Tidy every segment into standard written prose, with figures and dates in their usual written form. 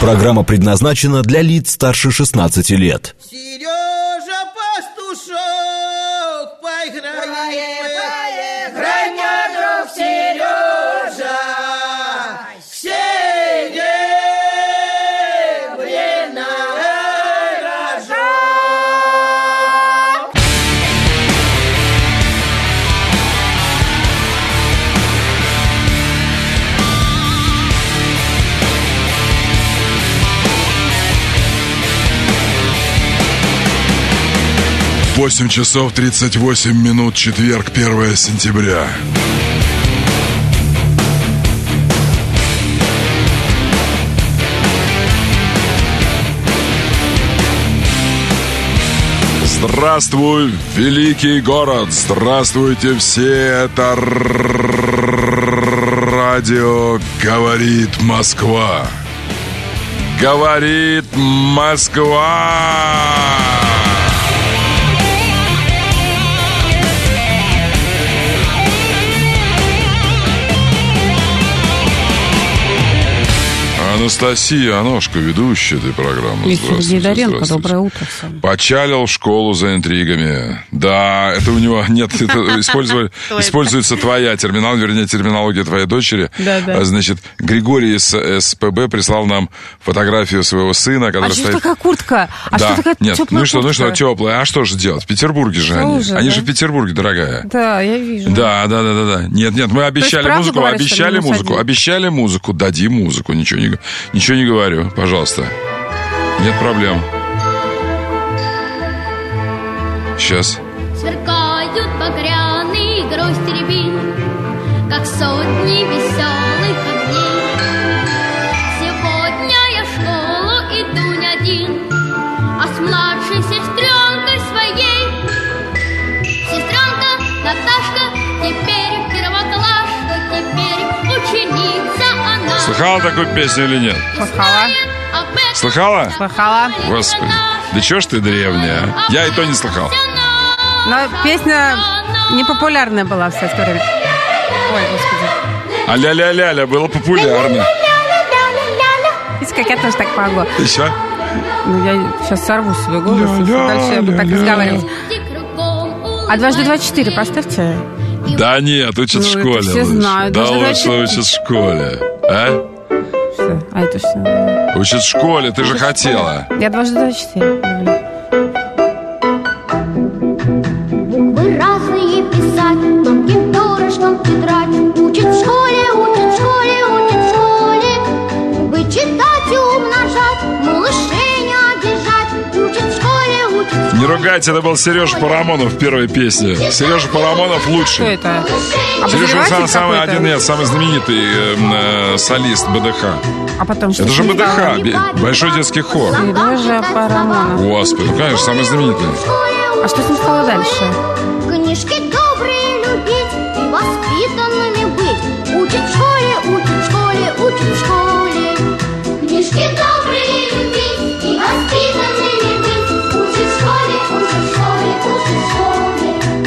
Программа предназначена для лиц старше 16 лет. Сережа Пастушок, поиграем, поиграй, мой друг Сережа, серебряный рожок. Восемь часов 38 минут, четверг, 1 сентября. Здравствуй, великий город! Здравствуйте все! Это радио «Говорит Москва». Говорит Москва! Анастасия Аношко, ведущая этой программы. И Сергей Доренко, доброе утро всем. Почалил в школу за интригами. Да, это у него, нет, это используется твоя терминология твоей дочери. Да. Значит, Григорий из СПБ прислал нам фотографию своего сына, который что стоит... такая куртка? Да. Что такая нет, теплая ну куртка? что, теплая. А что же делать? В Петербурге же они. Уже, они да? же в Петербурге, дорогая. Да, я вижу. Да. Нет, мы обещали правда музыку, говоришь, что не насадили? обещали музыку, дади музыку, ничего не говорю, пожалуйста. Нет проблем. Сейчас. Сверкают багряные грозди рябин, как сотни веселых огней. Сегодня я в школу иду не один, а с младшей сестренкой своей. Сестренка Наташка теперь первоклашка, теперь ученица она. Слыхала такую песню или нет? Слыхала. Слыхала? Господи. Да чё ж ты древняя, а? Я и то не слыхал. Но песня непопулярная была в советское время. Ой, господи. А ля-ля-ля-ля было популярно. Видите, как я тоже так могу. Ты чё? Ну, я сейчас сорву свой голос, дальше я буду так разговаривать. А дважды 24 поставьте. Да нет, учат в школе. Все знают. Да лучше учат в школе. А? Что? А это что? Учат в школе, ты же хотела. Я дважды 24. Буквы разные писать, тонким перышком тетрадь. Учат в школе, учат в школе, учат в школе. Вычитать и умножать, малышей не обижать. Учат в школе, учат в школе. Не ругайте, это был Сережа Парамонов в первой песне. Сережа Парамонов лучший. Что это? Сережа самый знаменитый солист БДХ. А потом что? Это же БДХ, Большой детский хор. Сережа Парамонов. Господи, ну конечно, самый знаменитый. А что с ним стало дальше? Книжки добрые любить и воспитанными быть. Учат в школе, учат в школе, учат в школе. Книжки добрые любить и воспитанными быть. Учат в школе, учат в школе, учат в школе.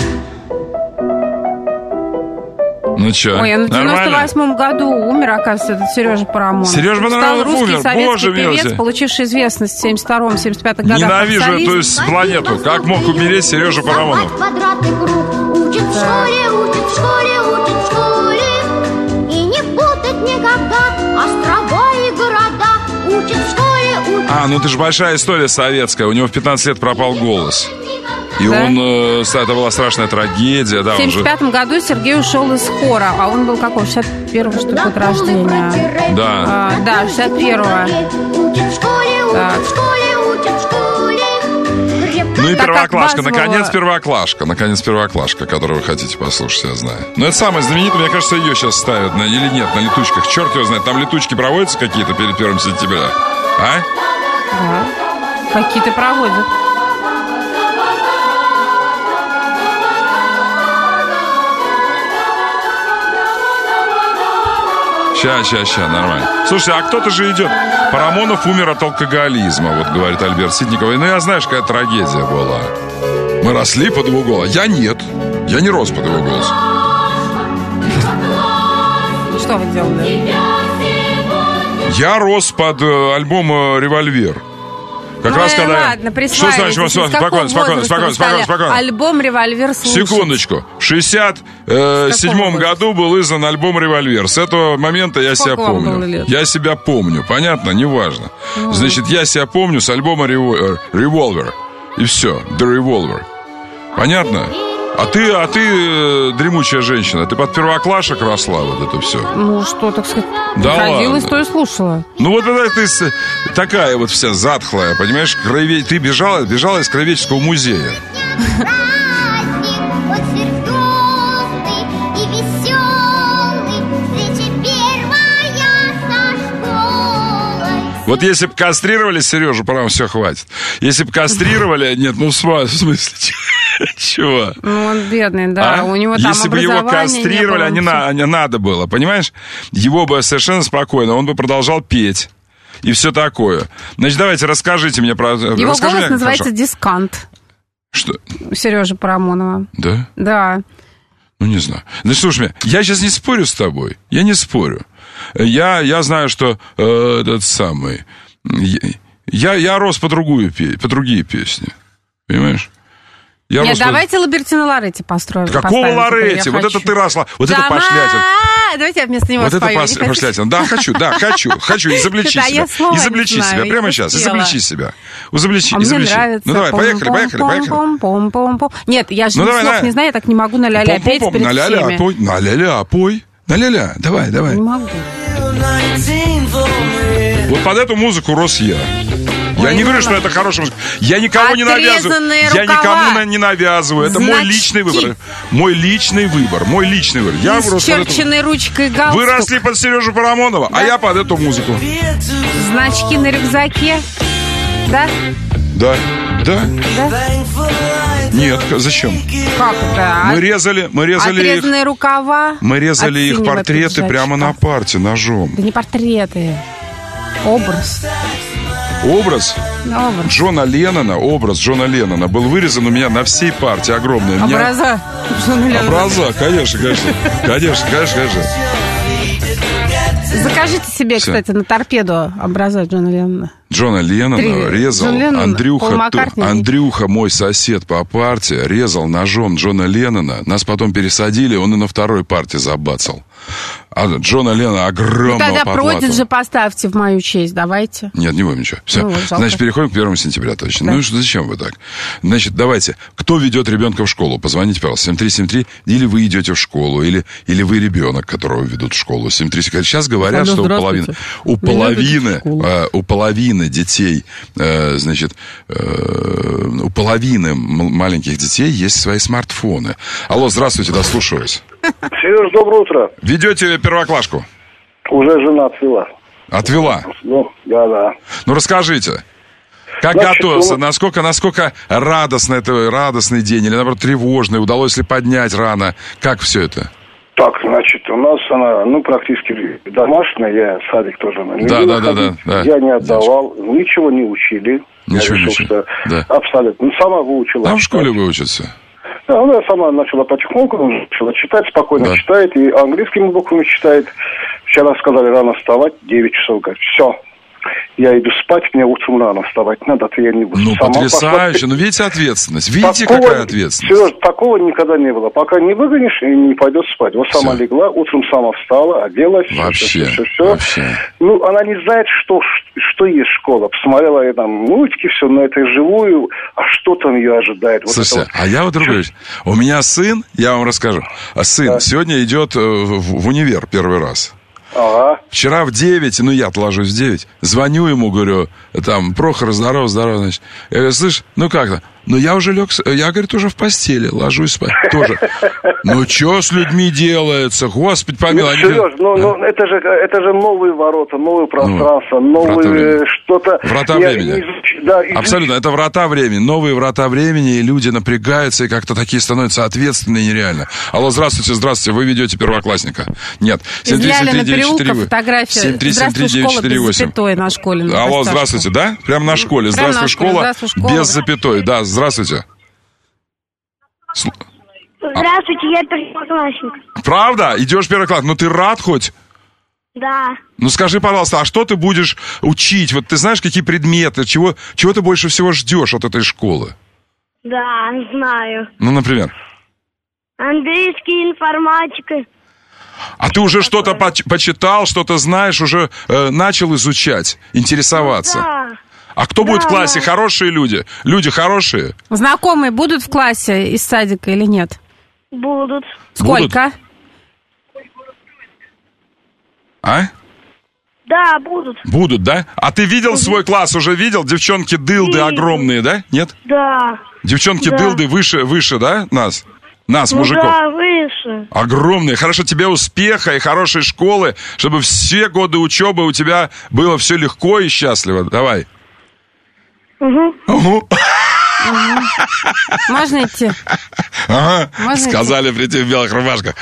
Ну чё, Ой, а на нормально? 98-м году умер, оказывается, этот Сережа Парамонов. Сережа Стал Парамонов русский умер, советский боже певец, милостивый. получивший известность в 72-75 годах. Ненавижу как эту солист. планету. Как мог умереть Сережа Парамонов? Квадрат и круг. Учат в школе, учат в школе, учат в школе. И не путать никогда острова и города. Учат в школе, учат. А, ну это же большая история советская. У него в 15 лет пропал голос. И Да? он, это была страшная трагедия. Да, В 75 году Сергей ушел из хора, а он был какого? 61-го, что ли, год рождения? Да. Да, 61-го. Учат в школе, Так. учат в школе, учат в школе. Ну и Так как первоклашка, базового- наконец первоклашка, которую вы хотите послушать, я знаю. Но это самое знаменитое, мне кажется, ее сейчас ставят, или нет, на летучках. Черт его знает, там летучки проводятся какие-то перед 1 сентября. А? Да. Какие-то проводят. Ща, нормально. Слушайте, а кто-то же идет. Парамонов умер от алкоголизма, вот говорит Альберт Ситников. Ну, я знаешь, какая трагедия была. Мы росли под его голос. Я нет. Я не рос под его голос. Что вы делали? Я рос под альбом «Револьвер». Как ну раз когда... ладно, присваивайте. Что значит? Спокойно. Альбом «Револьвер» слушать. Секундочку. В 67-м году был издан альбом «Револьвер». С этого момента я себя помню. Я себя помню. Понятно? Неважно. Значит, я себя помню с альбома «Revolver». И все. «The Revolver». Понятно? А ты дремучая женщина, ты под первоклашек росла, вот это все. Ну, что, так сказать, да ходила, ладно. то и слушала. Ну, вот это ты такая вот вся затхлая, понимаешь, ты бежала из краеведческого музея. Вот если бы кастрировали Сережу, прям все хватит. Если бы кастрировали, нет, ну в смысле, чего? Ну, он бедный, да, у него там если бы его кастрировали, а не надо было, понимаешь? Его бы совершенно спокойно, он бы продолжал петь. И все такое. Значит, давайте, расскажите мне про... Его голос называется «Дискант». Что? Сережа Парамонова. Да? Да. Ну, не знаю. Значит, слушай меня, я сейчас не спорю с тобой. Я не спорю. Я знаю, что этот самый... Я рос по другие песни. Понимаешь? Нет, давайте Лабертино Лоретти построим. Какого Лоретти? Вот это ты росла. Вот это пошлятина. Давайте я вместо него вот спою. Вот это пошлятина. Да, хочу. Изобличи себя. Изобличи себя прямо сейчас. Изобличи себя. А мне нравится. Ну давай, поехали. Нет, я же слов не знаю, я так не могу на ля-ля петь перед всеми. На ля-ля, пой. На ля-ля, давай. Не могу. Вот под эту музыку рос я. Я не говорю, что это хорошая музыка. Я никого не навязываю. Я никому не навязываю. Это мой личный выбор. Мой личный выбор. Я с черченной ручкой галстук. Вы росли под Сережу Парамонова, а я под эту музыку. Значки на рюкзаке. Да? Да. Нет, зачем? Как это? Мы резали отрезанные их, рукава. Мы резали их портреты прямо на парте ножом. Да не портреты. Образ? Джона Леннона был вырезан у меня на всей парте, огромный. Образа Джона Леннона. Образа, конечно. Закажите себе, кстати, на торпеду образа Джона Леннона. Джона Леннона резал Андрюха, мой сосед по парте, резал ножом Джона Леннона. Нас потом пересадили, он и на второй парте забацал. А Джона Леннона огромного тогда поплату. Продиджи поставьте в мою честь, давайте. Нет, не будем ничего. Все. Ну, значит, переходим к 1 сентября точно. Да. Ну, зачем вы так? Значит, давайте. Кто ведет ребенка в школу? Позвоните, пожалуйста. 7373. Или вы идете в школу, или вы ребенок, которого ведут в школу. 7373. Сейчас говорят, что у половины детей, у половины маленьких детей есть свои смартфоны. Алло, здравствуйте, да, слушаюсь. Сереж, доброе утро. Ведете первоклашку? Уже жена отвела. Отвела? Ну, да. Ну, расскажите. Как готовился? Насколько радостный день? Или, наоборот, тревожный? Удалось ли поднять рано? Как все это? Так, значит, у нас она, практически домашняя, я садик тоже не Да. Я не отдавал, ничего не учили. Ничего не учили. Да. Абсолютно. Сама выучила. А в школе выучится? Да, она сама начала потихоньку, начала читать, спокойно читает, и английскими буквами читает. Вчера сказали рано вставать, 9 часов, говорит, все. Я иду спать, мне утром рано вставать надо, то я не буду. Ну, потрясающе. Ну, видите ответственность. Видите, какая ответственность. Сереж, такого никогда не было. Пока не выгонишь, и не пойдет спать. Вот сама легла, утром сама встала, оделась. Вообще. Ну, она не знает, что есть школа. Посмотрела я там мультики, все на это живую, а что там ее ожидает. Слушайте, а я вот другой. У меня сын, я вам расскажу. Сын сегодня идет в универ первый раз. Ага. Вчера в 9, я-то ложусь в 9, звоню ему, говорю, Прохор, здорово, значит. Я говорю, слышь, как-то? Я уже лег, я, говорит, уже в постели, ложусь спать, тоже. Что с людьми делается, Господи помилуй. Сереж, это же новые ворота, новое пространство, новые что-то. Врата времени. Абсолютно, это врата времени, новые врата времени, и люди напрягаются, и как-то такие становятся ответственные нереально. Алло, здравствуйте, вы ведете первоклассника? Нет. Из Лялина переулка фотография. Здравствуй, школа без запятой на школе. Алло, здравствуйте, да? Прямо на школе. Здравствуй, школа без запятой, да. Здравствуйте. Здравствуйте, я первоклассник. Правда? Идешь в первый класс. Ну ты рад хоть? Да. Ну, скажи, пожалуйста, а что ты будешь учить? Вот ты знаешь, какие предметы? Чего ты больше всего ждешь от этой школы? Да, знаю. Ну, например? Английский, информатика. А ты уже что-то почитал, что-то знаешь, уже начал изучать, интересоваться? Да. А кто будет в классе? Хорошие люди? Люди хорошие? Знакомые будут в классе из садика или нет? Будут. Сколько? А? Да, будут. Будут, да? А ты видел свой класс, уже видел? Девчонки дылды огромные, да? Нет? Да. Девчонки дылды выше, да, нас? Нас, Ну мужиков. да, выше. Огромные. Хорошо, тебе успеха и хорошей школы, чтобы все годы учебы у тебя было все легко и счастливо. Давай. Угу. Можно идти? Ага. Можно Сказали прийти в белых рубашках.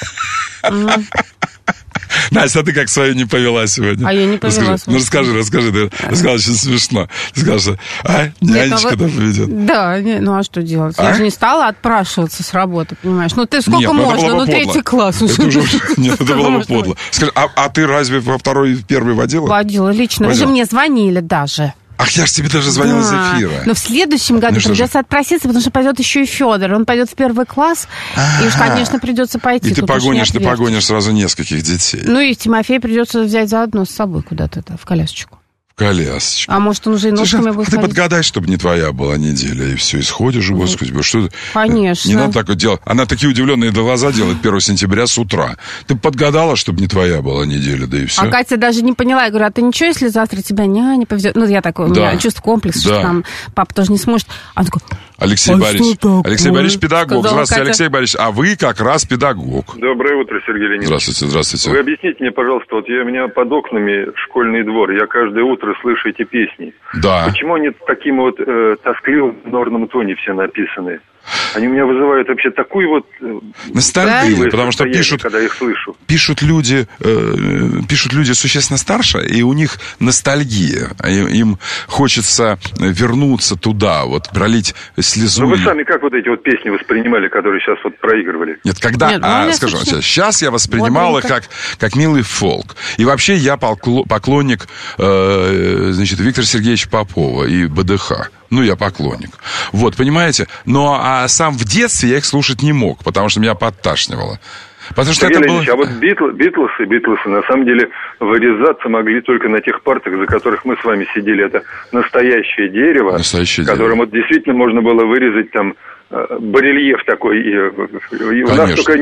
Настя, а ты как свою не повела сегодня? А я не повела свою. Расскажи. Ты рассказала, очень смешно. Ты сказала, что нянечка там поведет. Да, ну а что делать? Я же не стала отпрашиваться с работы, понимаешь? Ну ты сколько можно? Ну третий класс уже. Нет, это было бы подло. Скажи, а ты разве во второй и первый водила? Водила лично. Вы же мне звонили даже. Ах, я же тебе даже звонил из эфира. Но в следующем году придется отпроситься, потому что пойдет еще и Федор. Он пойдет в первый класс, и уж, конечно, придется пойти. И ты погонишь сразу нескольких детей. Ну и Тимофей придется взять заодно с собой куда-то в колясочку. Колясочку. А может, он уже и ножками будет ты ходить? подгадай, чтобы не твоя была неделя, и все, и сходишь, Господи, что ты... Конечно. Не надо так вот делать. Она такие удивленные глаза делает 1 сентября с утра. Ты подгадала, чтобы не твоя была неделя, да и все. А Катя даже не поняла. Я говорю, а ты ничего, если завтра тебя няня повезет? Ну, я такой, у меня чувство комплекса, что там папа тоже не сможет. Она такой... Алексей Борисович педагог. Сказала Здравствуйте, Катя. Алексей Борисович. А вы как раз педагог. Доброе утро, Сергей Леонидович. Здравствуйте. Вы объясните мне, пожалуйста, вот у меня под окнами школьный двор, я каждое утро слышу эти песни. Да. Почему они таким вот тоскливым минорном тоне все написаны? Они у меня вызывают вообще такую вот... Ностальгию, потому что когда их слышу. пишут люди существенно старше, и у них ностальгия. Им хочется вернуться туда, вот пролить слезу. Ну вы сами как вот эти вот песни воспринимали, которые сейчас вот проигрывали? Нет, скажу, сейчас я воспринимал их как милый фолк. И вообще я поклонник Виктора Сергеевича Попова и БДХ. Ну, я поклонник. Вот, понимаете? А сам в детстве я их слушать не мог, потому что меня подташнивало. Потому что Сергей это было... А вот Битлсы, на самом деле, вырезаться могли только на тех партах, за которых мы с вами сидели. Это настоящее дерево, которым вот действительно можно было вырезать там барельеф такой. У нас только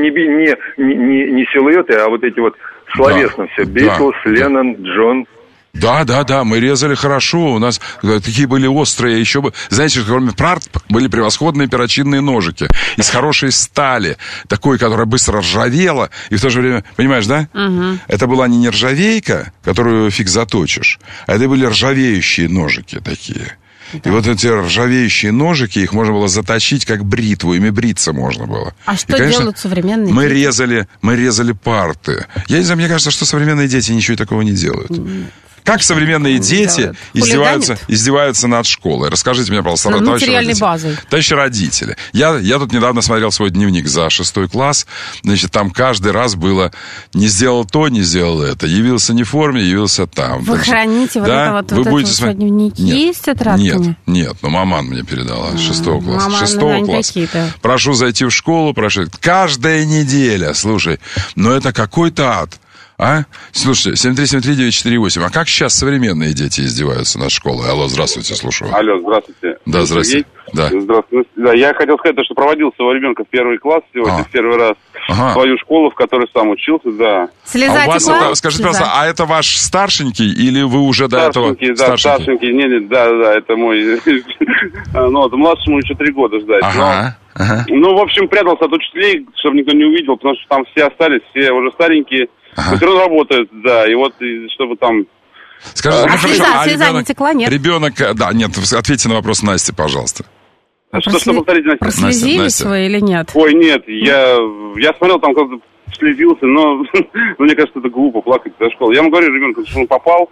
не силуэты, а вот эти вот словесно все. Битлз, Леннон, Джон. Да, мы резали хорошо, у нас такие были острые, еще бы, знаете, кроме парт были превосходные перочинные ножики из хорошей стали, такой, которая быстро ржавела, и в то же время, понимаешь, да? Угу. Это была не нержавейка, которую фиг заточишь, а это были ржавеющие ножики такие. Да. И вот эти ржавеющие ножики, их можно было заточить как бритву, ими бриться можно было. А что делают современные дети? Мы резали парты. Я не знаю, мне кажется, что современные дети ничего такого не делают. Как современные дети издеваются над школой? Расскажите мне, пожалуйста, товарищи родители. Я тут недавно смотрел свой дневник за 6 класс. Значит, там каждый раз было не сделал то, не сделал это. Явился не в форме, явился там. Вы храните вы будете смотреть дневники? Есть тетрадками? Нет, но маман мне передала 6 класса. 6 класса. Прошу зайти в школу, каждая неделя, слушай, но это какой-то ад. Слушайте, 7373948. А как сейчас современные дети издеваются над школой? Алло, здравствуйте, слушаю. Алло, здравствуйте. Да, здравствуйте. Да. Здравствуйте. Да, я хотел сказать, что проводил своего ребенка в 1 класс сегодня, в первый раз, в свою школу, в которой сам учился, да. А у вас это, скажите, пожалуйста, а это ваш старшенький или вы уже до этого... Старшенький, да, это мой... Ну, младшему еще 3 года ждать. Ну, в общем, прятался от учителей, чтобы никто не увидел, потому что там все остались, все уже старенькие. Но все равно работают, да, и вот, чтобы там... Скажите, слеза не текла, нет? Ребенок, ответьте на вопрос Насти, пожалуйста. Что повторите, Настя? Прослезились вы или нет? Ой, нет, я смотрел, там как-то слезился, но мне кажется, это глупо плакать до школы. Я ему говорю ребенку, что он попал,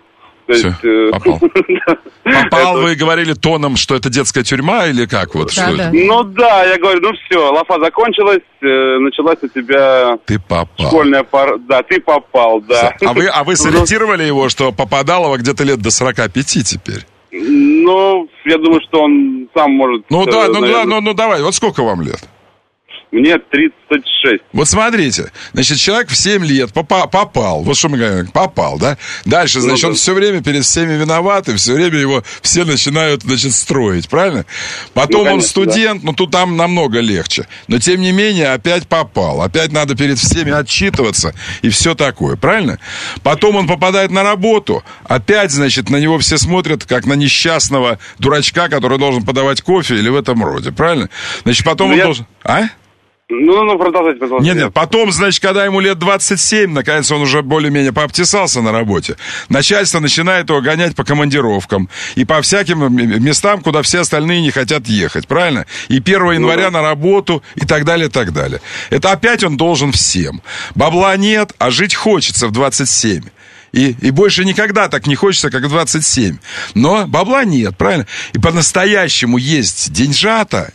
Все, попал. Попал, вы говорили тоном, что это детская тюрьма или как? Вот, да, что да. Ну да, я говорю, ну все, лафа закончилась, началась у тебя... Ты попал. Школьная пара. Да, ты попал, да. А вы сориентировали его, что попадалово где-то лет до 45 теперь? Ну, я думаю, что он сам может... Ну да, ну давай, вот сколько вам лет? Мне 36. Вот смотрите, значит, человек в 7 лет попал, вот что мы говорим, попал, да? Дальше, значит, он все время перед всеми виноват, и все время его все начинают, значит, строить, правильно? Потом конечно, он студент, да. Тут там намного легче. Но, тем не менее, опять попал. Опять надо перед всеми отчитываться и все такое, правильно? Потом он попадает на работу, опять, значит, на него все смотрят, как на несчастного дурачка, который должен подавать кофе или в этом роде, правильно? Значит, потом он должен... А? Ну, продолжайте. Нет, потом, значит, когда ему лет 27, наконец он уже более-менее пообтесался на работе, начальство начинает его гонять по командировкам и по всяким местам, куда все остальные не хотят ехать, правильно? И 1 января на работу и так далее, и так далее. Это опять он должен всем. Бабла нет, а жить хочется в 27. И больше никогда так не хочется, как в 27. Но бабла нет, правильно? И по-настоящему есть деньжата,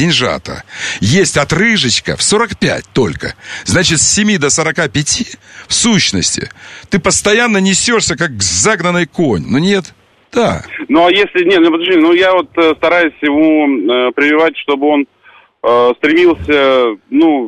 есть отрыжечка в 45 только. Значит, с 7 до 45, в сущности, ты постоянно несешься, как загнанный конь. Ну, нет? Да. Ну, а если... Нет, подожди, я вот стараюсь ему прививать, чтобы он стремился,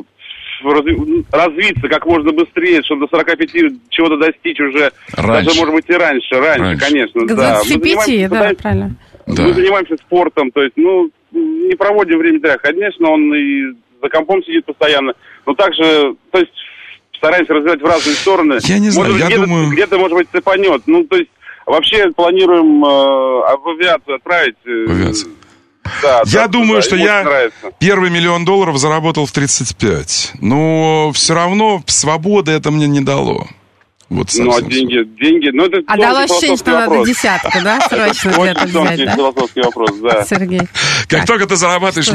развиться как можно быстрее, чтобы до 45 чего-то достичь уже, раньше. Даже, может быть, и раньше, конечно. К 25, да, правильно. Мы занимаемся спортом, то есть, не проводим время зря. Конечно, он и за компом сидит постоянно, но также, то есть, стараемся развивать в разные стороны. Я не знаю, я думаю... Где-то, может быть, цепанет. То есть, вообще планируем в авиацию отправить... В авиацию. Да, я думаю, что я нравится. $1 миллион заработал в 35. Но все равно свободы это мне не дало. Вот а деньги, это дало ощущение, что надо десятку, да, срочно где-то взять, да? Философский вопрос, да. Сергей. Как только ты зарабатываешь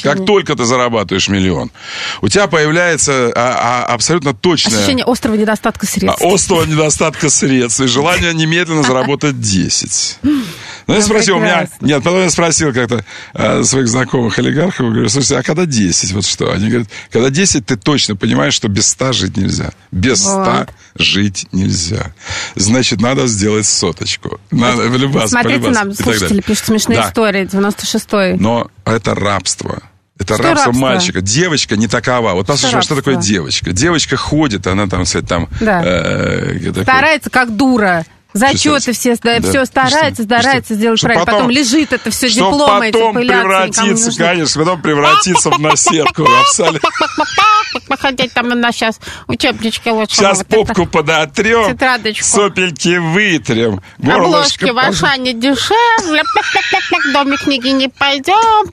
миллион, у тебя появляется абсолютно точное... Ощущение острого недостатка средств. Острого недостатка средств и желание немедленно заработать 10. Я спросил, потом я спросил как-то своих знакомых олигархов, говорю, слушайте, а когда 10, вот что? Они говорят, когда 10, ты точно понимаешь, что без 100 жить нельзя. Без 100 жить нельзя. Значит, надо сделать соточку. Смотрите, нам слушатели пишут смешные истории, 96-й. Но это рабство. Это рабство мальчика. Девочка не такова. Вот послушай, что такое девочка? Девочка ходит, она там, кстати, там... Старается как дура. Зачеты все старается сделать правильно. Потом лежит это все, дипломы эти пылятся. Конечно, потом превратится в наседку. Походить там у нас сейчас учебнички лучше. Сейчас попку подотрем, сопельки вытрем. Обложки в Ашане дешевле. Доме книги не пойдем.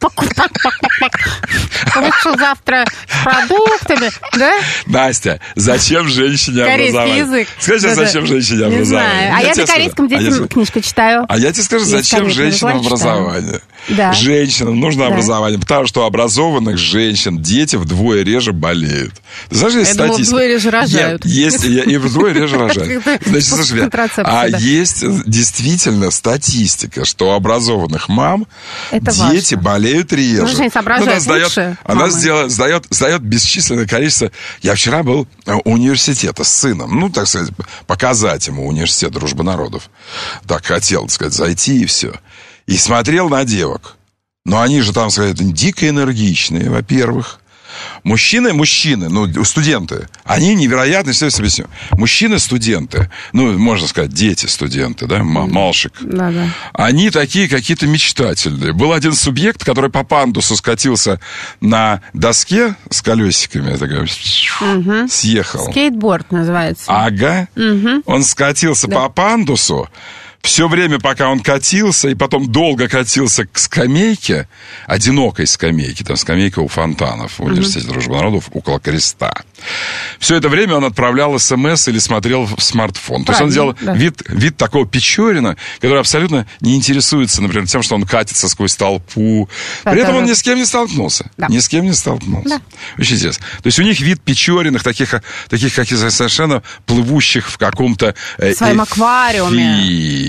Лучше завтра с продуктами, да? Настя, зачем женщине образование? Язык. Скажи, зачем женщине образование? А я на корейском детям книжку читаю. А я тебе скажу, зачем женщинам образование? Да. Женщинам нужно образование, потому что у образованных женщин дети вдвое реже болеют. Ты знаешь, есть статистика. Вдвое реже рожают. Есть, и вдвое реже рожают. Значит, слушай, есть действительно статистика, что у образованных мам дети болеют реже. Ну, Жень, соображает лучше. Она сдает бесчисленное количество. Я вчера был у университета с сыном, так сказать, показать ему университет Дружбы народов. Так хотел, так сказать, зайти и все. И смотрел на девок. Но они же там, сказать, дико энергичные, во-первых. Мужчины, студенты, они невероятно, все объясню. Мужчины-студенты, можно сказать, дети-студенты, да, малшик. Да. Они такие какие-то мечтательные. Был один субъект, который по пандусу скатился на доске с колесиками, съехал. Скейтборд называется. Ага. Он скатился по пандусу. Все время, пока он катился, и потом долго катился к скамейке, одинокой скамейке, там скамейка у фонтанов в университете Дружбы народов, около креста. Все это время он отправлял СМС или смотрел в смартфон. То есть он делал вид такого Печорина, который абсолютно не интересуется, например, тем, что он катится сквозь толпу. При этом он ни с кем не столкнулся. Да. Ни с кем не столкнулся. Да. Очень интересно. То есть у них вид Печориных, таких каких совершенно плывущих в каком-то... В своем аквариуме.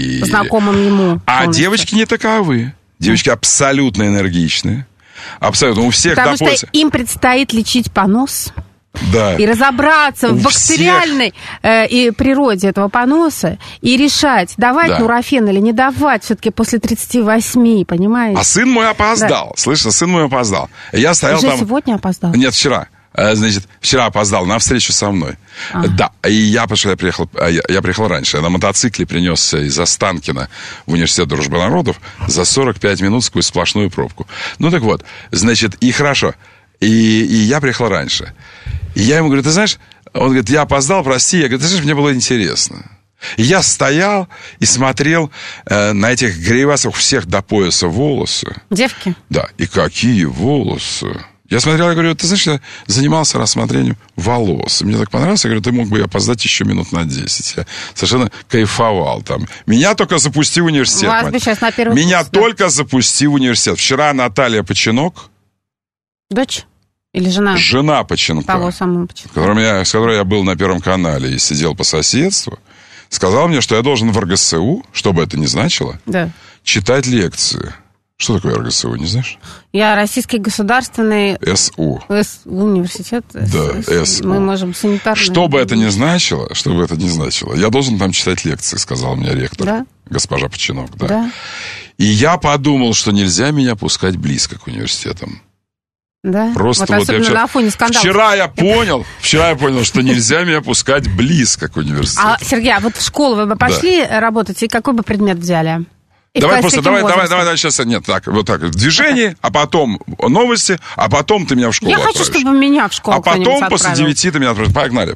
знакомым ему. А девочки не таковы. Девочки абсолютно энергичные. Абсолютно. У всех Потому что им предстоит лечить понос. Да. И разобраться в бактериальной и природе этого поноса и решать, давать нурофен или не давать все-таки после 38, понимаете? А сын мой опоздал. Да. Слышно, сын мой опоздал. Я стоял уже там... сегодня опоздал? Нет, вчера. Значит, вчера опоздал на встречу со мной. Да, и я приехал раньше. Я на мотоцикле принесся из Останкина в университет Дружбы народов за 45 минут сквозь сплошную пробку. Ну так вот, значит, и хорошо. И я приехал раньше. И я ему говорю, ты знаешь, он говорит, я опоздал, прости. Я говорю, ты знаешь, мне было интересно. И я стоял и смотрел на этих гривасах всех до пояса волосы. Девки? Да, и какие волосы. Я смотрел, я говорю, ты знаешь, я занимался рассмотрением волос. И мне так понравилось, я говорю, ты мог бы опоздать еще минут на 10. Я совершенно кайфовал там. Меня только запусти в университет. Вас бы сейчас на первый Меня курс, только запусти в университет. Вчера Наталья Починок. Дочь? Или жена? Жена Починка. Того самого Починка. С которой я был на Первом канале и сидел по соседству. Сказала мне, что я должен в РГСУ, что бы это ни значило, читать лекции. Что такое РГСУ, не знаешь? Я Российский государственный... СУ. Университет. Да, СУ. Мы можем санитарный... Что бы это ни значило, я должен там читать лекции, сказал мне ректор, госпожа Починок. Да. И я подумал, что нельзя меня пускать близко к университетам. Да? Просто вот особенно на фоне скандалов. Вчера я понял, что нельзя меня пускать близко к университету. Сергей, а вот в школу вы бы пошли работать, и какой бы предмет взяли? Давай сейчас, нет, вот так, в движении, а потом новости, а потом ты меня в школу отправишь. Я хочу, чтобы меня в школу кто-нибудь отправил. А потом после 9 ты меня отправишь. Погнали.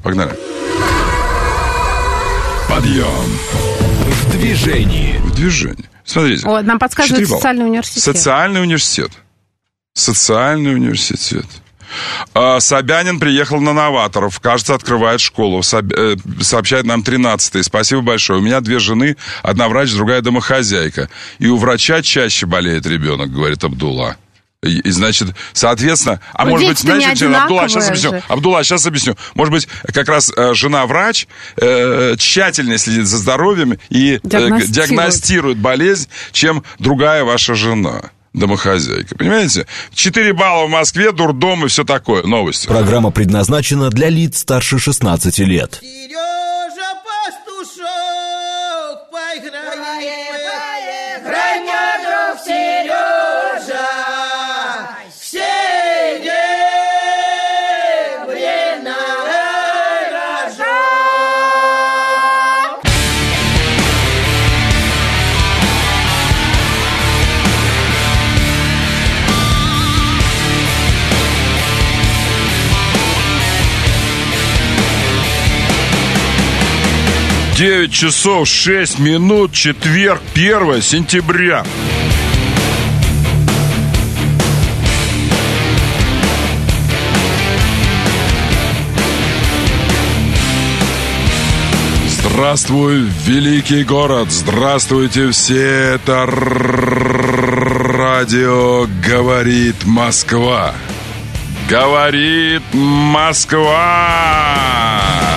Подъем. В движении. Смотрите. Нам подсказывает Социальный университет. Собянин приехал на новаторов. Кажется, открывает школу. Сообщает нам 13-й. Спасибо большое. У меня 2 жены. Одна врач, другая домохозяйка. И у врача чаще болеет ребенок, говорит Абдулла. И значит, соответственно... А может быть, знаете, что? Абдулла, сейчас объясню. Может быть, как раз жена-врач тщательнее следит за здоровьем и диагностирует болезнь, чем другая ваша жена. Домохозяйка, понимаете? 4 балла в Москве, дурдом и все такое. Новости. Программа предназначена для лиц старше 16 лет. Сережа Пастушок, поиграем, мой друг Сережа, серебряный рожок. Девять часов 6 минут, четверг, 1 сентября. Здравствуй, великий город! Здравствуйте все! Это радио «Говорит Москва». Говорит Москва!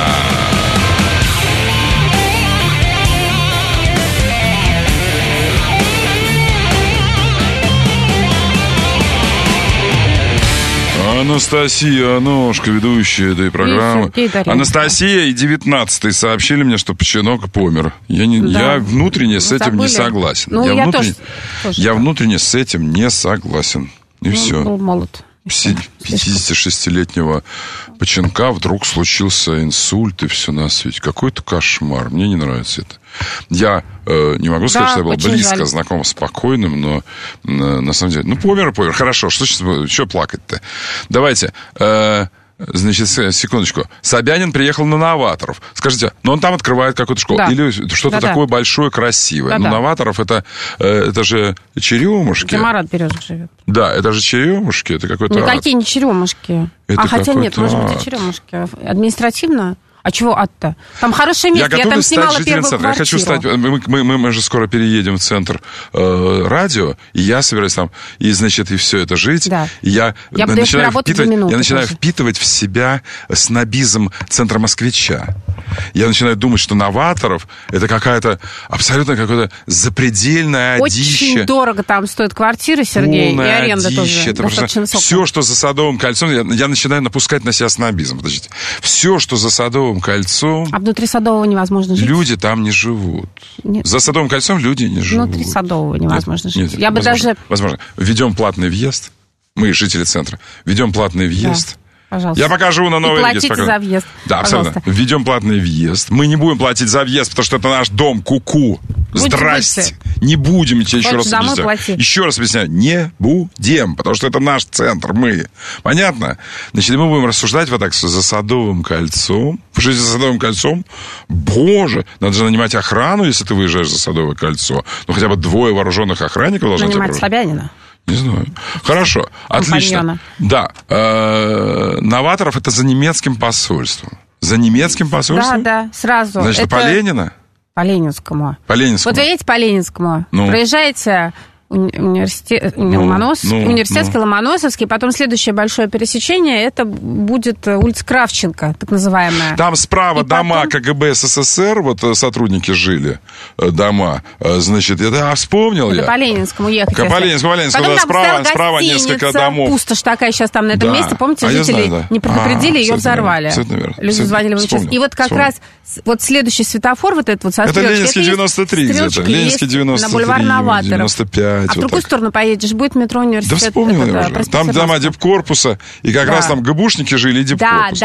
Анастасия Аношка, ведущая этой программы. Анастасия и 19-й сообщили мне, что Починок помер. Я внутренне с этим не согласен. Я внутренне с этим не согласен. И все. Был молод. 56-летнего Починка вдруг случился инсульт и все на свете. Какой-то кошмар. Мне не нравится это. Я не могу сказать, что я был близко знаком с покойным, но на самом деле... помер. Хорошо, что плакать-то? Давайте... Значит, секундочку. Собянин приехал на новаторов. Скажите, он там открывает какую-то школу? Или что-то такое большое, красивое? Новаторов это же Черемушки. Где Марат Березов живет. Да, это же Черемушки. Это какой-то никакие не Черемушки. Хотя нет, может быть, и Черемушки. Административно... А чего ад-то? Там хорошее место, я там снимала первую квартиру. Я хочу стать... Мы же скоро переедем в центр радио, и я собираюсь там, и, значит, и все это жить. Да. И я начинаю впитывать в себя снобизм центра москвича. Я начинаю думать, что новаторов это какая-то абсолютно какая-то запредельная дичь. Очень дорого там стоит квартира, Сергей, полная и аренда дичь. тоже Это достаточно высокая. все, что за Садовым кольцом, я начинаю напускать на себя снобизм. Подождите. Все, что за Садовым кольцом... А внутри Садового невозможно жить? Люди там не живут. Нет. За Садовым кольцом люди не живут. Внутри Садового невозможно жить. Нет, Я бы даже... Возможно. Введем платный въезд. Мы, жители центра, введем платный въезд. Да. Пожалуйста. Я покажу на новый регистр. Платите за въезд. Да, пожалуйста. абсолютно. Введем платный въезд. Мы не будем платить за въезд, потому что это наш дом. Ку-ку. Здрасте. Не будем, я тебе еще раз объясняю. Еще раз объясняю. Не будем, потому что это наш центр. Мы. Понятно? Значит, мы будем рассуждать вот так, что за Садовым кольцом. Потому что за Садовым кольцом, боже, надо же нанимать охрану, если ты выезжаешь за Садовое кольцо. Ну, хотя бы 2 вооруженных охранников должны тебя нанимать Собянина. Не знаю. Хорошо, отлично. Да. Новаторов это за немецким посольством. За немецким посольством? Да, сразу. Значит, это по Ленина? По Ленинскому. По Ленинскому. Вот вы едете по Ленинскому, проезжаете университетский, Ломоносовский, потом следующее большое пересечение, это будет улица Кравченко, так называемая. Там справа дома КГБ СССР, вот сотрудники жили, дома, значит, это вспомнил я. Это по Ленинскому ехать. По Ленинскому, да, справа несколько домов. Пустошь такая сейчас там на этом месте, помните, жители не предупредили, ее взорвали. Люди звонили в час. И вот как раз вот следующий светофор, вот этот вот со стрелочкой. Это Ленинский 93 где-то, Ленинский 93, на бульвар Новаторов. 95. А в другую сторону поедешь, будет метро университет. Да вспомнил я уже. Там дома дипкорпуса, и как раз там ГБУшники жили, и дипкорпус.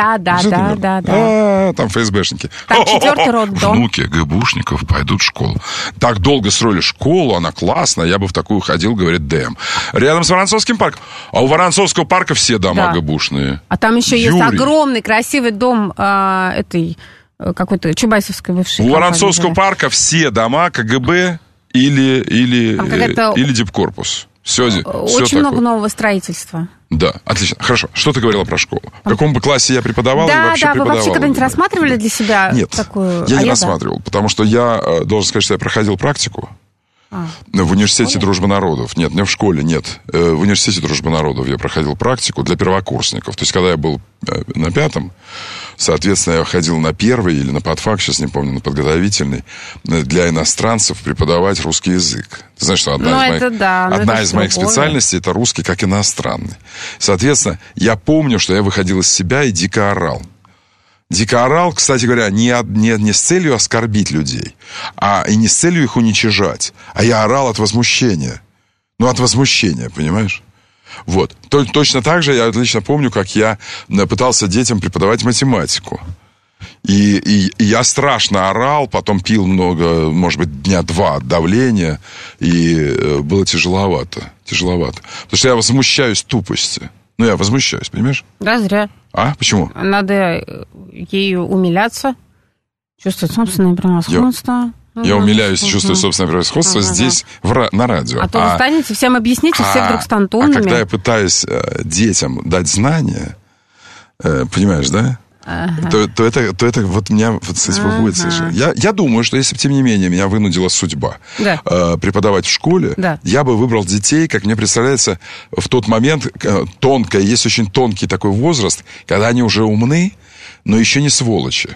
Да. Там ФСБшники. Там 4-й роддом. Внуки ГБУшников пойдут в школу. Так долго строили школу, она классная, я бы в такую ходил, говорит ДМ. Рядом с Воронцовским парком. А у Воронцовского парка все дома ГБУшные. А там еще есть огромный красивый дом этой какой-то Чубайсовской бывшей. У Воронцовского парка все дома КГБ или дипкорпус. Все очень много нового строительства. Да, отлично. Хорошо. Что ты говорила про школу? В каком бы классе я преподавал и вообще преподавал? Вы вообще когда-нибудь рассматривали для себя такую... Нет, я не рассматривал, потому что я должен сказать, что я проходил практику в университете Дружбы народов. Нет, не в школе, нет. В университете Дружбы народов я проходил практику для первокурсников. То есть, когда я был на 5-м, соответственно, я ходил на 1-й или на подфак, сейчас не помню, на подготовительный, для иностранцев преподавать русский язык. Ты знаешь, что одна из моих специальностей это русский как иностранный. Соответственно, я помню, что я выходил из себя и дико орал. Дико орал, кстати говоря, не с целью оскорбить людей, и не с целью их уничижать, а я орал от возмущения. Ну, от возмущения, понимаешь? Вот. Точно так же я отлично помню, как я пытался детям преподавать математику. И я страшно орал, потом пил много, может быть, 2 дня от давления, и было тяжеловато. Потому что я возмущаюсь тупости. Ну, я возмущаюсь, понимаешь? Да, зря. А? Почему? Надо ею умиляться, чувствовать собственное превосходство. Я умиляюсь и чувствую собственное превосходство здесь, на радио. А то вы станете, всем объясните, все вдруг станут умными. А когда я пытаюсь детям дать знания, понимаешь, да? То это вот меня вот с этим выводит совершенно. Я думаю, что если бы, тем не менее, меня вынудила судьба преподавать в школе, я бы выбрал детей, как мне представляется, в тот момент есть очень тонкий такой возраст, когда они уже умны, но еще не сволочи.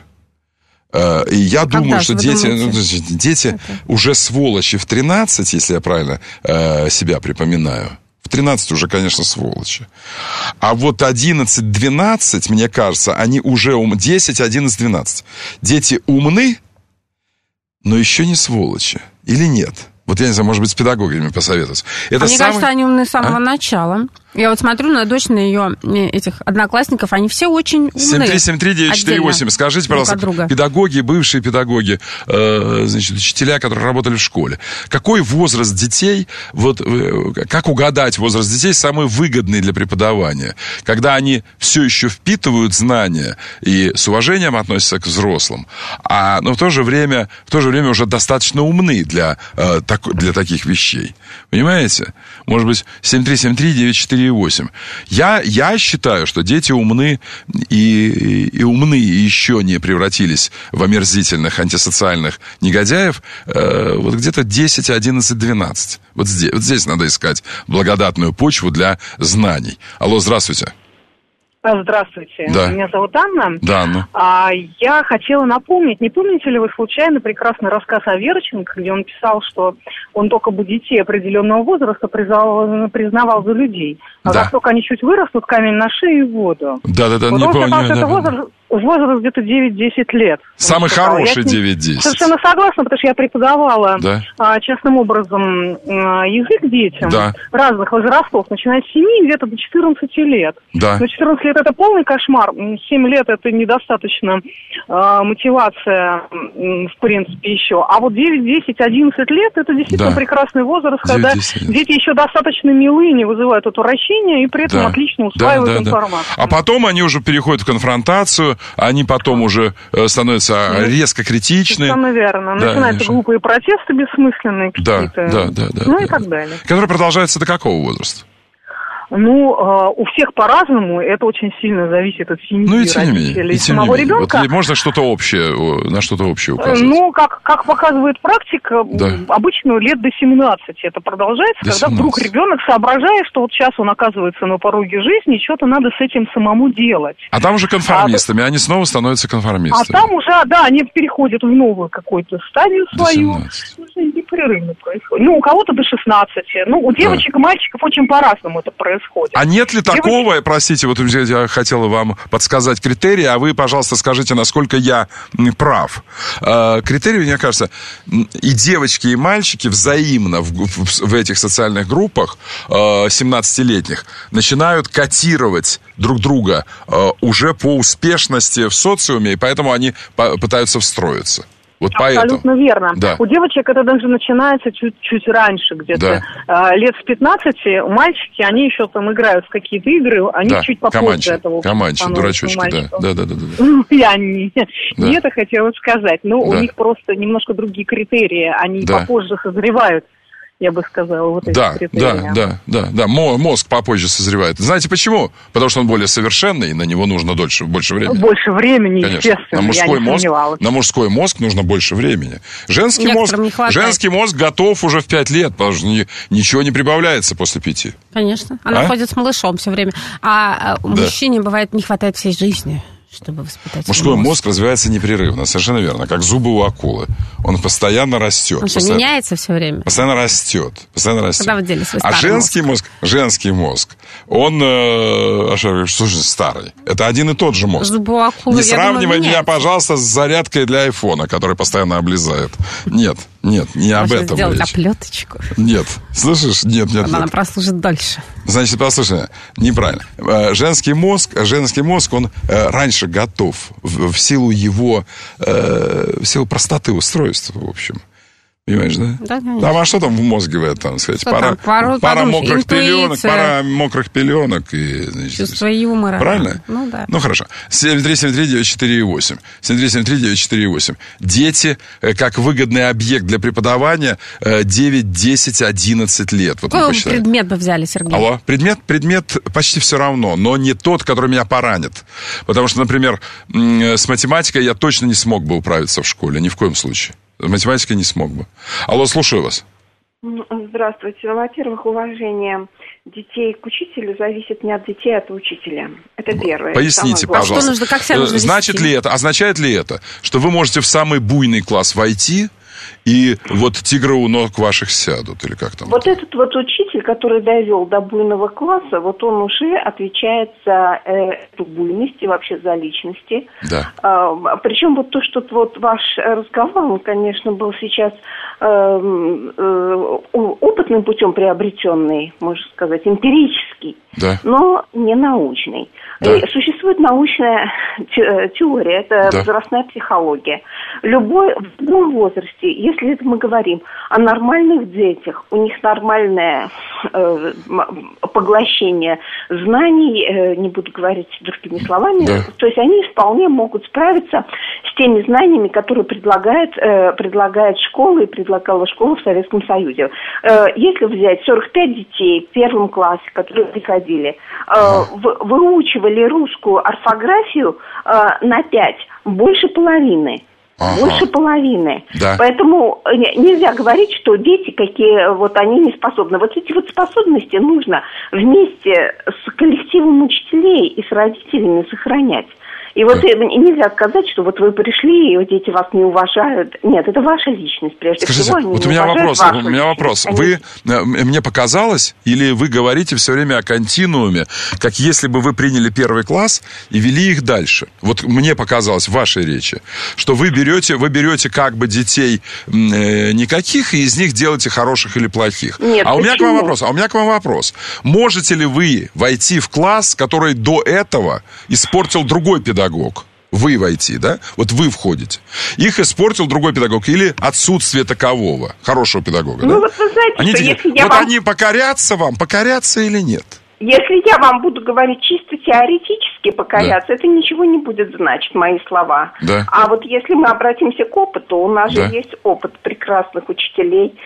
И я думаю, что дети уже сволочи в 13, если я правильно себя припоминаю. В 13 уже, конечно, сволочи. А вот 11-12, мне кажется, они уже 10, 11, 12. Дети умны, но еще не сволочи. Или нет? Вот я не знаю, может быть, с педагогами посоветоваться. Мне кажется, они умны с самого начала. Я вот смотрю на дочь, на ее этих одноклассников, они все очень умные. 7373948. Скажите, пожалуйста, педагоги, бывшие педагоги, значит, учителя, которые работали в школе, какой возраст детей, вот как угадать возраст детей самый выгодный для преподавания? Когда они все еще впитывают знания и с уважением относятся к взрослым, но в то же время уже достаточно умны для таких вещей. Понимаете? Может быть, 7373948. Я считаю, что дети умны и умны и еще не превратились в омерзительных антисоциальных негодяев вот где-то 10, 11, 12. Вот здесь надо искать благодатную почву для знаний. Алло, здравствуйте. Здравствуйте, да. Меня зовут Анна. Да, Анна. Я хотела напомнить, не помните ли вы случайно прекрасный рассказ Аверченко, где он писал, что он только бы детей определенного возраста признавал за людей, а как только они чуть вырастут, камень на шею и в воду. Да-да-да, вот не помню. Это возраст где-то 9-10 лет. Самый хороший 9-10. Совершенно согласна, потому что я преподавала частным образом язык детям разных возрастов, начиная с 7 где-то до 14 лет. Да. Но 14 лет это полный кошмар, 7 лет это недостаточно мотивация, в принципе, еще. А вот 9, 10, 11 лет это действительно прекрасный возраст, 9, когда дети еще достаточно милые, не вызывают отвращения и при этом отлично усваивают информацию. А потом они уже переходят в конфронтацию, они потом уже становятся резко критичны. Совершенно верно. Начинаются глупые протесты бессмысленные какие-то. Ну и так далее. Которые продолжаются до какого возраста? У всех по-разному, это очень сильно зависит от семьи, родителей, самого ребенка. Вот можно что-то общее, на что-то общее указать? Как показывает практика, обычно лет до 17 это продолжается, когда вдруг ребенок соображает, что вот сейчас он оказывается на пороге жизни, и что-то надо с этим самому делать. А там уже конформистами, они снова становятся конформистами. А там уже, они переходят в новую какую-то стадию свою. Непрерывно происходит. У кого-то до 16. У девочек и мальчиков очень по-разному это происходит. А нет ли такого, простите, вот я хотела вам подсказать критерии, а вы, пожалуйста, скажите, насколько я прав. Критерии, мне кажется, и девочки, и мальчики взаимно в этих социальных группах 17-летних начинают котировать друг друга уже по успешности в социуме, и поэтому они пытаются встроиться. Вот абсолютно верно. Да. У девочек это даже начинается чуть раньше, где-то лет с 15. Мальчики, они еще там играют в какие-то игры, они чуть попозже этого. Каманчи, дурачочки, да. Я не это хотела сказать. У них просто немножко другие критерии, они попозже созревают. Я бы сказала, вот эти критерии. Да. Мозг попозже созревает. Знаете почему? Потому что он более совершенный, и на него нужно больше времени. Больше времени, конечно. Естественно, на мужской мозг нужно больше времени. Женский мозг готов уже в 5 лет, потому что ничего не прибавляется после 5. Конечно. Она ходит с малышом все время. А мужчине, бывает, не хватает всей жизни, чтобы воспитать. Мужской мозг развивается непрерывно, совершенно верно, как зубы у акулы. Он постоянно растет. Он что, меняется все время? Постоянно растет. Когда вы делали свой старый женский мозг, он, что же старый? Это один и тот же мозг. Зубы у акулы, не сравнивай меня, пожалуйста, с зарядкой для айфона, который постоянно облезает. Нет, не об этом сделать оплеточку. Нет, слышишь? Нет. Она прослужит дольше. Значит, послушай, неправильно. Женский мозг, он раньше готов в силу простоты устройства, в общем. Понимаешь, да? Да, конечно. А что там в мозге в этом, сказать? Пара мокрых пеленок и... Значит, чувство юмора. Правильно? Да. Хорошо. 7373948. 7373948. Дети как выгодный объект для преподавания 9, 10, 11 лет. Вот какой предмет бы взяли, Сергей? Алло? Предмет почти все равно, но не тот, который меня поранит. Потому что, например, с математикой я точно не смог бы управиться в школе. Ни в коем случае. Математикой не смог бы. Алло, слушаю вас. Здравствуйте. Во-первых, уважение детей к учителю зависит не от детей, а от учителя. Это первое. Поясните, пожалуйста. Означает ли это, что вы можете в самый буйный класс войти, и вот тигры у ног ваших сядут, или как там? Вот этот вот учитель, который довел до буйного класса, вот он уже отвечает за эту буйность и вообще за личности. Да. Причем вот то, что вот ваш разговор, он, конечно, был сейчас опытным путем приобретенный, можно сказать, эмпирический, но не научный. Да. Существует научная теория, это возрастная психология. В любом возрасте, если это мы говорим о нормальных детях, у них нормальное поглощение знаний, не буду говорить другими словами, то есть они вполне могут справиться с теми знаниями, которые предлагает школа и предлагала школа в Советском Союзе. Если взять 45 детей в первом классе, которые приходили, выучивали русскую орфографию на 5, больше половины. Больше половины. Да. Поэтому нельзя говорить, что дети какие, вот они не способны. Вот эти вот способности нужно вместе с коллективом учителей и с родителями сохранять. И вот нельзя сказать, что вот вы пришли, и дети вас не уважают. Нет, это ваша личность, прежде всего. Скажите, вот у меня вопрос. Вы, мне показалось, или вы говорите все время о континууме, как если бы вы приняли 1 класс и вели их дальше. Вот мне показалось в вашей речи, что вы берете как бы детей никаких, и из них делаете хороших или плохих. Нет, у меня к вам вопрос. Можете ли вы войти в класс, который до этого испортил другой педагог? Вы войти, да? Вот вы входите. Их испортил другой педагог или отсутствие такового, хорошего педагога, да? Вот вы знаете, они покорятся вам, покорятся или нет? Если я вам буду говорить чисто теоретически покоряться, это ничего не будет значить, мои слова. Да. А вот если мы обратимся к опыту, у нас же есть опыт прекрасных учителей,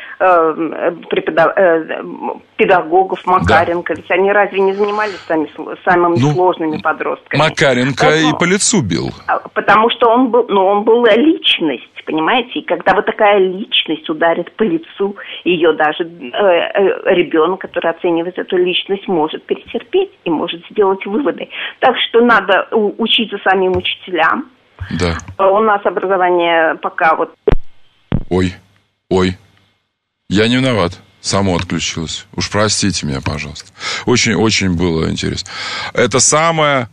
педагогов, Макаренко. Ведь они разве не занимались самыми сложными подростками? Макаренко и по лицу бил. Потому что он был личность, понимаете? И когда вот такая личность ударит по лицу, ее даже ребенок, который оценивает эту личность, может перетерпеть и может сделать выводы. Так что надо учиться самим учителям. Да. У нас образование пока вот... Ой, я не виноват. Само отключилось. Уж простите меня, пожалуйста. Очень было интересно. Это самое...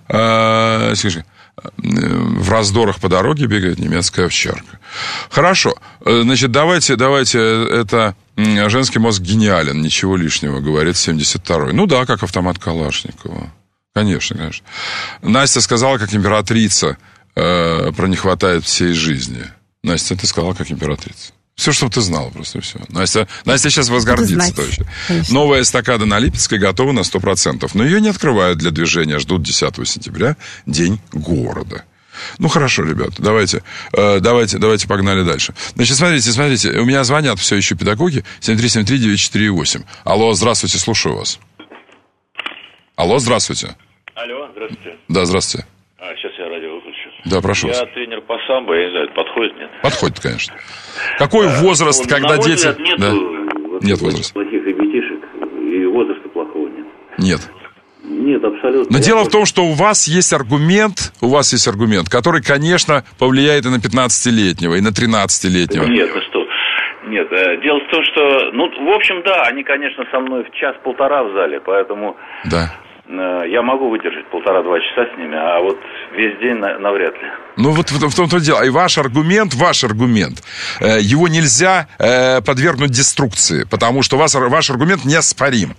в раздорах по дороге бегает немецкая овчарка. Хорошо. Значит, давайте это... Женский мозг гениален, ничего лишнего, говорит 72-й. Ну да, как автомат Калашникова. Конечно. Настя сказала, как императрица, про не хватает всей жизни. Настя, ты сказала, как императрица. Все, чтобы ты знала, просто все. Настя сейчас возгордится точно. Новая эстакада на Липецкой готова на 100%. Но ее не открывают для движения. Ждут 10 сентября, День города. Ну, хорошо, ребят, давайте погнали дальше. Значит, смотрите, у меня звонят все еще педагоги, 7373948. Алло, здравствуйте, слушаю вас. Алло, здравствуйте. Алло, здравствуйте. Да, здравствуйте. Сейчас я радио выключу. Да, прошу вас. Я тренер по самбо, я не знаю, подходит, нет? Подходит, конечно. Какой возраст, когда дети... Нет возраста. Плохих ребятишек, и возраста плохого нет. Нет, абсолютно. Но дело в том, что у вас есть аргумент, который, конечно, повлияет и на 15-летнего, и на 13-летнего. Нет, Нет, дело в том, что, в общем, да, они, конечно, со мной в час-полтора в зале, поэтому я могу выдержать 1,5-2 часа с ними, а вот весь день навряд ли. Ну, вот в том-то дело. И ваш аргумент, его нельзя подвергнуть деструкции, потому что ваш аргумент неоспорим.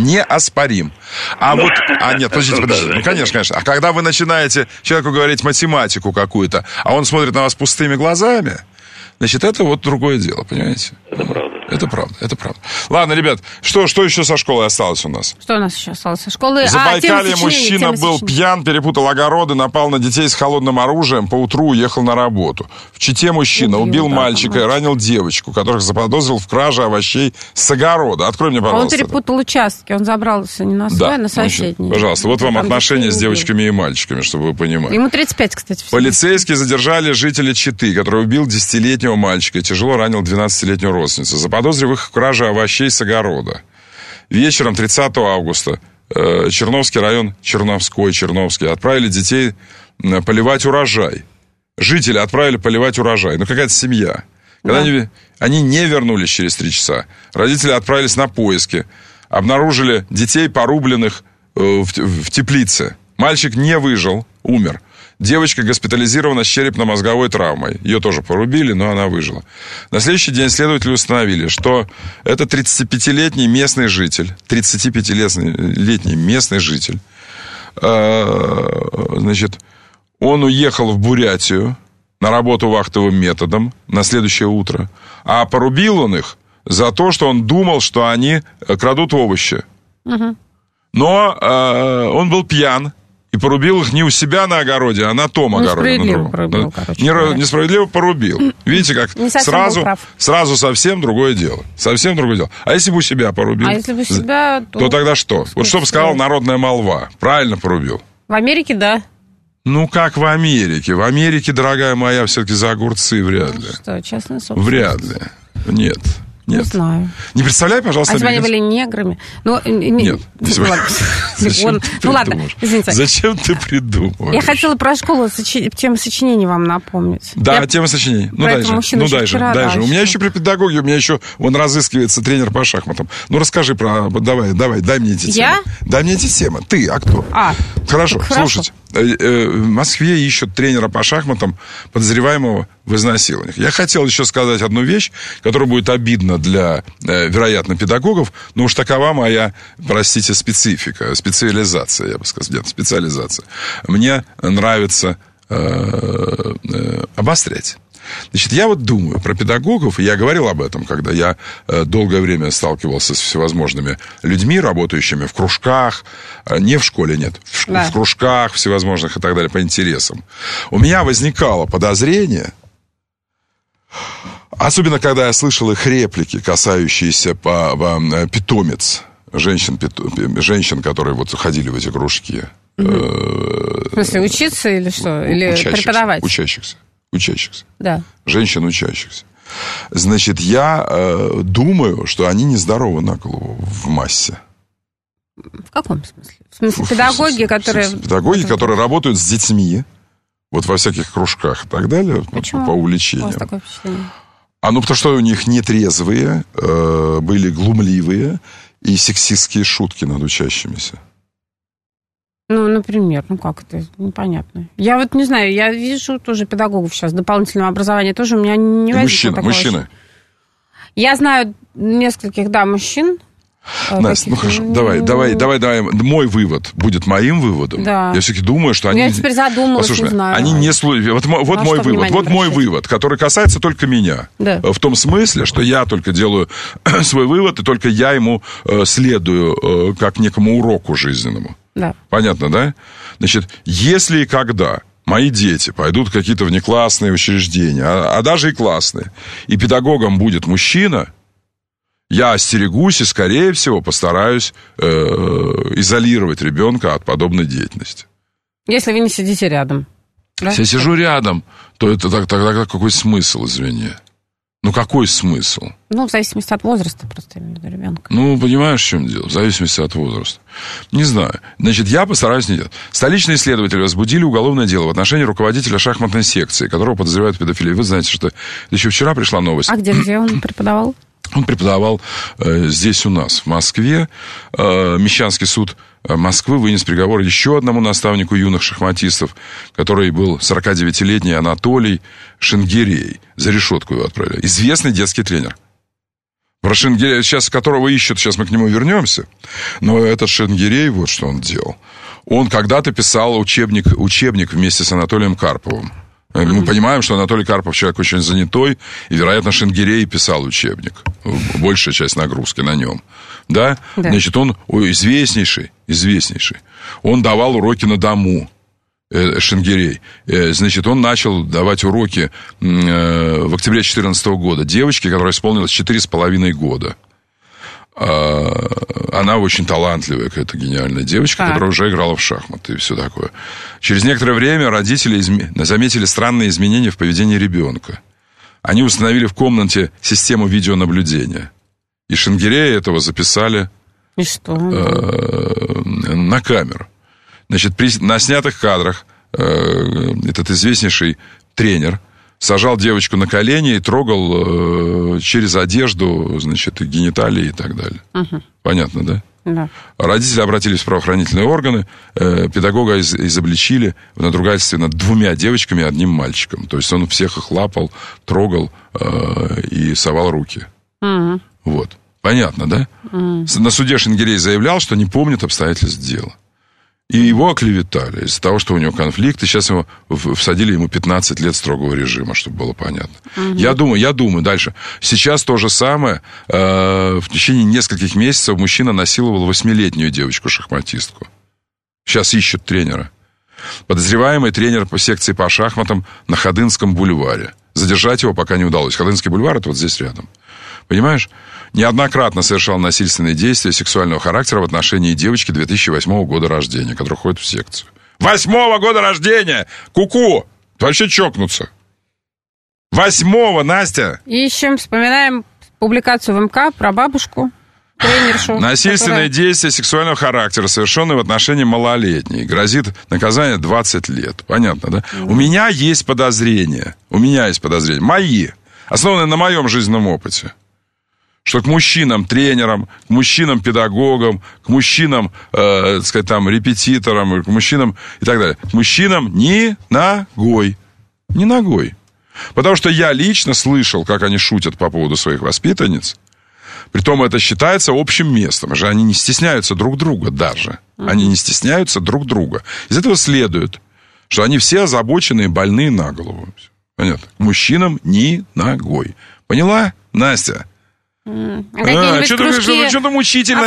Нет, подождите. Ну, конечно. А когда вы начинаете человеку говорить математику какую-то, а он смотрит на вас пустыми глазами, значит, это вот другое дело, понимаете? Это правда. Ладно, ребят, что еще со школой осталось у нас? Что у нас еще осталось со школы? В Забайкалье мужчина был пьян, перепутал огороды, напал на детей с холодным оружием, поутру уехал на работу. В Чите мужчина убил мальчика и ранил девочку, которых заподозрил в краже овощей с огорода. Открой мне, пожалуйста. Он перепутал участки, он забрался не на свой, а на соседний. Пожалуйста, вот вам отношения с девочками и мальчиками, чтобы вы понимали. Ему 35, кстати. Полицейские задержали жителя Читы, который убил 10-летнего мальчика и тяжело ранил 12-летнюю родственницу. Заподозрив их в краже овощей с огорода. Вечером 30 августа Черновский район, Черновский, отправили детей поливать урожай. Жители отправили поливать урожай. Какая-то семья. Когда они не вернулись через 3 часа, родители отправились на поиски. Обнаружили детей, порубленных в теплице. Мальчик не выжил, умер. Девочка госпитализирована с черепно-мозговой травмой. Ее тоже порубили, но она выжила. На следующий день следователи установили, что это 35-летний местный житель. Значит, он уехал в Бурятию на работу вахтовым методом на следующее утро. А порубил он их за то, что он думал, что они крадут овощи. Угу. Но он был пьян. И порубил их не у себя на огороде, а на том огороде. Несправедливо порубил. Видите, как сразу совсем другое дело. А если бы у себя порубил? А если бы у себя, то тогда что? Вот что бы сказала народная молва. Правильно порубил. В Америке, да. Ну, как в Америке. В Америке, дорогая моя, все-таки за огурцы вряд ли. Что, частная собственность? Вряд ли. Нет. Не знаю. Не представляй, пожалуйста, если бы они были неграми. Ну, нет. Ну, ладно, извините. Зачем ты придумываешь? Я хотела про школу тему сочинений вам напомнить. Да, тема сочинений. Ну, дай же. У меня еще при педагоге, у меня еще, вон разыскивается тренер по шахматам. Ну, расскажи про... Давай, дай мне эти темы. Я? Дай мне эти темы. Ты, а кто? Хорошо, слушайте. В Москве ищут тренера по шахматам, подозреваемого в изнасилованиях. Я хотел еще сказать одну вещь, которая будет обидна для, вероятно, педагогов, но уж такова моя, простите, специализация, я бы сказал. Нет, специализация. Мне нравится обострять. Значит, я вот думаю про педагогов, и я говорил об этом, когда я долгое время сталкивался с всевозможными людьми, работающими в кружках, не в школе, нет, в кружках всевозможных и так далее, по интересам. У меня возникало подозрение, особенно когда я слышал их реплики, касающиеся питомец, женщин, которые вот ходили в эти кружки. В смысле, учиться или что? Или преподавать? Учащихся. Да. Женщин учащихся. Значит, я думаю, что они нездоровы на голову в массе. В каком смысле? В смысле, педагоги, которые... Педагоги, которые работают с детьми, вот во всяких кружках и так далее, по увлечениям. У вас такое впечатление? Потому что у них нетрезвые, были глумливые и сексистские шутки над учащимися. Ну, например, как это? Непонятно. Я вот не знаю, я вижу тоже педагогов сейчас дополнительного образования, тоже у меня не возникло такого. Мужчины. Я знаю нескольких, мужчин. Настя, ну хорошо, давай. Мой вывод будет моим выводом. Да. Я все-таки думаю, что они... Я теперь задумалась, не знаю. Они не слушают. Вот мой вывод. Вот мой вывод, который касается только меня. Да. В том смысле, что я только делаю свой вывод, и только я ему следую как некому уроку жизненному. Да. Понятно, да? Значит, если и когда мои дети пойдут в какие-то внеклассные учреждения, а даже и классные, и педагогом будет мужчина, я остерегусь и, скорее всего, постараюсь изолировать ребенка от подобной деятельности. Если вы не сидите рядом. Да? Если я сижу рядом, то это тогда какой смысл, извини? Ну, какой смысл? Ну, в зависимости от возраста просто ребенка. Ну, понимаешь, в чем дело? В зависимости от возраста. Не знаю. Значит, я постараюсь не делать. Столичные исследователи возбудили уголовное дело в отношении руководителя шахматной секции, которого подозревают в педофилии. Вы знаете, что еще вчера пришла новость. А где он преподавал? Он преподавал здесь у нас, в Москве. Мещанский суд Москвы вынес приговор еще одному наставнику юных шахматистов, который был 49-летний Анатолий Шенгирей. За решетку его отправили. Известный детский тренер. Про Шенгирей, сейчас которого ищут, сейчас мы к нему вернемся. Но этот Шенгирей, вот что он делал. Он когда-то писал учебник вместе с Анатолием Карповым. Мы понимаем, что Анатолий Карпов человек очень занятой, и, вероятно, Шенгирей писал учебник. Большая часть нагрузки на нем. Да? Значит, он известнейший. Он давал уроки на дому, Шенгирей. Значит, он начал давать уроки в октябре 2014 года девочке, которая исполнилась 4,5 года. Она очень талантливая, какая-то гениальная девочка, которая уже играла в шахматы и все такое. Через некоторое время родители заметили странные изменения в поведении ребенка. Они установили в комнате систему видеонаблюдения. И Шенгирея этого записали на камеру. Значит, на снятых кадрах этот известнейший тренер сажал девочку на колени и трогал через одежду, значит, гениталии и так далее. Понятно, да? Да. Родители обратились в правоохранительные органы, педагога изобличили в надругательстве над 2 девочками и 1 мальчиком. То есть он всех их лапал, трогал и совал руки. Вот. Понятно, да? На суде Шенгирей заявлял, что не помнит обстоятельств дела. И его оклеветали из-за того, что у него конфликт. И сейчас всадили ему 15 лет строгого режима, чтобы было понятно. Я думаю дальше. Сейчас то же самое. В течение нескольких месяцев мужчина насиловал 8-летнюю девочку-шахматистку. Сейчас ищут тренера. Подозреваемый тренер по секции по шахматам на Ходынском бульваре. Задержать его пока не удалось. Ходынский бульвар — это вот здесь рядом. Понимаешь? Неоднократно совершал насильственные действия сексуального характера в отношении девочки 2008 года рождения, которая ходит в секцию. 8-го года рождения. Ку-ку. Вообще чокнуться. 8-го, Настя. Ищем, вспоминаем публикацию в МК про бабушку, тренершу. Насильственные действия сексуального характера, совершенные в отношении малолетней. Грозит наказание 20 лет. Понятно, да? У меня есть подозрения. Мои. Основанные на моем жизненном опыте. Что к мужчинам-тренерам, к мужчинам-педагогам, к мужчинам, так сказать, там, репетиторам, к мужчинам и так далее. К мужчинам ни ногой. Ни ногой. Потому что я лично слышал, как они шутят по поводу своих воспитанниц. Притом это считается общим местом. Они не стесняются друг друга даже. Они не стесняются друг друга. Из этого следует, что они все озабоченные и больные на голову. Понятно? К мужчинам ни ногой. Поняла, Настя? Что-то мучительно.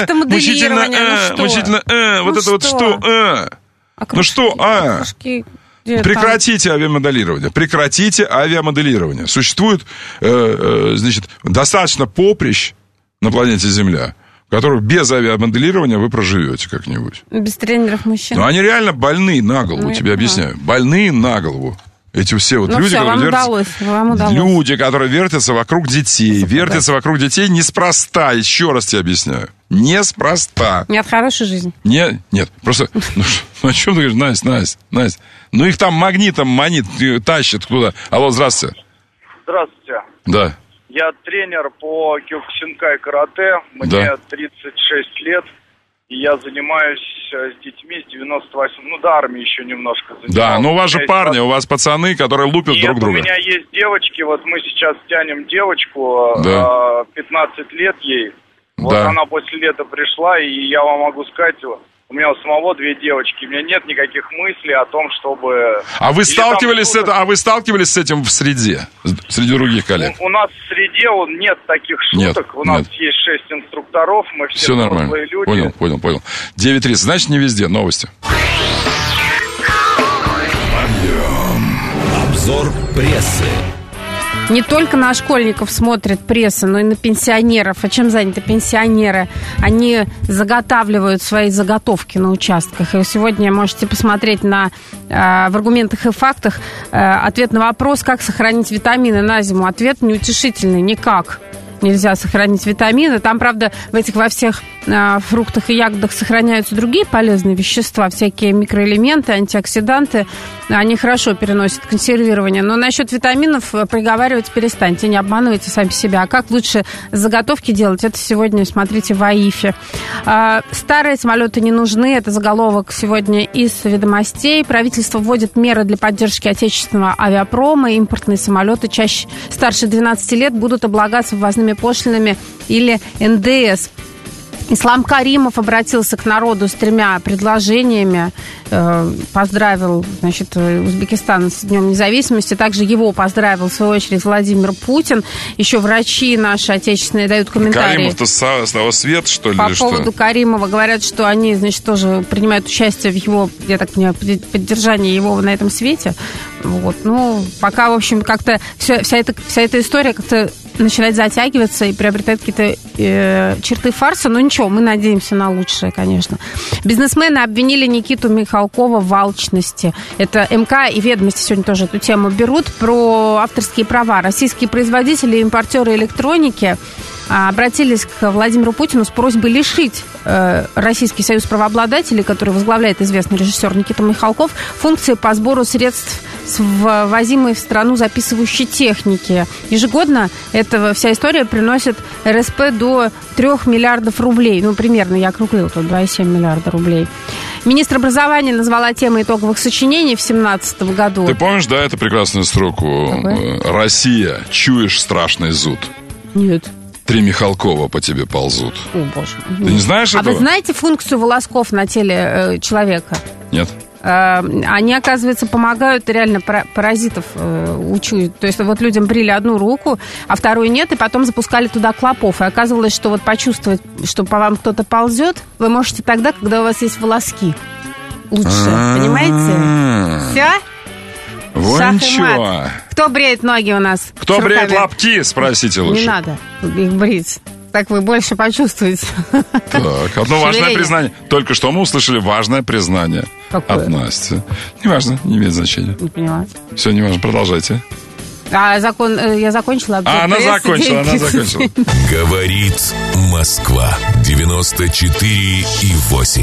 Вот это вот что? Ну что? Прекратите авиамоделирование. Существует, значит, достаточно поприщ на планете Земля, в которых без авиамоделирования вы проживете как-нибудь. Без тренеров мужчин. Но они реально больные на голову, тебе объясняю. Больные на голову. Эти все вот люди, люди, которые вертятся вокруг детей. Вертятся вокруг детей неспроста. Еще раз тебе объясняю. Неспроста. Нет, хорошей жизни. Нет, просто... Ну, о чем ты говоришь, Настя? Ну, их там магнитом тащат куда. Алло, здравствуйте. Здравствуйте. Да. Я тренер по кёкусинкай карате. Мне 36 лет. И я занимаюсь с детьми с 98... до армии еще немножко занимался. Да, но у вас же парни, у вас пацаны, которые лупят друг друга. У меня есть девочки, вот мы сейчас тянем девочку, 15 лет ей. Вот она после лета пришла, и я вам могу сказать, у меня у самого 2 девочки, у меня нет никаких мыслей о том, чтобы... А вы сталкивались с этим в среде, среди других коллег? У нас в среде нет таких шуток, у нас есть 6 инструкторов, мы все взрослые люди. Понял. 9:30, значит, не везде, новости. Обзор прессы. Не только на школьников смотрит пресса, но и на пенсионеров. А чем заняты пенсионеры? Они заготавливают свои заготовки на участках. И сегодня можете посмотреть в аргументах и фактах ответ на вопрос, как сохранить витамины на зиму. Ответ неутешительный. Никак нельзя сохранить витамины. Там, правда, во всех фруктах и ягодах сохраняются другие полезные вещества, всякие микроэлементы, антиоксиданты. Они хорошо переносят консервирование. Но насчет витаминов приговаривать перестаньте, не обманывайте сами себя. А как лучше заготовки делать, это сегодня смотрите в АИФе. Старые самолеты не нужны. Это заголовок сегодня из «Ведомостей». Правительство вводит меры для поддержки отечественного авиапрома. Импортные самолеты чаще старше 12 лет будут облагаться ввозными пошлинами или НДС. Ислам Каримов обратился к народу с 3 предложениями. Поздравил, Узбекистан с Днем независимости. Также его поздравил, в свою очередь, Владимир Путин. Еще врачи наши отечественные дают комментарии. Каримов-то с того света, что ли? По поводу Каримова говорят, что они, тоже принимают участие в его, я так понимаю, поддержании его на этом свете. Вот. Пока, в общем, как-то вся эта история как-то начинает затягиваться и приобретает какие-то черты фарса. Но ничего, мы надеемся на лучшее, конечно. Бизнесмены обвинили Никиту Михалкова в алчности. Это МК и «Ведомости» сегодня тоже эту тему берут. Про авторские права. Российские производители и импортеры электроники обратились к Владимиру Путину с просьбой лишить Российский союз правообладателей, который возглавляет известный режиссер Никита Михалков, функции по сбору средств с ввозимой в страну записывающей техники. Ежегодно эта вся история приносит РСП до 3 миллиардов рублей. Примерно, я округлила тут 2,7 миллиарда рублей. Министр образования назвала темой итоговых сочинений в 2017 году. Ты помнишь, эту прекрасную строку? «Россия, чуешь страшный зуд?» Нет. 3 Михалкова по тебе ползут. О, боже. Ты не знаешь этого? А вы знаете функцию волосков на теле человека? Нет. Они, оказывается, помогают реально паразитов учуять. То есть вот людям брили одну руку, а вторую нет, и потом запускали туда клопов. И оказывалось, что почувствовать, что по вам кто-то ползет, вы можете тогда, когда у вас есть волоски. Лучше, понимаете? Все? Вон ничего. Кто бреет ноги у нас? Кто бреет лапки, спросите лучше. Не надо их брить. Так вы больше почувствуете. Так, одно важное признание. Только что мы услышали важное признание. Какое? От Насти. Неважно, не имеет значения. Не поняла. Все, неважно, продолжайте. Я закончила. Она закончила. Говорит Москва. 94,8.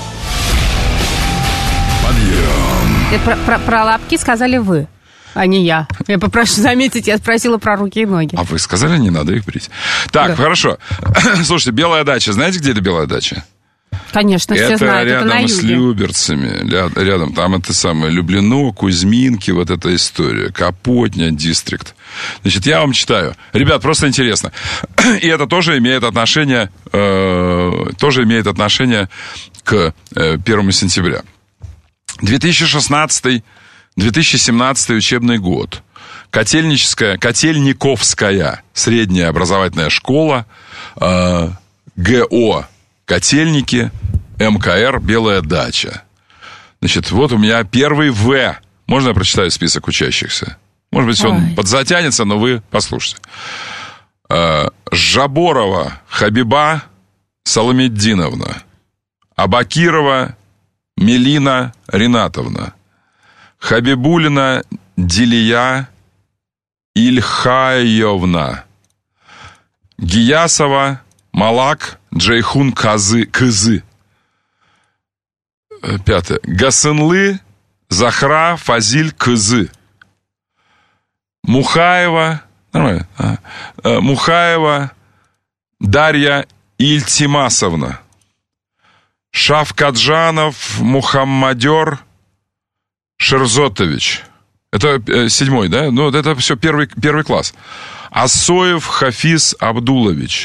Подъем. Про лапки сказали вы, а не я. Я попрошу заметить, я спросила про руки и ноги. А вы сказали, не надо их брить. Так, да. Хорошо. Слушайте, Белая дача. Знаете, где это Белая дача? Конечно, все знают. Это рядом это на с Люберцами. Рядом, там это самое Люблино, Кузьминки, вот эта история. Капотня, Дистрикт. Значит, я вам читаю. Ребят, просто интересно. И это тоже имеет отношение к 1 сентября. 2016-2017 учебный год. Котельниковская средняя образовательная школа, ГО Котельники, МКР Белая дача. Значит, вот у меня первый В. Можно я прочитаю список учащихся? Может быть, он подзатянется, но вы послушайте. Жаборова Хабиба Саламеддиновна. Абакирова Мелина Ринатовна. Хабибулина Дилия Ильхаевна. Гиясова Малак Джейхун Кызы. 5. Гасынлы Захра Фазиль Кызы. Мухаева, нормально, Мухаева Дарья Ильтимасовна. Шавкаджанов Мухаммадер Шерзотович. Это 7, да? Ну, это все первый класс. Асоев Хафиз Абдулович.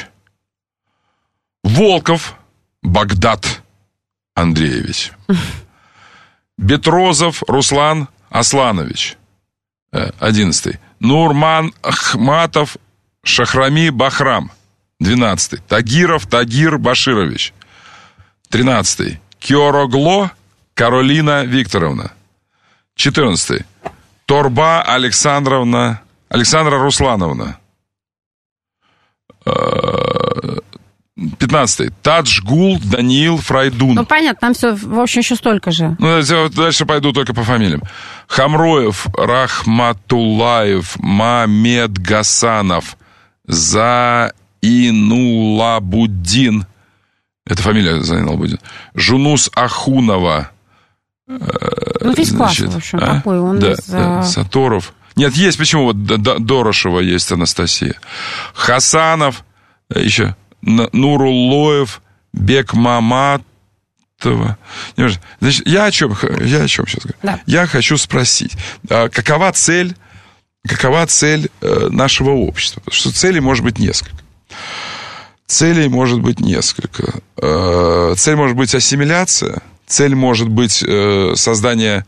Волков Багдад Андреевич. Бетрозов Руслан Асланович. 11. Нурман Ахматов Шахрами Бахрам. 12. Тагиров Тагир Баширович. 13. Киорогло Каролина Викторовна. 14. Торба Александра Руслановна. 15. Таджгул Даниил Фрайдун. Ну, понятно, там все, в общем, еще столько же. Ну, дальше пойду только по фамилиям. Хамроев Рахматуллаев Мамед Гасанов Заинулабуддин. Это фамилия Заинулабуддин. Жунус Ахунова. Ну, весь класс, в общем, такой он. Да, Саторов. Нет, есть, почему? Вот Дорошева есть Анастасия. Хасанов, еще Нуруллоев, Бекмаматова. Значит, я о чем сейчас говорю? Да. Я хочу спросить, какова цель нашего общества? Потому что целей может быть несколько. Цель может быть ассимиляция, цель может быть создание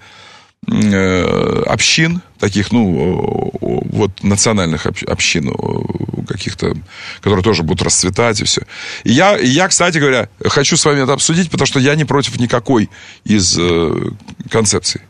общин, таких, вот национальных общин каких-то, которые тоже будут расцветать и все. И я, кстати говоря, хочу с вами это обсудить, потому что я не против никакой из концепций.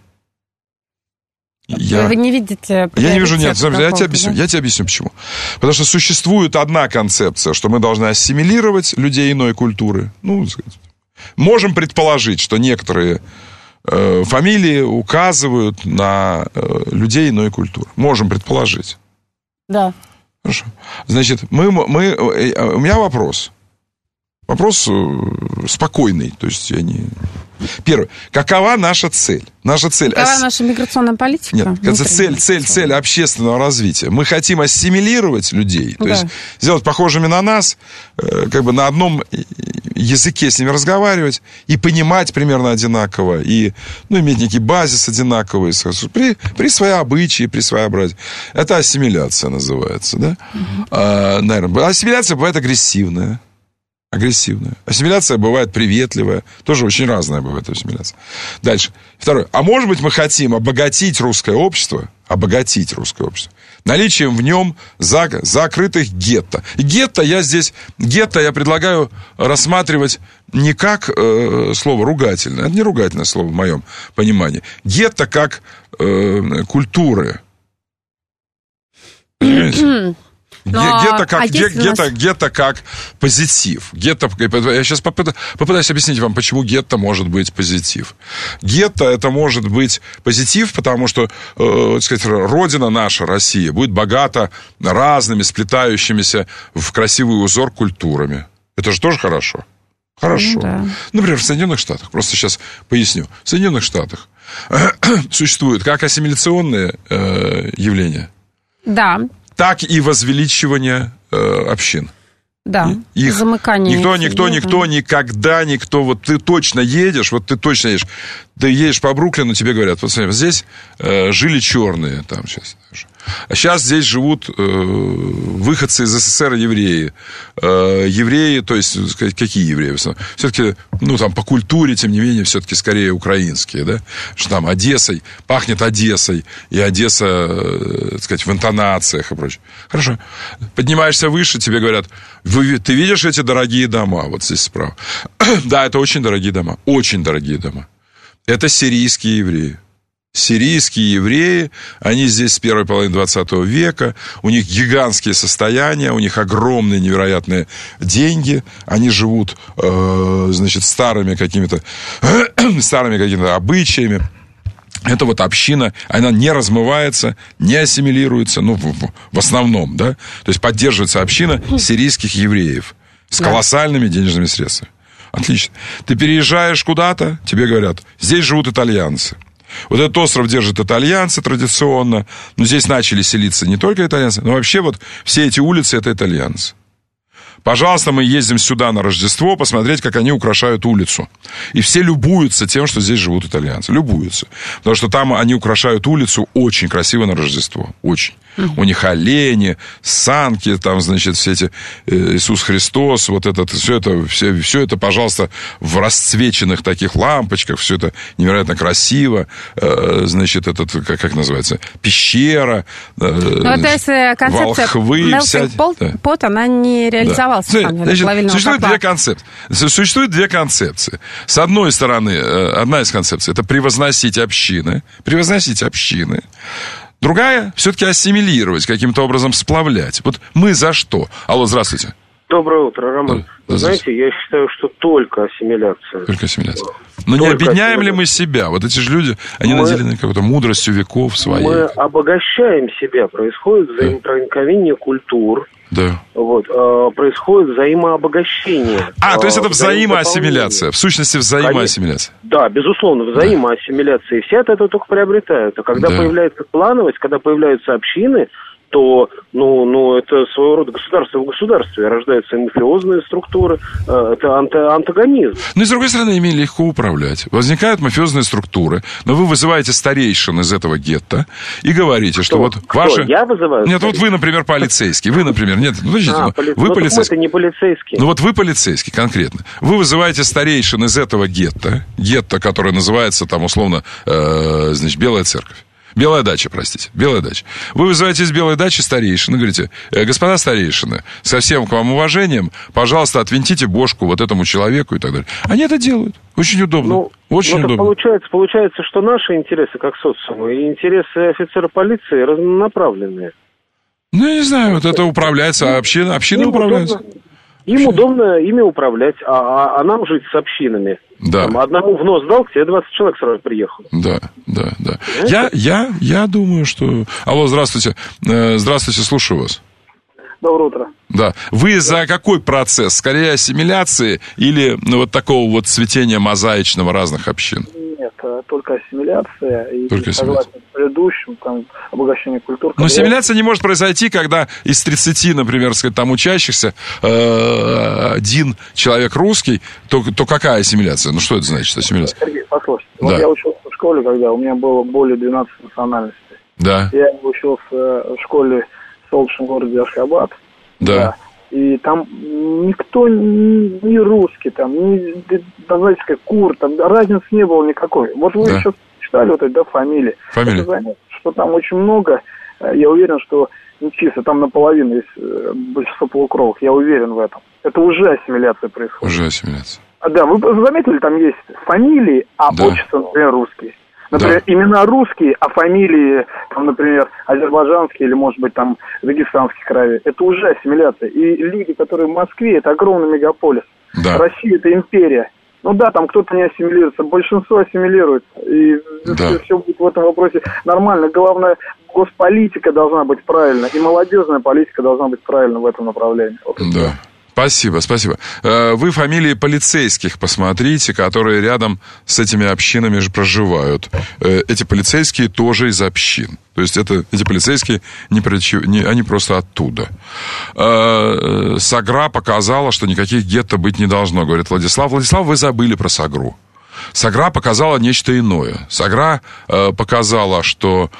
Вы не видите... Я не вижу, нет, я тебе объясню, почему. Потому что существует одна концепция, что мы должны ассимилировать людей иной культуры. Можем предположить, что некоторые фамилии указывают на людей иной культуры. Можем предположить. Да. Хорошо. Значит, у меня вопрос. Вопрос спокойный. То есть я не... Первое. Какова наша цель? Какова наша миграционная политика? Нет, цель общественного развития. Мы хотим ассимилировать людей, то есть сделать похожими на нас, как бы на одном языке с ними разговаривать и понимать примерно одинаково, и иметь некий базис одинаковый, при свои обычаи, при своеобразии. Это ассимиляция называется, да? Наверное. Ассимиляция бывает агрессивная. Ассимиляция бывает приветливая. Тоже очень разная бывает ассимиляция. Дальше. Второе. А может быть, мы хотим обогатить русское общество наличием в нем закрытых гетто. Гетто я предлагаю рассматривать не как слово ругательное. Это не ругательное слово в моем понимании. Гетто как культуры. Понимаете? Гетто как позитив. Гетто, я сейчас попытаюсь объяснить вам, почему гетто может быть позитив. Гетто это может быть позитив, потому что, так сказать, родина наша, Россия, будет богата разными сплетающимися в красивый узор культурами. Это же тоже хорошо. Хорошо. Да. Например, в Соединенных Штатах, просто сейчас поясню. В Соединенных Штатах существуют как ассимиляционные явления, да, так и возвеличивание общин. Да, замыкание. Никто, вот ты точно едешь, ты едешь по Бруклину, тебе говорят, вот смотри, здесь жили черные, там сейчас. А сейчас здесь живут выходцы из СССР евреи. Евреи, то есть, какие евреи? Все-таки, там по культуре, тем не менее, все-таки скорее украинские, да? Что там Одессой, пахнет Одессой, и Одесса, так сказать, в интонациях и прочее. Хорошо. Поднимаешься выше, тебе говорят, ты видишь эти дорогие дома, вот здесь справа? Да, это очень дорогие дома, очень дорогие дома. Это сирийские евреи. Сирийские евреи, они здесь с первой половины 20 века, у них гигантские состояния, у них огромные невероятные деньги, они живут, старыми какими-то обычаями. Эта вот община, она не размывается, не ассимилируется, в основном, да, то есть поддерживается община сирийских евреев с колоссальными денежными средствами. Отлично. Ты переезжаешь куда-то, тебе говорят, здесь живут итальянцы. Вот этот остров держат итальянцы традиционно. Но здесь начали селиться не только итальянцы, но вообще вот все эти улицы – это итальянцы. Пожалуйста, мы ездим сюда на Рождество посмотреть, как они украшают улицу. И все любуются тем, что здесь живут итальянцы. Любуются. Потому что там они украшают улицу очень красиво на Рождество. Очень. У них олени, санки, там, значит, все эти Иисус Христос, вот это, все это, пожалуйста, в расцвеченных таких лампочках, все это невероятно красиво, значит, как называется, пещера, это концепция волхвы, пот, она не реализовалась. Существует две концепции. С одной стороны, одна из концепций, это превозносить общины. Другая, все-таки ассимилировать, каким-то образом сплавлять. Вот мы за что? Алло, здравствуйте. Доброе утро, Роман. Знаете, я считаю, что только ассимиляция. Только ассимиляция. Но не обедняем ли мы себя? Вот эти же люди, они наделены какой-то мудростью веков своей. Мы обогащаем себя. Происходит взаимопроникновение культур. Да. Вот, происходит взаимообогащение. То есть это взаимоассимиляция, в сущности взаимоассимиляция. Да, безусловно, взаимоассимиляция. И все от этого только приобретают. А когда появляется плановость, когда появляются общины, то, это своего рода государство в государстве. Рождаются мафиозные структуры, это антагонизм. И с другой стороны, ими легко управлять. Возникают мафиозные структуры, но вы вызываете старейшин из этого гетто и говорите, что вот ваши... Я вызываю? Нет, вот вы, например, полицейский. Вы, например, нет, вы полицейский. Это не полицейский. Вот вы полицейский конкретно. Вы вызываете старейшин из этого гетто, которое называется там условно, Белая Церковь. Белая дача. Вы вызываете из Белой дачи старейшин и говорите, господа старейшины, со всем к вам уважением, пожалуйста, отвинтите бошку вот этому человеку и так далее. Они это делают. Очень удобно. Очень удобно. Получается, что наши интересы как социума и интересы офицера полиции разнонаправленные. Я не знаю, вот это управляется, а общины управляются. Им удобно ими управлять, а нам жить с общинами. Да. Одному в нос дал, к тебе 20 человек сразу приехало. Да. Я думаю, что... Алло, здравствуйте. Здравствуйте, слушаю вас. Доброе утро. Да. Вы за какой процесс? Скорее ассимиляции или вот такого вот цветения мозаичного разных общин? Нет, только ассимиляция. И согласно с предыдущим, там, обогащение культур. Но ассимиляция не может произойти, когда из 30, например, там учащихся один человек русский, то какая ассимиляция? Что это значит, ассимиляция? Сергей, послушайте. Да. Я учился в школе, когда у меня было более 12 национальностей. Да. Я учился в школе в солнечном городе Ашхабад. Да. И там никто не русский, там, знаете, как курд, там разницы не было никакой. Вот вы еще читали вот эти, фамилии. Фамилии. Что там очень много, я уверен, что не чисто, там наполовину есть большинство полукровок, я уверен в этом. Это уже ассимиляция происходит. Уже ассимиляция. Да, вы заметили, там есть фамилии, а отчество, например, русские. Например, имена русские, а фамилии, там, например, азербайджанские или, может быть, там, дагестанские краи. Это уже ассимиляция. И люди, которые в Москве, это огромный мегаполис. Да. Россия – это империя. Ну да, там кто-то не ассимилируется, большинство ассимилируется. И все будет в этом вопросе нормально. Главное, госполитика должна быть правильна, и молодежная политика должна быть правильна в этом направлении. Да. Спасибо. Вы фамилии полицейских посмотрите, которые рядом с этими общинами же проживают. Эти полицейские тоже из общин. То есть эти полицейские, они просто оттуда. Сагра показала, что никаких гетто быть не должно, говорит Владислав. Владислав, вы забыли про Сагру. Сагра показала нечто иное. Сагра показала, что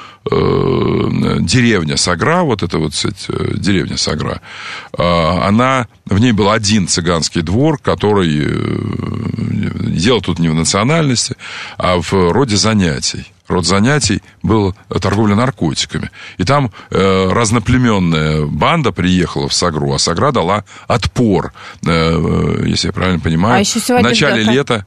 деревня Сагра, вот эта вот деревня Сагра, в ней был один цыганский двор, который дело тут не в национальности, а в роде занятий. Род занятий был торговля наркотиками. И там разноплеменная банда приехала в Сагру, а Сагра дала отпор, если я правильно понимаю, в начале лета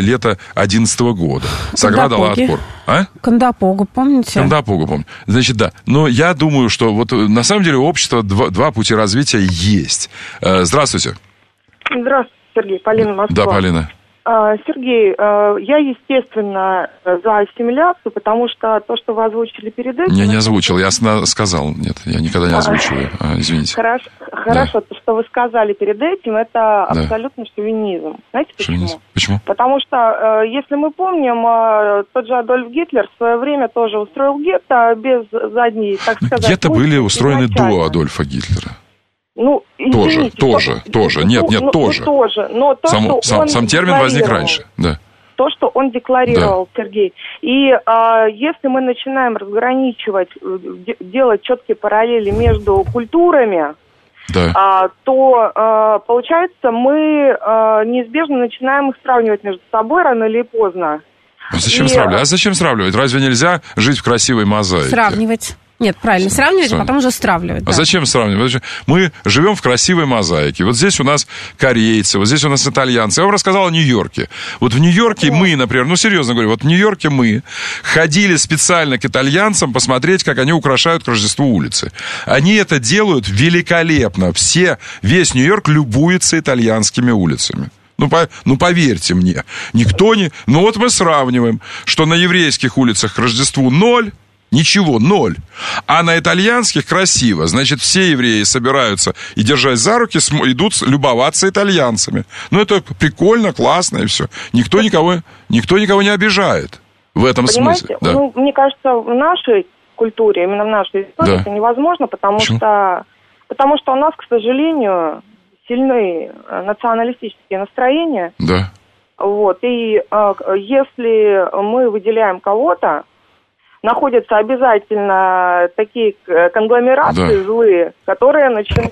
2011 года. Сагра дала отпор. Кандапогу, помните? Кандапогу помню. Значит, да. Но я думаю, что вот на самом деле у общества два пути развития есть. Здравствуйте. Здравствуйте, Сергей. Полина, Москва. Да, Полина. Сергей, я, естественно, за ассимиляцию, потому что то, что вы озвучили перед этим... Я не озвучил, я сказал. Нет, я никогда не озвучиваю. Извините. Хорошо, то, что вы сказали перед этим, это абсолютно шовинизм. Знаете почему? Почему? Потому что, если мы помним, тот же Адольф Гитлер в свое время тоже устроил гетто без задней, так сказать... Гетто были устроены до Адольфа Гитлера. Ну, извините, тоже. Нет, тоже. Тоже. Но то, сам термин возник раньше, да. То, что он декларировал, да. Сергей. И если мы начинаем разграничивать, делать четкие параллели между культурами, да. То, получается, мы неизбежно начинаем их сравнивать между собой рано или поздно. Зачем сравнивать? А зачем сравнивать? Разве нельзя жить в красивой мозаике? Сравнивать. Нет, правильно, сравнивать, а потом уже стравливать. А зачем сравнивать? Мы живем в красивой мозаике. Вот здесь у нас корейцы, вот здесь у нас итальянцы. Я вам рассказал о Нью-Йорке. Вот в Нью-Йорке мы, например, серьезно говорю, вот в Нью-Йорке мы ходили специально к итальянцам посмотреть, как они украшают к Рождеству улицы. Они это делают великолепно. Весь Нью-Йорк любуется итальянскими улицами. Ну, поверьте мне. Никто не... Ну, вот мы сравниваем, что на еврейских улицах к Рождеству 0, ничего, 0. А на итальянских красиво. Значит, все евреи собираются и, держась за руки, идут любоваться итальянцами. Ну, это прикольно, классно и все. Никто никого не обижает в этом смысле. Да. Ну, мне кажется, в нашей культуре, именно в нашей истории это невозможно, потому что у нас, к сожалению, сильны националистические настроения. Да. Вот. И если мы выделяем кого-то, находятся обязательно такие конгломерации злые, которые начинают,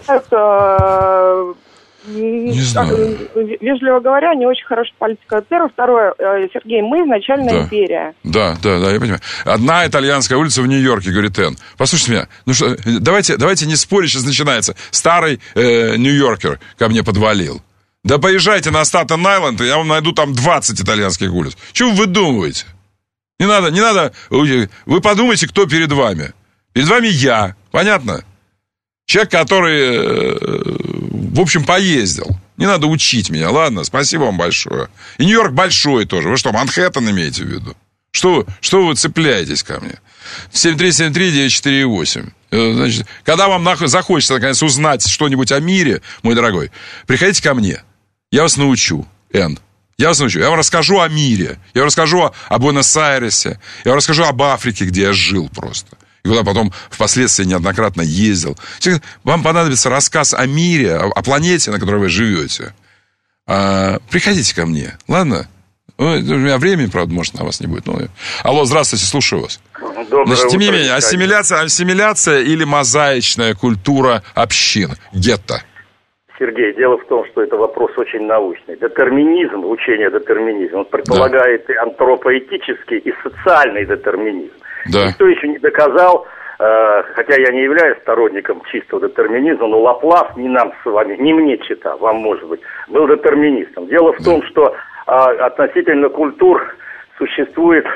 вежливо говоря, не очень хорошая политика. Первое. Второе, Сергей, мы изначально империя. Да, я понимаю. Одна итальянская улица в Нью-Йорке, говорит Энн. Послушайте меня, давайте не спорить, сейчас начинается. Старый нью-йоркер ко мне подвалил. Да поезжайте на Статен-Айленд, и я вам найду там 20 итальянских улиц. Чего вы выдумываете? Не надо. Вы подумайте, кто перед вами. Перед вами я. Понятно? Человек, который, в общем, поездил. Не надо учить меня, ладно? Спасибо вам большое. И Нью-Йорк большой тоже. Вы что, Манхэттен имеете в виду? Что вы цепляетесь ко мне? 7373948. Значит, когда вам захочется, наконец, узнать что-нибудь о мире, мой дорогой, приходите ко мне. Я вас научу, Энн. Я вам расскажу о мире. Я вам расскажу о Буэнос-Айресе. Я вам расскажу об Африке, где я жил просто. И куда потом впоследствии неоднократно ездил. Вам понадобится рассказ о мире, о планете, на которой вы живете. Приходите ко мне, ладно? У меня времени, правда, может, на вас не будет. Алло, здравствуйте, слушаю вас. Значит, тем не менее, ассимиляция или мозаичная культура общин, гетто? Сергей, дело в том, что это вопрос очень научный. Детерминизм, учение детерминизма, он предполагает и антропоэтический, и социальный детерминизм. Да. Никто еще не доказал, хотя я не являюсь сторонником чистого детерминизма, но Лаплас не нам с вами, не мне читал, вам может быть, был детерминистом. Дело в том, что относительно культур существует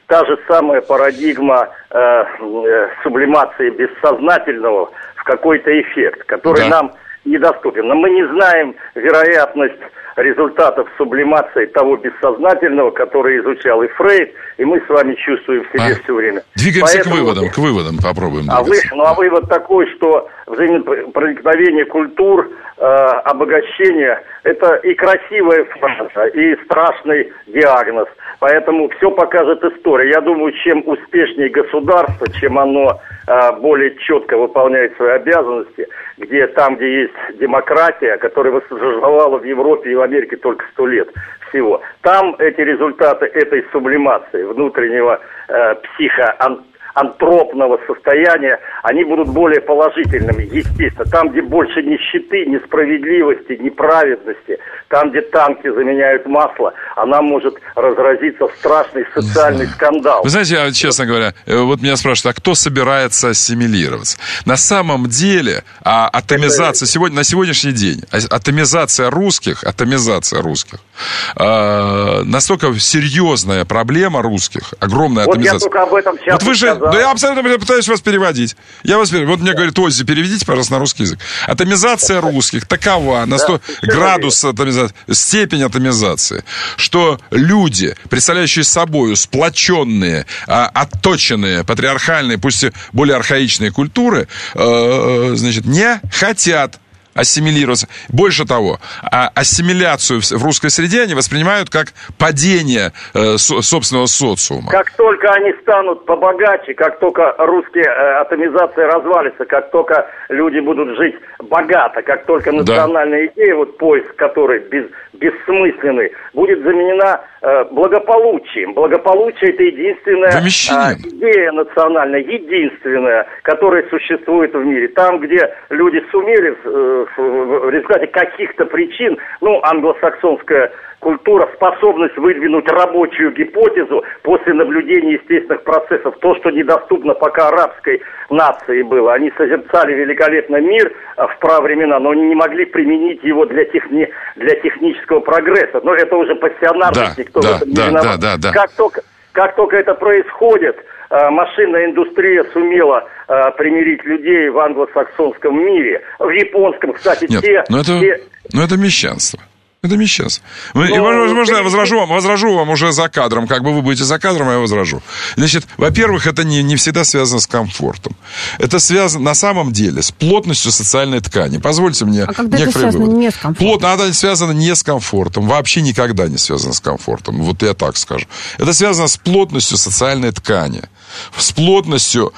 та же самая парадигма сублимации бессознательного в какой-то эффект, который нам недоступен. Но мы не знаем вероятность результатов сублимации того бессознательного, который изучал и Фрейд, и мы с вами чувствуем в себе все время. Двигаемся к выводам попробуем двигаться. Вывод такой, что взаимопроникновение культур, обогащение – это и красивая фраза, и страшный диагноз. Поэтому все покажет история. Я думаю, чем успешнее государство, чем оно более четко выполняет свои обязанности, где есть демократия, которая восторжествовала в Европе и в Америке только 100 лет всего, там эти результаты этой сублимации внутреннего антропного состояния, они будут более положительными, естественно. Там, где больше нищеты, несправедливости, неправедности, там, где танки заменяют масло, она может разразиться в страшный социальный скандал. Вы знаете, я, честно говоря, вот меня спрашивают, а кто собирается ассимилироваться? На самом деле, атомизация на сегодняшний день, атомизация русских, настолько серьезная проблема русских, огромная атомизация. Вот я только об этом сейчас сказал. Да я абсолютно пытаюсь вас переводить. Вот мне говорит, Оззи, переведите, пожалуйста, на русский язык. Атомизация русских такова, на 100 градус атомизации, степень атомизации, что люди, представляющие собой сплоченные, отточенные, патриархальные, пусть и более архаичные культуры, не хотят ассимилироваться. Больше того, ассимиляцию в русской среде они воспринимают как падение собственного социума. Как только они станут побогаче, как только русская атомизация развалится, как только люди будут жить богато, как только национальная идея, поиск которой бессмысленный, будет заменена благополучием. Благополучие – это единственная идея национальная, единственная, которая существует в мире. Там, где люди сумели в результате каких-то причин, англосаксонская культура, способность выдвинуть рабочую гипотезу после наблюдения естественных процессов, то, что недоступно пока арабской нации было. Они созерцали великолепный мир в правовремена, но они не могли применить его для технического прогресса. Но это уже пассионарность, никто в этом не виноват. Как только это происходит, машинная индустрия сумела примирить людей в англосаксонском мире, в японском, кстати, это мещанство. Это мещанство. Можно я возражу вам уже за кадром. Как бы вы будете за кадром, а я возражу. Значит, во-первых, это не всегда связано с комфортом. Это связано на самом деле с плотностью социальной ткани. Позвольте мне некоторые выводы. Не с комфортом? Она связана не с комфортом. Вообще никогда не связана с комфортом. Вот я так скажу. Это связано с плотностью социальной ткани. С плотностью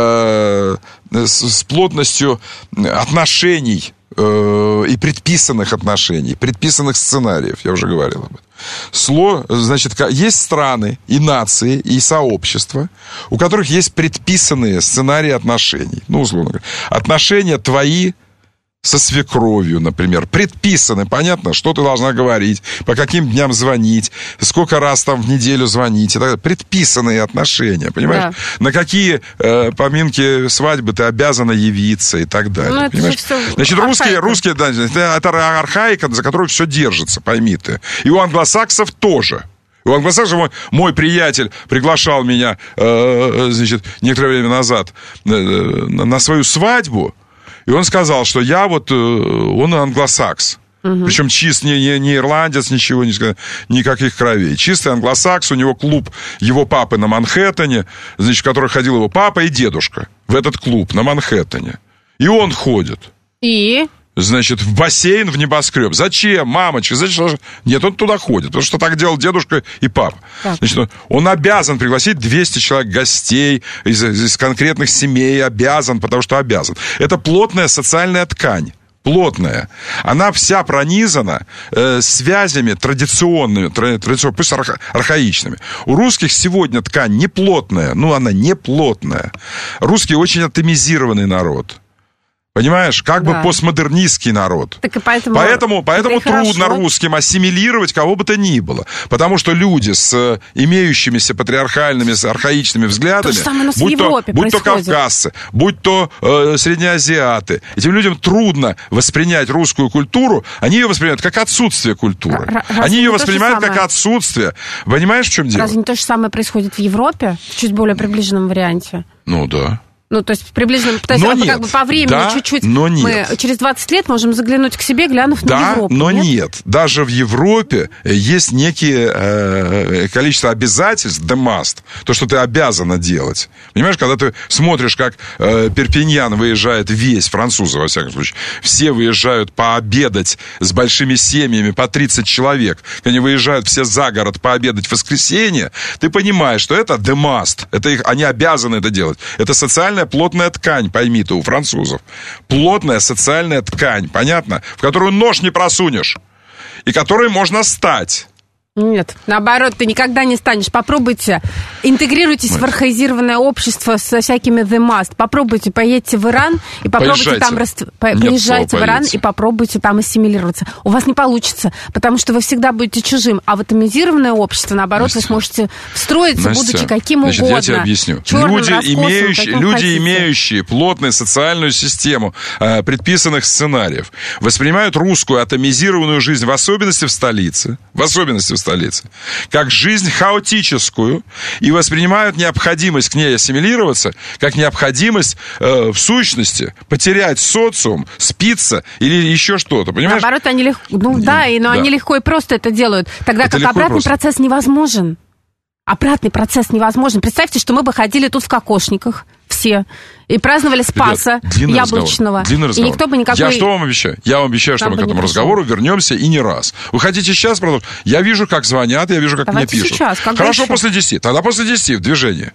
отношений и предписанных отношений, предписанных сценариев, я уже говорил об этом. Значит, есть страны и нации, и сообщества, у которых есть предписанные сценарии отношений. Условно говоря, отношения твои со свекровью, например, предписаны, понятно, что ты должна говорить, по каким дням звонить, сколько раз там в неделю звонить, и так далее. Предписанные отношения, понимаешь? Да. На какие поминки, свадьбы ты обязана явиться и так далее. Понимаешь? Значит, русские, это архаика, за которую все держится, пойми ты. И у англосаксов тоже. У англосаксов мой приятель приглашал меня, некоторое время назад на свою свадьбу. И он сказал, что он англосакс. Причем чист, не ирландец, ничего, никаких кровей. Чистый англосакс, у него клуб его папы на Манхэттене, в который ходил его папа и дедушка в этот клуб на Манхэттене. И он ходит. И? В бассейн в небоскреб. Зачем, мамочка? Зачем? Нет, он туда ходит, потому что так делал дедушка и папа. Он обязан пригласить 200 человек гостей из конкретных семей, обязан, потому что обязан. Это плотная социальная ткань. Плотная. Она вся пронизана связями традиционными, пусть архаичными. У русских сегодня ткань не плотная, она не плотная. Русские очень атомизированный народ. Понимаешь? Как бы постмодернистский народ. Так и поэтому трудно русским ассимилировать кого бы то ни было. Потому что люди с имеющимися патриархальными, с архаичными взглядами, будь то кавказцы, будь то среднеазиаты, этим людям трудно воспринять русскую культуру, они ее воспринимают как отсутствие культуры. Они ее воспринимают как отсутствие. Понимаешь, в чем дело? Разве не то же самое происходит в Европе, в чуть более приближенном варианте? Ну да. Ну, то есть приближенно, то есть, как бы по времени чуть-чуть. Но нет. Мы через 20 лет можем заглянуть к себе, глянув на Европу. Да, но нет. Даже в Европе есть некие количество обязательств, the must, то, что ты обязана делать. Понимаешь, когда ты смотришь, как Перпиньян выезжает весь, французы, во всяком случае, все выезжают пообедать с большими семьями, по 30 человек. Они выезжают все за город пообедать в воскресенье, ты понимаешь, что это the must. Они обязаны это делать. Это социальная плотная ткань, пойми ты, у французов. Плотная социальная ткань, понятно? В которую нож не просунешь. И которой можно стать. Нет, наоборот, ты никогда не станешь. Попробуйте, интегрируйтесь в архаизированное общество со всякими the must. Попробуйте, поедьте в Иран и попробуйте поезжайте в Иран и попробуйте там ассимилироваться. У вас не получится, потому что вы всегда будете чужим. А в атомизированное общество, наоборот, вы сможете встроиться, будучи каким угодно. Я тебе объясню. Люди, имеющие плотную социальную систему предписанных сценариев, воспринимают русскую атомизированную жизнь, в особенности в столице, как жизнь хаотическую, и воспринимают необходимость к ней ассимилироваться как необходимость в сущности потерять социум, спиться или еще что-то, понимаешь? Наоборот, они они легко и просто это делают, тогда как обратный процесс невозможен. Обратный процесс невозможен. Представьте, что мы бы ходили тут в кокошниках все и праздновали Спаса яблочного. Длинный разговор. И никто бы никакой... Я что вам обещаю? Я вам обещаю, что мы к этому разговору вернемся и не раз. Вы хотите сейчас продолжить? Я вижу, как звонят, я вижу, как мне пишут. Сейчас, Хорошо, еще? После 10. Тогда после 10 в движении.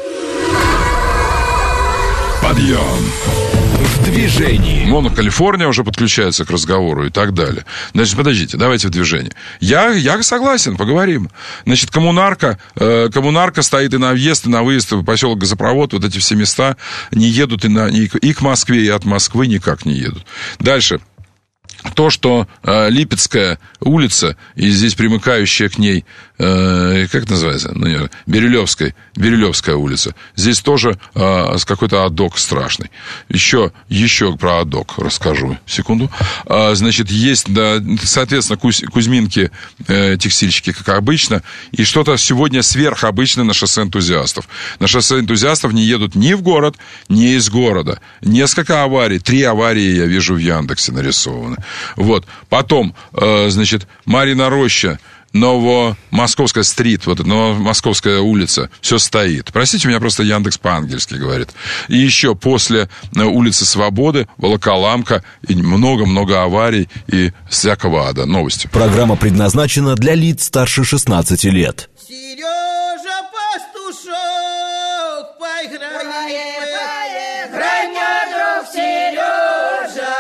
Подъем. В движении. Мона Калифорния уже подключается к разговору и так далее. Значит, подождите, давайте в движение. Я согласен, поговорим. Значит, коммунарка стоит и на въезд, и на выезд, и поселок Газопровод, вот эти все места не едут и к Москве, и от Москвы никак не едут. Дальше. То, что Липецкая улица и здесь примыкающая к ней, как это называется? Бирюлевская улица. Здесь тоже какой-то адок страшный. Еще про адок расскажу. Секунду. Значит, есть, соответственно, Кузьминки, текстильщики, как обычно, и что-то сегодня сверхобычное на шоссе энтузиастов. На шоссе энтузиастов не едут ни в город, ни из города. Несколько аварий, 3 аварии я вижу в Яндексе нарисованы. Вот. Потом, значит, Марьина Роща, Новомосковская стрит, вот Новомосковская улица, все стоит. Простите, у меня просто Яндекс по-ангельски говорит. И еще после улицы Свободы, Волоколамка, и много-много аварий и всякого ада. Новости. Программа предназначена для лиц старше 16 лет. Сережа Пастушок, поиграй, мой друг Сережа.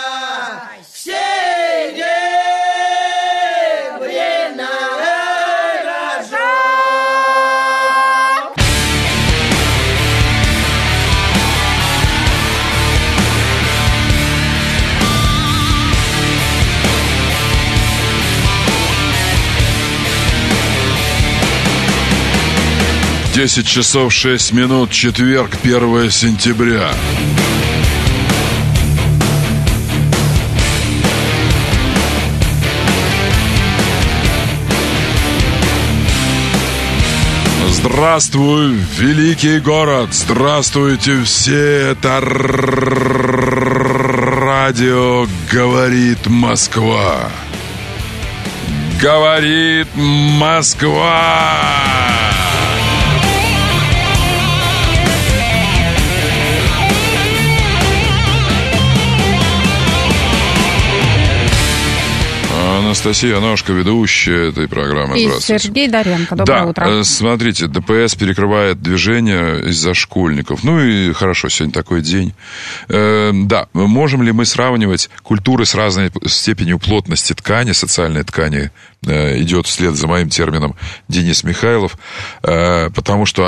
Десять часов 6 минут, четверг, 1 сентября. Здравствуй, великий город! Здравствуйте все! Это радио «Говорит Москва». Говорит Москва! Анастасия Аношка, ведущая этой программы. И Сергей Доренко. Доброе утро. Смотрите, ДПС перекрывает движение из-за школьников. Ну и хорошо, сегодня такой день. Да, можем ли мы сравнивать культуры с разной степенью плотности ткани, социальной ткани? Идет вслед за моим термином Денис Михайлов, потому что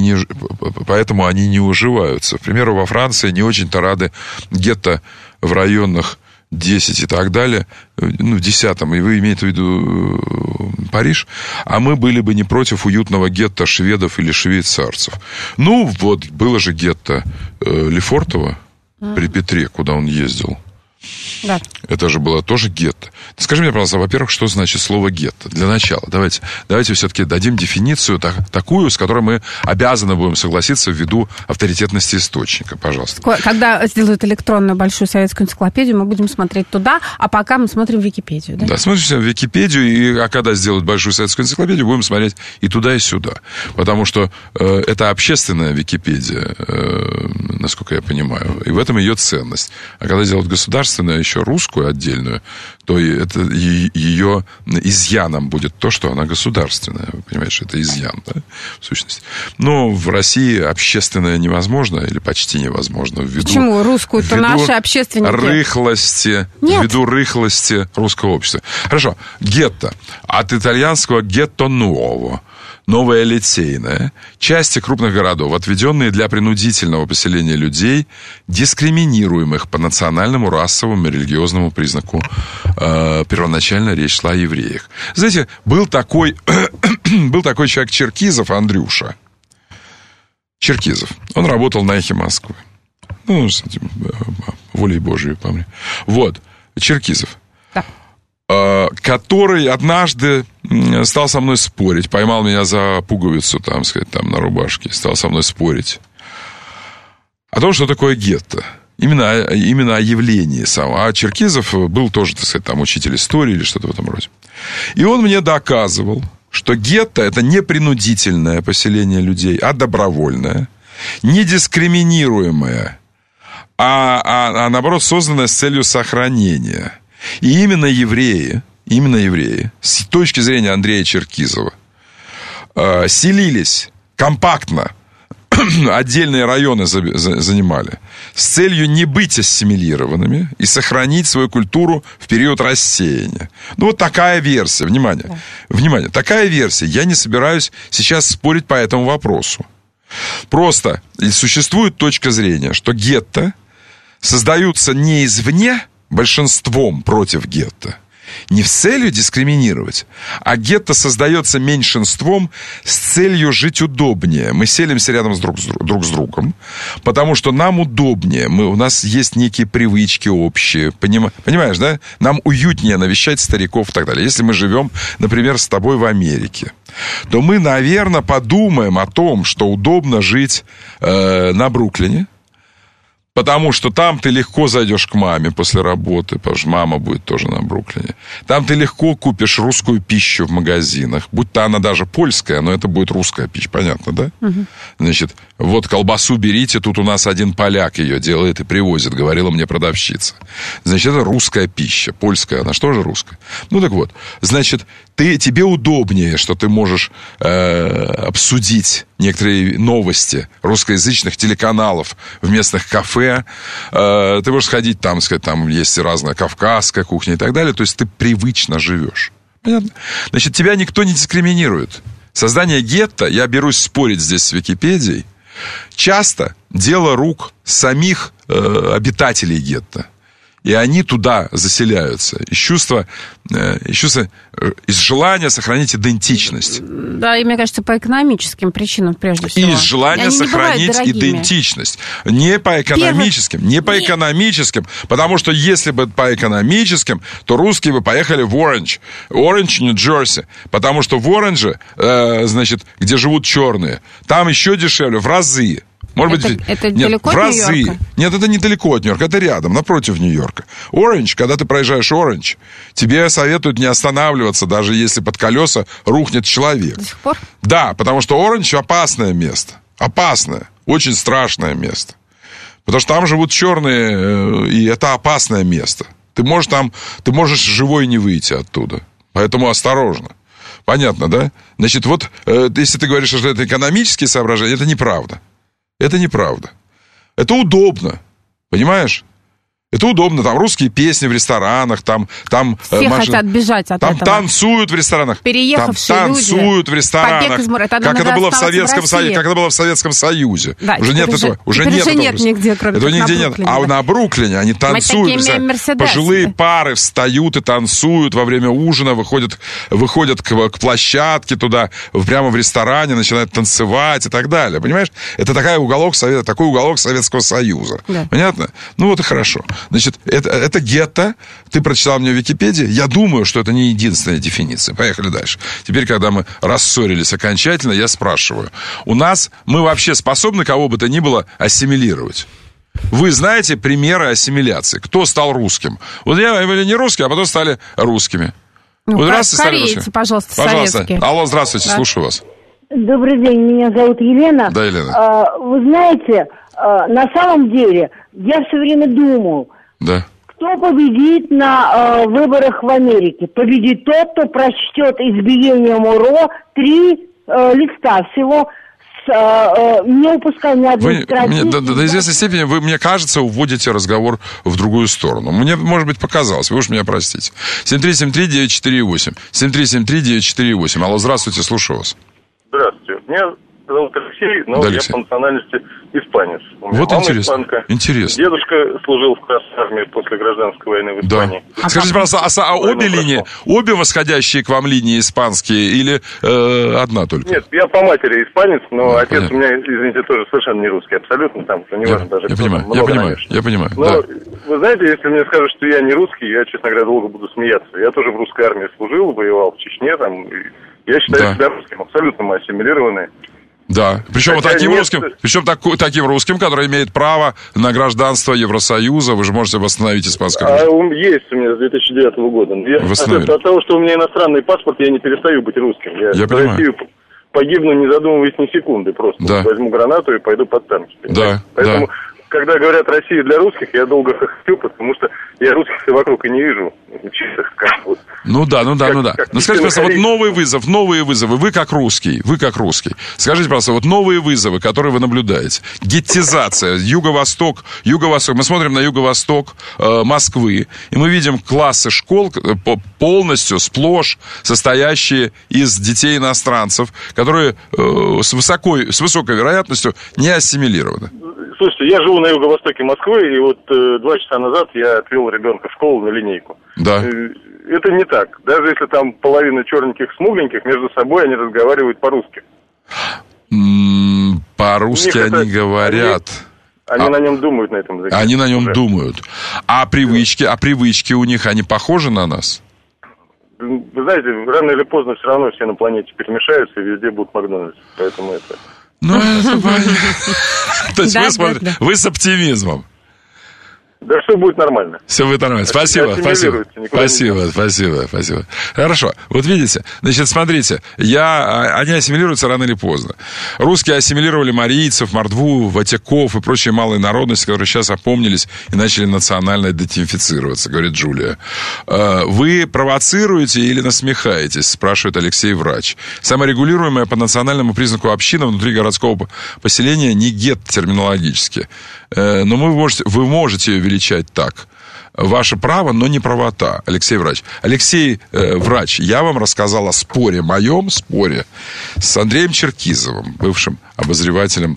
поэтому они не уживаются. К примеру, во Франции не очень-то рады гетто в районах 10 и так далее, ну, в 10-м, и вы имеете в виду Париж, а мы были бы не против уютного гетто шведов или швейцарцев. Ну, вот, было же гетто Лефортово при Петре, куда он ездил. Да. Это же было тоже гетто. Скажи мне, пожалуйста, во-первых, что значит слово гетто? Для начала. Давайте все-таки дадим дефиницию такую, с которой мы обязаны будем согласиться ввиду авторитетности источника. Пожалуйста. Когда сделают электронную большую советскую энциклопедию, мы будем смотреть туда, а пока мы смотрим Википедию. Да, смотрим в Википедию, а когда сделают большую советскую энциклопедию, будем смотреть и туда, и сюда. Потому что это общественная Википедия, насколько я понимаю, и в этом ее ценность. А когда делают государственную, еще русскую отдельную, то это ее изъяном будет то, что она государственная. Вы понимаете, это изъян, да, в сущности. Но в России общественное невозможно или почти невозможно ввиду... Почему? Русскую-то наши общественники... Ввиду рыхлости русского общества. Хорошо. Гетто. От итальянского гетто nuovo. Новая Литейная, части крупных городов, отведенные для принудительного поселения людей, дискриминируемых по национальному, расовому и религиозному признаку. Первоначально речь шла о евреях. Знаете, был такой человек Черкизов, Андрюша. Черкизов. Он работал на «Эхе Москвы». Ну, с этим, волей Божией, помню. Вот, Черкизов. Да. Который однажды стал со мной спорить, поймал меня за пуговицу, там на рубашке, стал со мной спорить о том, что такое гетто. Именно о явлении самого. А Черкизов был тоже, так сказать, там учитель истории или что-то в этом роде. И он мне доказывал, что гетто – это не принудительное поселение людей, а добровольное, не дискриминируемое, а наоборот, созданное с целью сохранения. И именно евреи, с точки зрения Андрея Черкизова, селились компактно, отдельные районы занимали, с целью не быть ассимилированными и сохранить свою культуру в период рассеяния. Ну, вот такая версия, внимание, такая версия. Я не собираюсь сейчас спорить по этому вопросу. Просто существует точка зрения, что гетто создаются не извне, большинством против гетто, не с целью дискриминировать, а гетто создается меньшинством с целью жить удобнее. Мы селимся рядом друг с другом, потому что нам удобнее, у нас есть некие привычки общие, понимаешь, да? Нам уютнее навещать стариков и так далее. Если мы живем, например, с тобой в Америке, то мы, наверное, подумаем о том, что удобно жить на Бруклине, потому что там ты легко зайдешь к маме после работы, потому что мама будет тоже на Бруклине. Там ты легко купишь русскую пищу в магазинах, будь то она даже польская, но это будет русская пища, понятно, да? Угу. Значит, вот колбасу берите, тут у нас один поляк ее делает и привозит, говорила мне продавщица. Значит, это русская пища, польская, она что же русская? Ну так вот, значит, тебе удобнее, что ты можешь обсудить некоторые новости русскоязычных телеканалов в местных кафе. Ты можешь сходить там, сказать, там есть разная кавказская кухня и так далее. То есть ты привычно живешь. Понятно? Значит, тебя никто не дискриминирует. Создание гетто, я берусь спорить здесь с Википедией, часто дело рук самих обитателей гетто. И они туда заселяются из чувства, из желания сохранить идентичность. Да, и мне кажется, по экономическим причинам прежде всего. И из желания сохранить идентичность. Не по экономическим, потому что если бы по экономическим, то русские бы поехали в Оранж, Нью-Джерси, потому что в Оранже, значит, где живут черные, там еще дешевле, в разы. Может быть, это далеко в от Нью-Йорка? Нет, это недалеко от Нью-Йорка, это рядом, напротив Нью-Йорка. Оранж, когда ты проезжаешь Оранж, тебе советуют не останавливаться, даже если под колеса рухнет человек. До сих пор? Да, потому что Оранж опасное место. Опасное, очень страшное место. Потому что там живут черные, и это опасное место. Ты можешь живой не выйти оттуда. Поэтому осторожно. Понятно, да? Значит, вот, если ты говоришь, что это экономические соображения, это неправда. Это неправда. Это удобно. Понимаешь? Это удобно, там русские песни в ресторанах, там все хотят бежать от там этого. Танцуют в ресторанах. Переехавшие там танцуют люди. в ресторанах. Как это было в Советском Союзе. Да, уже нет этого. Уже нет нигде, кроме этого нигде нет. Да. А на Бруклине они танцуют. Пожилые пары встают и танцуют во время ужина, выходят к площадке туда, прямо в ресторане, начинают танцевать и так далее. Понимаешь? Это такой уголок Советского Союза. Да. Понятно? Ну вот и хорошо. Значит, это гетто. Ты прочитал мне в Википедии. Я думаю, что это не единственная дефиниция. Поехали дальше. Теперь, когда мы рассорились окончательно, я спрашиваю. Мы вообще способны кого бы то ни было ассимилировать? Вы знаете примеры ассимиляции? Кто стал русским? Вот я были не русские, а потом стали русскими. Вот корейцы, пожалуйста, советские. Алло, здравствуйте, да. Слушаю вас. Добрый день, меня зовут Елена. Да, Елена. Вы знаете, на самом деле, я все время думал, да. Кто победит на выборах в Америке? Победит тот, кто прочтет избиение Муро 3 листа всего, не упуская ни одной страницы. До известной степени вы, мне кажется, уводите разговор в другую сторону. Мне, может быть, показалось. Вы уж меня простите. 7373948. 7373948. Алло, здравствуйте, слушаю вас. Здравствуйте. Меня зовут Алексей, но я по национальности испанец. Вот интересно. Испанка. Интересно. Дедушка служил в Красной армии после гражданской войны в Испании. Да. Скажите, пожалуйста, обе линии, обе восходящие к вам линии испанские или одна только? Нет, я по матери испанец, но отец у меня, извините, тоже совершенно не русский, абсолютно там, не важно даже. Я понимаю. Но, да. Вы знаете, если мне скажут, что я не русский, я, честно говоря, долго буду смеяться. Я тоже в русской армии служил, воевал в Чечне, там, и я считаю себя русским, абсолютно мы ассимилированные. Да, причем таким русским, который имеет право на гражданство Евросоюза. Вы же можете восстановить испанское гражданство. Есть у меня с 2009 года. От того, что у меня иностранный паспорт, я не перестаю быть русским. Я за Россию погибну, не задумываясь ни секунды. Просто возьму гранату и пойду под танки. Поэтому, когда говорят «Россия для русских», я долго хохочу, потому что я русских-то вокруг и не вижу. Чистых, как вот. Ну да. Ну скажите, пожалуйста, вот новые вызовы. Вы как русский. Скажите, пожалуйста, вот новые вызовы, которые вы наблюдаете. Геттизация, юго-восток. Мы смотрим на юго-восток Москвы, и мы видим классы школ полностью, сплошь состоящие из детей иностранцев, которые с высокой вероятностью не ассимилированы. Слушайте, я живу на юго-востоке Москвы, и вот 2 часа назад я отвел ребенка в школу на линейку. Да. Это не так. Даже если там половина черненьких, смугленьких, между собой они разговаривают по-русски. По-русски они говорят. Они на нем думают, на этом языке. Они на нем думают. А привычки у них, они похожи на нас? Вы знаете, рано или поздно все равно все на планете перемешаются, и везде будут Макдональдс. Поэтому это... Ну, это понятно. То есть вы смотрите, вы с оптимизмом. Да все будет нормально. Все будет нормально. Спасибо. Хорошо. Вот видите, значит, смотрите, они ассимилируются рано или поздно. Русские ассимилировали марийцев, мордву, ватяков и прочие малые народности, которые сейчас опомнились и начали национально идентифицироваться, говорит Джулия. Вы провоцируете или насмехаетесь, спрашивает Алексей Врач. Саморегулируемая по национальному признаку община внутри городского поселения не гетто терминологически. Но вы можете ее величать так. Ваше право, но не правота. Алексей Врач. Алексей Врач, я вам рассказал о моем споре с Андреем Черкизовым, бывшим обозревателем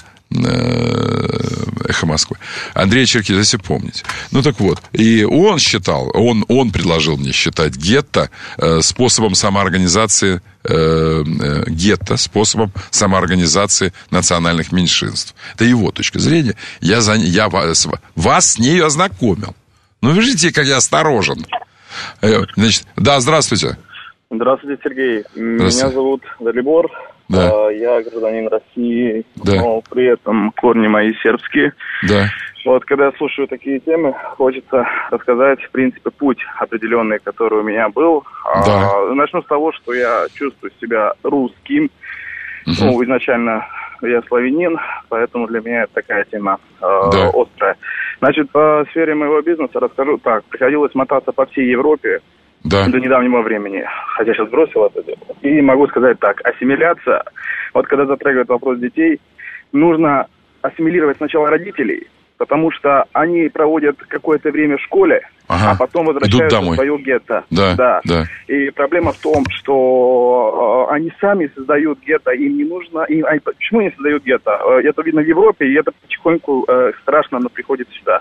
«Эхо Москвы». Андрей Черкизов, если помните. Ну так вот, и он считал, он предложил мне считать гетто способом самоорганизации национальных меньшинств. Это его точка зрения. Я вас с ней ознакомил. Ну, видите, как я осторожен. Значит, да, здравствуйте. Здравствуйте, Сергей. Здравствуйте. Меня зовут Далибор. Да. Я гражданин России, да. Но при этом корни мои сербские. Да. Вот, когда я слушаю такие темы, хочется рассказать, в принципе, путь определенный, который у меня был. Да. Начну с того, что я чувствую себя русским. Ну, изначально я славянин, поэтому для меня это такая тема острая. Значит, по сфере моего бизнеса расскажу так. Приходилось мотаться по всей Европе до недавнего времени, хотя сейчас бросил это дело. И могу сказать так, ассимиляция, вот когда затрагивает вопрос детей, нужно ассимилировать сначала родителей, потому что они проводят какое-то время в школе, а потом возвращаются в свое гетто. Да. И проблема в том, что они сами создают гетто, им не нужно... Почему они создают гетто? Это видно в Европе, и это потихоньку страшно, но приходит сюда.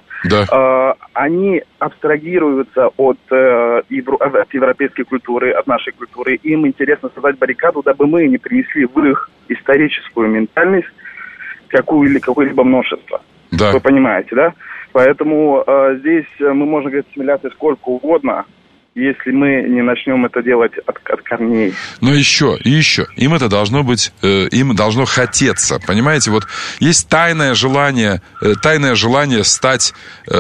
Они абстрагируются от европейской культуры, от нашей культуры. Им интересно создать баррикаду, дабы мы не принесли в их историческую ментальность какое-либо множество. Вы понимаете, да? Поэтому здесь мы можем говорить ассимиляции сколько угодно, если мы не начнем это делать от корней. Но еще, им это должно быть, им должно хотеться, понимаете? Вот есть тайное желание стать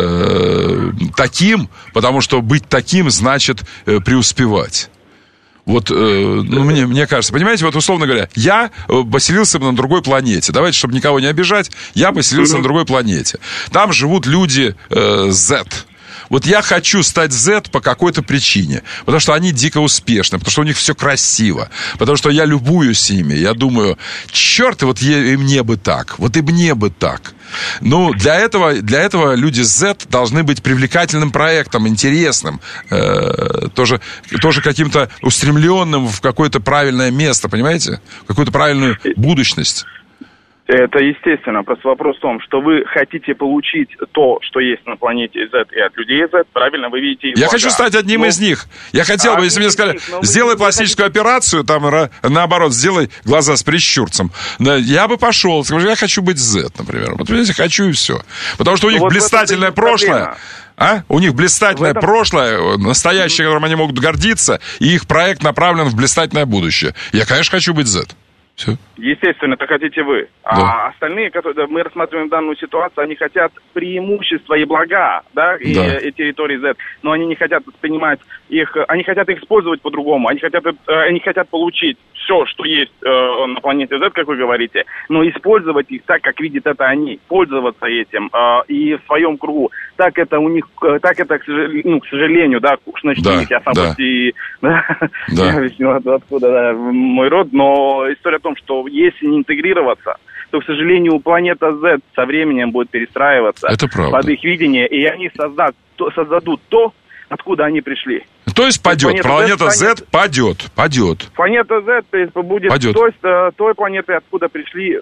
таким, потому что быть таким значит преуспевать. Вот, мне кажется, понимаете, вот условно говоря, я поселился на другой планете. Давайте, чтобы никого не обижать, я поселился на другой планете. Там живут люди Z. Вот я хочу стать Z по какой-то причине. Потому что они дико успешны, потому что у них все красиво. Потому что я любуюсь ими. Я думаю, черт, вот и мне бы так. Вот и мне бы так. Ну, для этого люди Z должны быть привлекательным проектом, интересным. Тоже каким-то устремленным в какое-то правильное место, понимаете? В какую-то правильную будущность. Это естественно. Просто вопрос в том, что вы хотите получить то, что есть на планете Z и от людей Z, правильно, вы видите... Я хочу стать одним из них. Я хотел бы, если мне сказали, сделай пластическую операцию, там, наоборот, сделай глаза с прищурцем. Я бы пошел, скажу, я хочу быть Z, например. Вот, видите, хочу и все. Потому что у них блистательное прошлое. У них блистательное прошлое, настоящее, которым они могут гордиться, и их проект направлен в блистательное будущее. Я, конечно, хочу быть Z. Все. Естественно, это хотите вы. А остальные, которые мы рассматриваем данную ситуацию, они хотят преимущества и блага, и территории Z, но они не хотят воспринимать их, они хотят их использовать по-другому, они хотят получить все, что есть на планете Z, как вы говорите, но использовать их так, как видят это они, пользоваться этим и в своем кругу. Так это у них, так это, к сожалению, уж начну, я сам почти я объясню, откуда мой род, но история в том, что если не интегрироваться, то, к сожалению, планета Z со временем будет перестраиваться под их видение, и они создадут то, откуда они пришли. То есть планета Z падет. Планета Z будет той планетой, откуда пришли,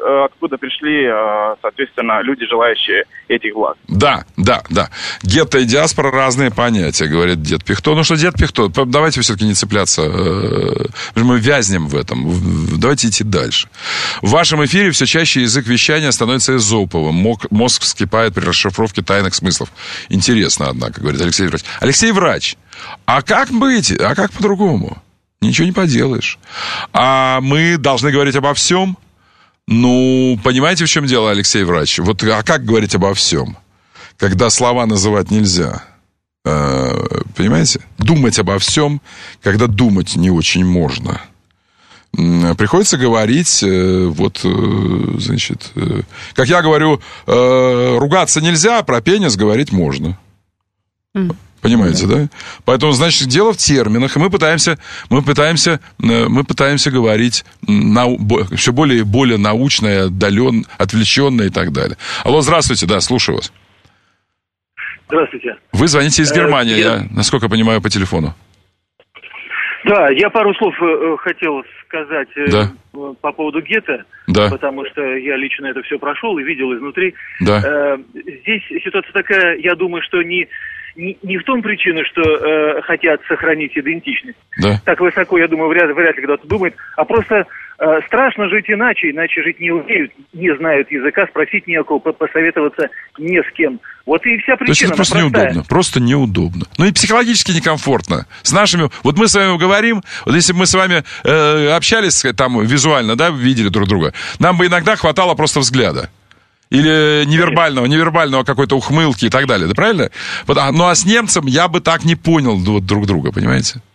соответственно, люди, желающие этих благ. Да. Гетто и диаспора — разные понятия, говорит дед Пихто. Ну что, дед Пихто, давайте все-таки не цепляться. Мы вязнем в этом. Давайте идти дальше. В вашем эфире все чаще язык вещания становится эзоповым. Мозг вскипает при расшифровке тайных смыслов. Интересно, однако, говорит Алексей Врач. Алексей Врач, а как быть? А как по-другому? Ничего не поделаешь. А мы должны говорить обо всем? Ну, понимаете, в чем дело, Алексей Врач? Вот, а как говорить обо всем? Когда слова называть нельзя. Понимаете? Думать обо всем, когда думать не очень можно. Приходится говорить, как я говорю, ругаться нельзя, а про пенис говорить можно. Понимаете, да? Поэтому, значит, дело в терминах, и мы пытаемся говорить все более и более научно, отвлеченно и так далее. Алло, здравствуйте, да, слушаю вас. Здравствуйте. Вы звоните из Германии, я, насколько понимаю, по телефону. Да, я пару слов хотел сказать по поводу гетто, потому что я лично это все прошел и видел изнутри. Здесь ситуация такая, я думаю, что не в том причина, что хотят сохранить идентичность. Так высоко, я думаю, вряд ли кто-то думает, а просто страшно жить иначе жить не умеют, не знают языка, спросить некого, посоветоваться не с кем. Вот и вся причина. То есть это просто неудобно. Ну и психологически некомфортно. С нашими... Вот мы с вами говорим, вот если бы мы с вами общались там визуально, видели друг друга, нам бы иногда хватало просто взгляда. Или невербального какой-то ухмылки и так далее, да, правильно? Ну, а с немцем я бы так не понял друг друга, понимаете?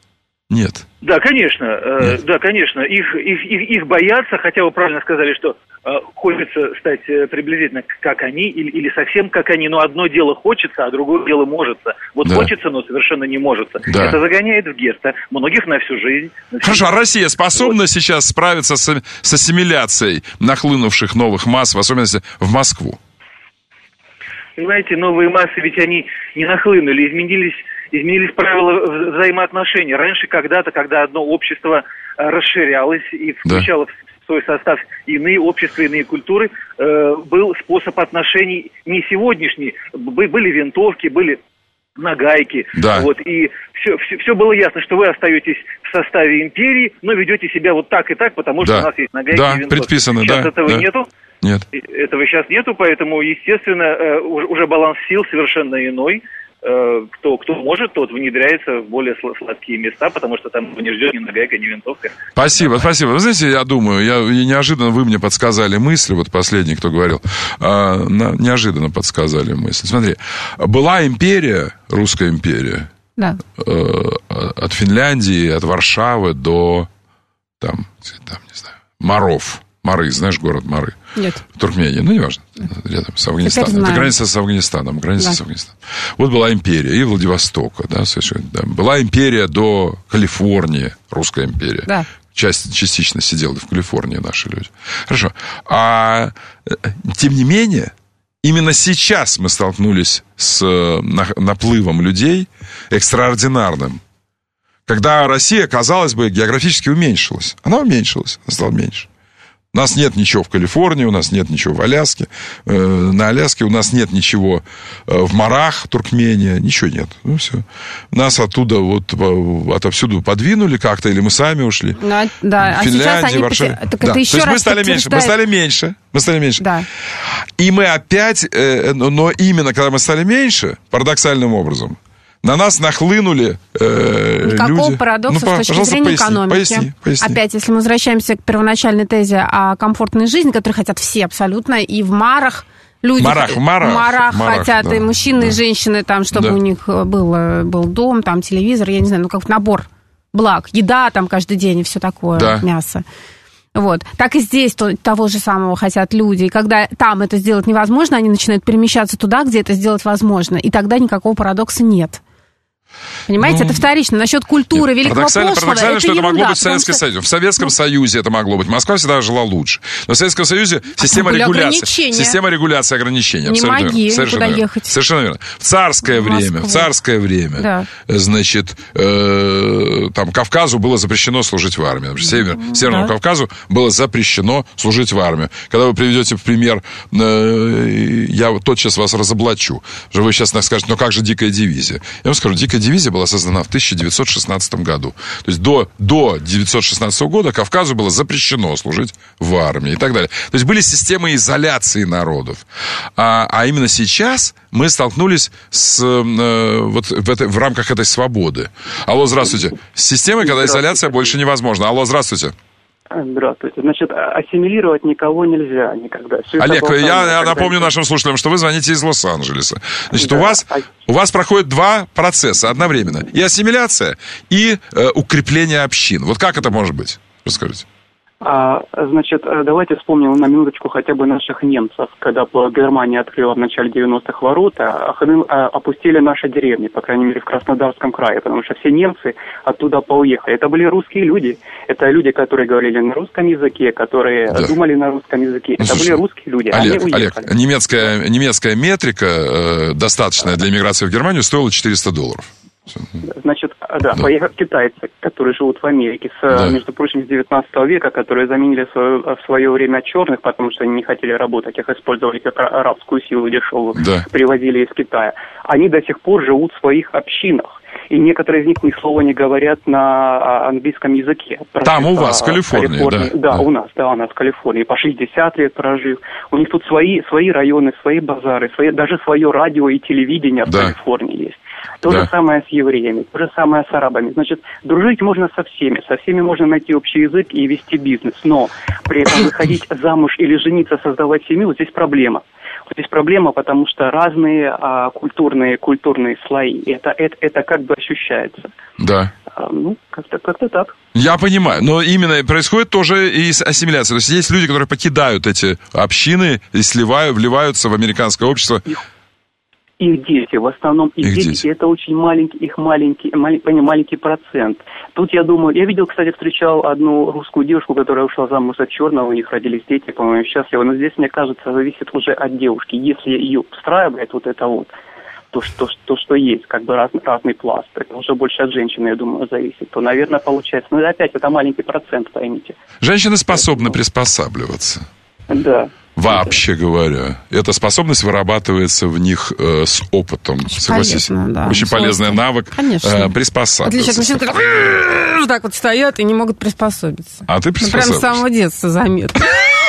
Нет. Да, конечно, да, конечно. Их боятся, хотя вы правильно сказали, что хочется стать приблизительно как они или совсем как они, но одно дело хочется, а другое дело можется. Вот хочется, но совершенно не может. Да. Это загоняет в гетто многих на всю жизнь. Хорошо, а Россия способна сейчас справиться с ассимиляцией нахлынувших новых масс, в особенности в Москву? Понимаете, новые массы, ведь они не нахлынули, изменились правила взаимоотношений. Раньше когда-то, когда одно общество расширялось и включало в свой состав иные общества, иные культуры, был способ отношений не сегодняшний. Были винтовки, были нагайки. Да. Вот, и все было ясно, что вы остаетесь в составе империи, но ведете себя вот так и так, потому что у нас есть нагайки и винтовки. Предписано, сейчас этого нету. Нет. Этого сейчас нету, поэтому, естественно, уже баланс сил совершенно иной. Кто может, тот внедряется в более сладкие места, потому что там не ждет ни нагайка, ни винтовка. Спасибо. Вы знаете, я думаю, неожиданно вы мне подсказали мысль, вот последний, кто говорил, неожиданно подсказали мысль. Смотри, была империя, русская империя, от Финляндии, от Варшавы до, там, не знаю, Мары, знаешь город Мары? Нет. В Туркмении, неважно, рядом с Афганистаном. Это граница с Афганистаном, Вот была империя, и Владивостока, совершенно. Была империя до Калифорнии, русская империя. Да. Частично сидела в Калифорнии наши люди. Хорошо. А тем не менее, именно сейчас мы столкнулись с наплывом людей экстраординарным, когда Россия, казалось бы, географически уменьшилась. Она стала меньше. У нас нет ничего в Калифорнии, у нас нет ничего в Аляске. На Аляске у нас нет ничего в Марах, Туркмения. Ничего нет. Ну, все. Нас оттуда отовсюду подвинули как-то, или мы сами ушли. Да, Финляндия, Варшава. То есть мы стали меньше. Да. И мы опять, но именно когда мы стали меньше, парадоксальным образом, на нас нахлынули Никакого люди. Парадокса с точки зрения экономики. Поясни. Опять, если мы возвращаемся к первоначальной тезе о комфортной жизни, которую хотят все абсолютно, и в Марах люди... В Марах хотят, и мужчины, и женщины, там, чтобы у них был дом, там, телевизор, я не знаю, как набор благ, еда там каждый день и все такое, мясо. Вот. Так и здесь того же самого хотят люди. И когда там это сделать невозможно, они начинают перемещаться туда, где это сделать возможно. И тогда никакого парадокса нет. Понимаете, это вторично. Насчет культуры великого прошлого, парадоксально, что это могло быть в Советском Союзе. В Советском Союзе это могло быть. Москва всегда жила лучше. Но в Советском Союзе система регуляции ограничений. Не могли никуда ехать. Совершенно верно. В царское время, значит, там Кавказу было запрещено служить в армии. Северному Кавказу было запрещено служить в армии. Когда вы приведете в пример, я тотчас вас разоблачу. Вы сейчас скажете, ну как же дикая дивизия? Я вам скажу, дикая дивизия была создана в 1916 году. То есть до 1916 года Кавказу было запрещено служить в армии и так далее. То есть были системы изоляции народов. А именно сейчас мы столкнулись в рамках этой свободы. Алло, здравствуйте. С системой, когда изоляция больше невозможна. Алло, здравствуйте. Здравствуйте. Значит, ассимилировать никого нельзя никогда. Олег, я напомню нашим слушателям, что вы звоните из Лос-Анджелеса. Значит, у вас проходит два процесса одновременно. И ассимиляция, и укрепление общин. Вот как это может быть? Расскажите. Значит, давайте вспомним на минуточку хотя бы наших немцев. Когда Германия открыла в начале 90-х ворота, опустили наши деревни, по крайней мере, в Краснодарском крае, потому что все немцы оттуда поуехали. Это были русские люди. Это люди, которые говорили на русском языке, которые думали на русском языке. Это были русские люди. Олег, немецкая метрика, достаточная для иммиграции в Германию, стоила $400. Значит, поехали китайцы, которые живут в Америке, между прочим, с 19 века, которые заменили в свое время черных, потому что они не хотели работать, их использовали как арабскую силу дешевую, привозили из Китая. Они до сих пор живут в своих общинах. И некоторые из них ни слова не говорят на английском языке. Там у вас, в Калифорнии, да? У нас в Калифорнии. По 60 лет прожив. У них тут свои районы, свои базары, даже свое радио и телевидение в Калифорнии есть. То же самое с евреями, то же самое с арабами. Значит, дружить можно со всеми можно найти общий язык и вести бизнес, но при этом выходить замуж или жениться, создавать семью, здесь проблема. Здесь проблема, потому что разные культурные слои. Это как бы ощущается. Да. Как-то так. Я понимаю, но именно происходит тоже и ассимиляция. То есть люди, которые покидают эти общины и вливаются в американское общество. Их дети, в основном их дети, это очень маленький процент. Тут я думаю, я видел, кстати, встречал одну русскую девушку, которая ушла замуж за черного, у них родились дети, по-моему, счастливы. Но здесь, мне кажется, зависит уже от девушки. Если ее устраивает то, что есть, как бы разный пласт, это уже больше от женщины, я думаю, зависит, то, наверное, получается. Но опять, это маленький процент, поймите. Женщины способны приспосабливаться. Да. Вообще говоря. Эта способность вырабатывается в них с опытом. Очень согласись? полезно, да. Очень полезный навык приспосабливаться. Отлично от мужчин, которые вот так вот стоят и не могут приспособиться. А ты приспосабливаешься? Прям с самого детства заметно.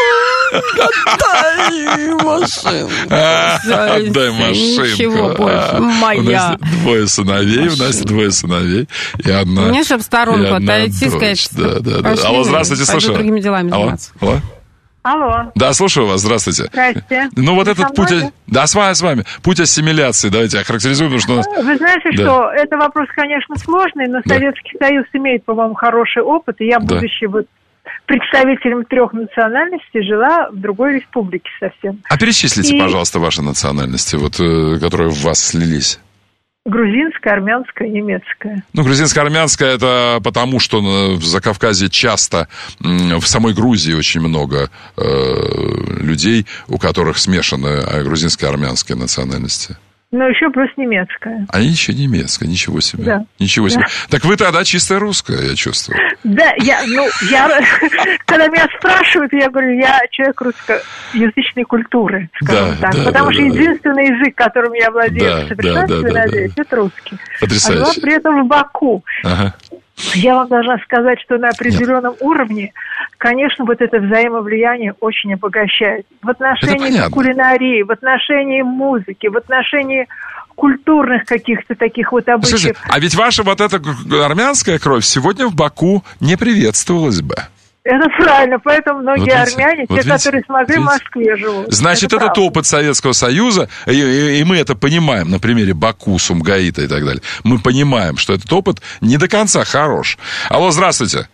Отдай машинку. Отдай машинку. Ничего больше. Моя. Двое сыновей. И одна. Мне, чтобы в сторонку отойти, сказать, да. Алло, здравствуйте, слушаю. Пойду другими делами заниматься. Алло. Да, слушаю вас, здравствуйте. Здрасте. Ну, вот этот путь... Да, с вами. Путь ассимиляции, давайте охарактеризуем, потому что... Вы знаете, что это вопрос, конечно, сложный, но Советский Союз имеет, по-моему, хороший опыт, и я, будучи представителем 3 национальностей, жила в другой республике совсем. А перечислите, пожалуйста, ваши национальности, которые в вас слились. Грузинская, армянская, немецкая. Грузинско-армянская это потому, что в Закавказье часто, в самой Грузии очень много людей, у которых смешаны грузинские и армянские национальности. Ну, еще плюс немецкая. А еще немецкая, ничего себе. Да. Ничего себе. Так вы тогда чистая русская, я чувствую. Да, когда меня спрашивают, я говорю, я человек русскоязычной культуры, скажем так. Потому что единственный язык, которым я владею в совершенстве, надеюсь, это русский. Потрясающе. А жила при этом в Баку. Ага. Я вам должна сказать, что на определенном уровне, конечно, это взаимовлияние очень обогащает. В отношении кулинарии, в отношении музыки, в отношении культурных каких-то таких обычаев. Слушайте, а ведь ваша эта армянская кровь сегодня в Баку не приветствовалась бы. Это правильно, поэтому многие армяне, которые смогли, в Москве живут. Значит, этот опыт Советского Союза, и мы это понимаем на примере Баку, Сумгаита и так далее, мы понимаем, что этот опыт не до конца хорош. Алло, здравствуйте.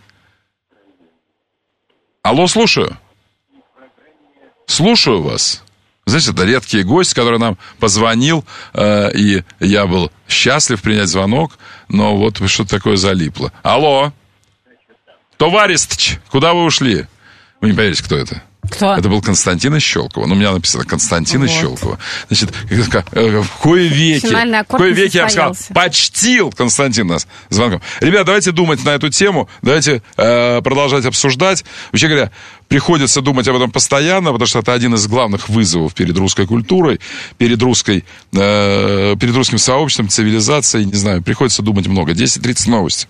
Алло, слушаю. Слушаю вас. Знаете, это редкий гость, который нам позвонил, и я был счастлив принять звонок, но что-то такое залипло. Алло. Товарищ, куда вы ушли? Вы не поверите, кто это? Кто? Это был Константин из Щелково. У меня написано Константин из Щелково. Значит, в кое веки я бы сказал, почтил Константин нас звонком. Ребят, давайте думать на эту тему, давайте продолжать обсуждать. Вообще говоря, приходится думать об этом постоянно, потому что это один из главных вызовов перед русской культурой, перед русским сообществом, цивилизацией. Не знаю, приходится думать много. 10:30 новости.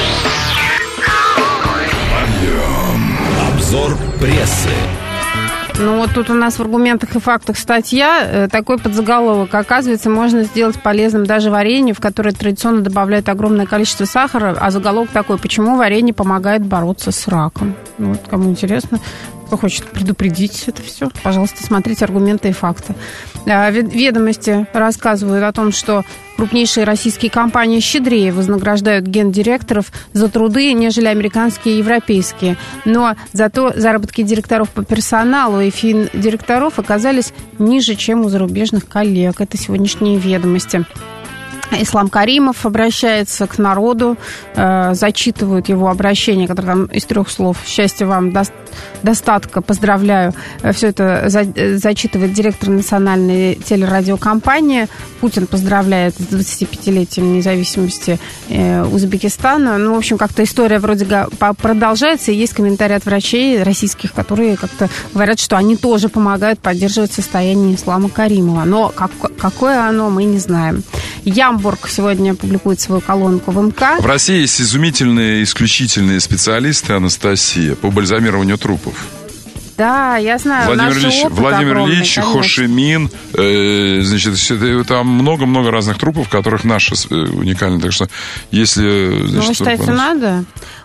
Обзор прессы. Тут у нас в аргументах и фактах статья, такой подзаголовок. Оказывается, можно сделать полезным даже варенье, в которое традиционно добавляют огромное количество сахара, а заголовок такой: почему варенье помогает бороться с раком. Кому интересно, кто хочет предупредить это все, пожалуйста, смотрите аргументы и факты. Ведомости рассказывают о том, что крупнейшие российские компании щедрее вознаграждают гендиректоров за труды, нежели американские и европейские. Но зато заработки директоров по персоналу и финдиректоров оказались ниже, чем у зарубежных коллег. Это сегодняшние ведомости. Ислам Каримов обращается к народу, зачитывают его обращение, которое там из 3 слов. Счастья вам, достатка, поздравляю. Все это зачитывает директор национальной телерадиокомпании. Путин поздравляет с 25-летием независимости Узбекистана. В общем, как-то история вроде продолжается, и есть комментарии от врачей российских, которые как-то говорят, что они тоже помогают поддерживать состояние Ислама Каримова. Но какое оно, мы не знаем. Ямбург сегодня публикует свою колонку в МК. В России есть изумительные, исключительные специалисты, Анастасия, по бальзамированию трупов. Да, я знаю. Владимир Ильич, Хошимин, там много-много разных трупов, которых наши уникальны. Так что, если... Вы считаете, надо?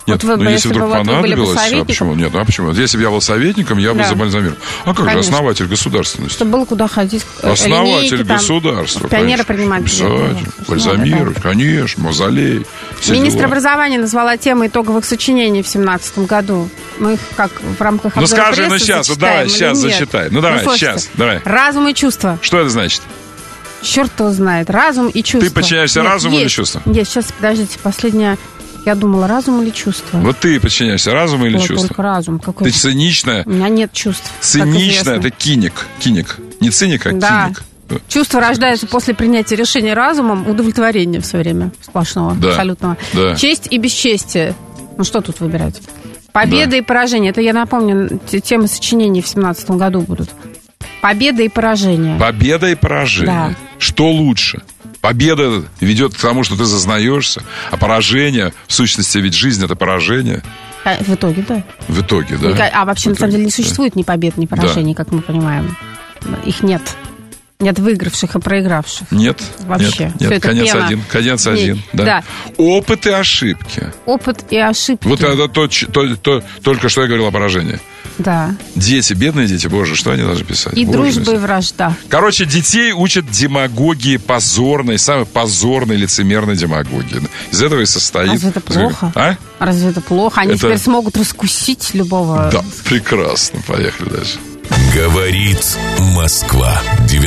Нет, вот вы, если вдруг понадобилось, почему? Нет, почему? Если бы я был советником, я бы забальзамировал. А как же основатель государственности? Чтобы было куда ходить. Основатель государства. Пионеры принимать. Бальзамировать, конечно, мавзолей. Министр образования назвала тему итоговых сочинений в 2017 году. Мы их как в рамках обзора прессы скажи, сейчас, давай, сейчас зачитай. Давай, сейчас, давай. Разум и чувства. Что это значит? Черт его знает. Разум и чувства. Ты подчиняешься разуму или чувству? Нет, сейчас, подождите, последняя... Я думала, разум или чувство? Вот ты подчиняешься разуму или чувству? Только разум. Какой? Ты циничная. У меня нет чувств. Циничная, это киник. Не циник, а киник. Чувство рождается после принятия решения разумом, удовлетворение все время сплошного, абсолютного. Да. Честь и бесчестие. Ну, что тут выбирать? Победа и поражение. Это, я напомню, темы сочинений в 2017 году будут. Победа и поражение. Победа и поражение. Да. Что лучше? Победа ведет к тому, что ты зазнаешься, а поражение, в сущности, ведь жизнь — это поражение. В итоге, да. В итоге, да. А вообще, на самом деле, не существует ни побед, ни поражений, как мы понимаем. Их нет. Нет выигравших и проигравших. Нет. Вообще. Нет. Конец один. Да. Опыт и ошибки. Опыт и ошибки. Вот это только что я говорил о поражении. Да. Дети, бедные дети, боже, что они должны писать? И дружба, и вражда. Короче, детей учат демагогии позорной, самой позорной лицемерной демагогии. Из этого и состоит... Разве это плохо? Разве это плохо? Они теперь смогут раскусить любого... Да, прекрасно. Поехали дальше. Говорит Москва.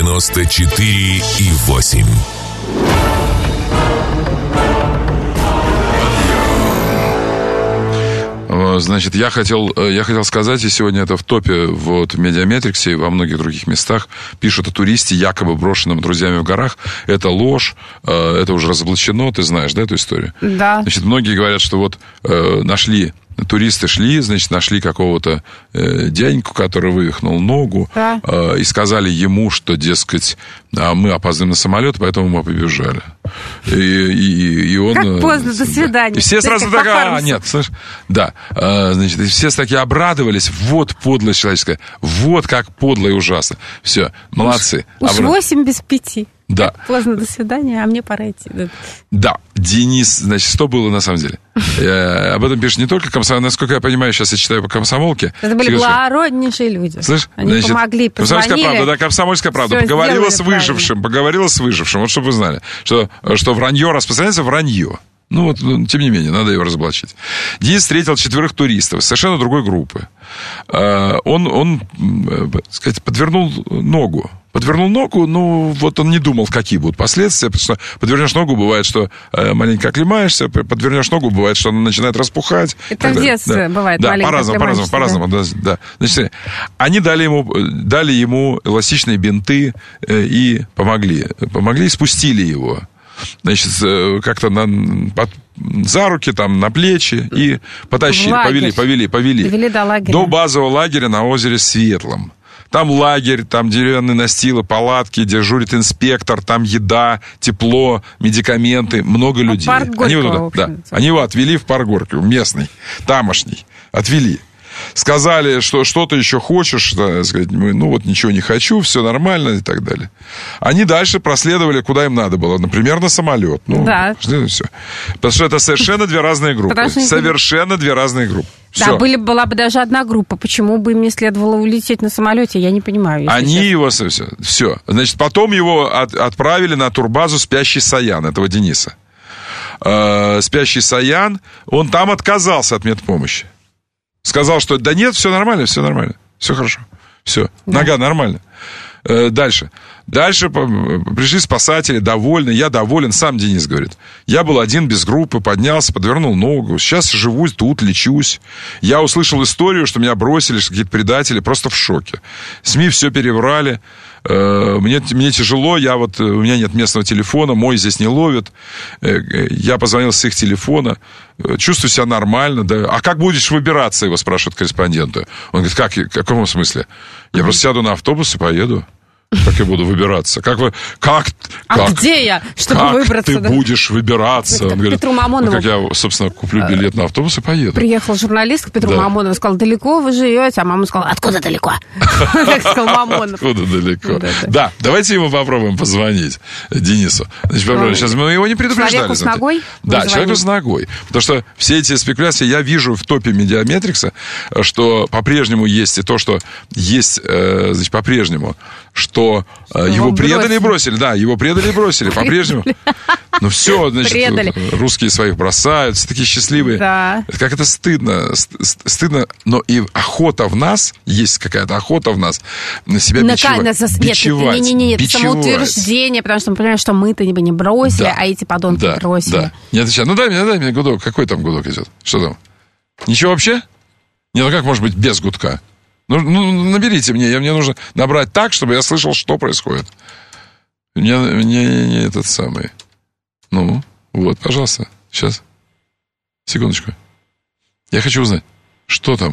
94,8. Значит, я хотел сказать, и сегодня это в топе вот, в Медиаметриксе и во многих других местах пишут о туристе, якобы брошенном друзьями в горах. Это ложь, это уже разоблачено, ты знаешь, да, эту историю? Да. Значит, многие говорят, что вот туристы шли, значит, нашли какого-то дяденьку, который вывихнул ногу, да. И сказали ему, что, дескать, мы опаздываем на самолет, поэтому мы побежали. И он... Как поздно, до свидания. И все сразу так, нет, слышь, да, значит, все такие обрадовались, вот подлость человеческая, вот как подло и ужасно. Все, молодцы. Уж 8 без 5. Да. Так поздно, до свидания, а мне пора идти. Да, Денис, значит, что было на самом деле? Об этом пишет не только комсомолка, насколько я понимаю, сейчас я читаю по комсомолке. Это были благороднейшие люди. Слышь? Они значит, помогли, позвонили. Комсомольская правда, да, комсомольская правда. Поговорила с выжившим, вот чтобы вы знали, что вранье распространяется, вранье. Ну, вот, тем не менее, надо его разоблачить. Денис встретил 4 туристов совершенно другой группы. Он, так сказать, подвернул ногу, ну, вот он не думал, какие будут последствия, потому что подвернешь ногу, бывает, что маленько оклемаешься, подвернешь ногу, бывает, что она начинает распухать. Это в детстве бывает, маленько оклемаешься. Да, по-разному, да. Значит, они дали ему эластичные бинты и помогли, спустили его. Значит, как-то за руки, там, на плечи и потащили, повели до лагеря. До базового лагеря на озере Светлом. Там лагерь, там деревянные настилы, палатки, дежурит инспектор, там еда, тепло, медикаменты, много людей. Парк Горького, они его отвели в парк Горького, местный, тамошний, отвели. Сказали, что что-то еще хочешь, да, сказать, ну вот ничего не хочу, все нормально и так далее. Они дальше проследовали, куда им надо было, например, на самолет. Ну, да. Все. Потому что это совершенно две разные группы. Совершенно две разные группы. Да, была бы даже одна группа. Почему бы им не следовало улететь на самолете, я не понимаю. Они его... Все. Значит, потом его отправили на турбазу «Спящий Саян», этого Дениса. «Спящий Саян», он там отказался от медпомощи. Сказал, что да нет, все нормально, все хорошо, все, нога нормально. Дальше пришли спасатели, довольны, я доволен, сам Денис говорит. Я был один без группы, поднялся, подвернул ногу, сейчас живу тут, лечусь. Я услышал историю, что меня бросили какие-то предатели, просто в шоке. СМИ все переврали. Мне тяжело, у меня нет местного телефона, мой здесь не ловит. Я позвонил с их телефона, чувствую себя нормально. Да. А как будешь выбираться, его спрашивают корреспонденты. Он говорит, в каком смысле? Я просто сяду на автобус и поеду. Как я буду выбираться? Где я, чтобы выбраться? Как ты будешь выбираться? Он говорит, Петру Мамонову. Как я, собственно, куплю билет на автобус и поеду. Приехал журналист к Петру Мамонову и сказал, далеко вы живете? А мама сказала, откуда далеко? Так сказал Мамонов. Откуда далеко? Да, давайте ему попробуем позвонить, Денису. Сейчас мы его не предупреждали. Человеку с ногой? Да, человеку с ногой. Потому что все эти спекуляции я вижу в топе Медиаметрикса, что по-прежнему есть и то, что есть, значит, по-прежнему, что его предали и бросили. Да, его предали и бросили по-прежнему. Ну все, значит, русские своих бросают, все такие счастливые. Да. Как это стыдно. Стыдно, но и охота в нас, есть какая-то охота в нас на себя бичевать. Нет, это самоутверждение, потому что мы понимаем, что мы-то не бросили, а эти подонки бросили. Да. Не отвечай. Ну дай мне гудок. Какой там гудок идет? Что там? Ничего вообще? Не, ну как может быть без гудка? Ну, наберите мне нужно набрать так, чтобы я слышал, что происходит. Мне этот самый. Ну, вот, пожалуйста. Сейчас. Секундочку. Я хочу узнать, что там.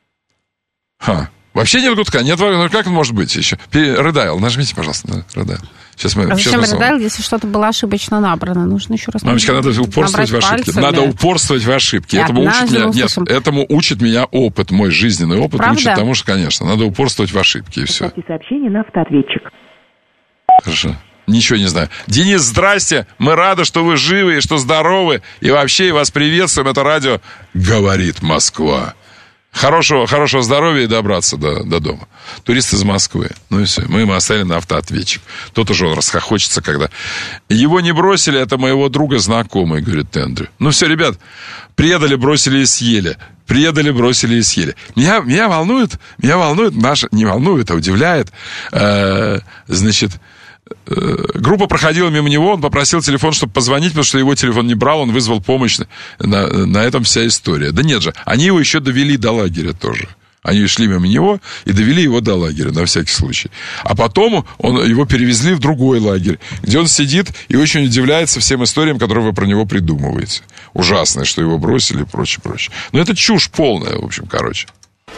Вообще нет гудка. Нет, ну как он может быть еще? Редайл. Нажмите, пожалуйста, на Редайл. Зачем Редайл, если что-то было ошибочно набрано? Нужно еще раз... Мамочка, надо упорствовать в ошибке. Надо упорствовать в ошибке. Этому учит меня опыт, мой жизненный опыт. Правда? Учит тому, что, конечно, надо упорствовать в ошибке, и все. Сообщение на автоответчик. Хорошо. Ничего не знаю. Денис, здрасте. Мы рады, что вы живы и что здоровы. И вообще, вас приветствуем. Это радио «Говорит Москва». Хорошего здоровья и добраться до дома. Турист из Москвы. Ну и все. Мы ему оставили на автоответчик. Тот уже он расхохочется, когда... Его не бросили, это моего друга знакомый, говорит Эндрю. Ну все, ребят, предали, бросили и съели. Предали, бросили и съели. Меня волнует наше... Не волнует, а удивляет. Значит... Группа проходила мимо него, он попросил телефон, чтобы позвонить, потому что его телефон не брал, он вызвал помощь. На этом вся история. Да нет же, они его еще довели до лагеря тоже. Они шли мимо него и довели его до лагеря, на всякий случай. А потом его перевезли в другой лагерь, где он сидит и очень удивляется всем историям, которые вы про него придумываете. Ужасное, что его бросили и прочее. Но это чушь полная, в общем, короче.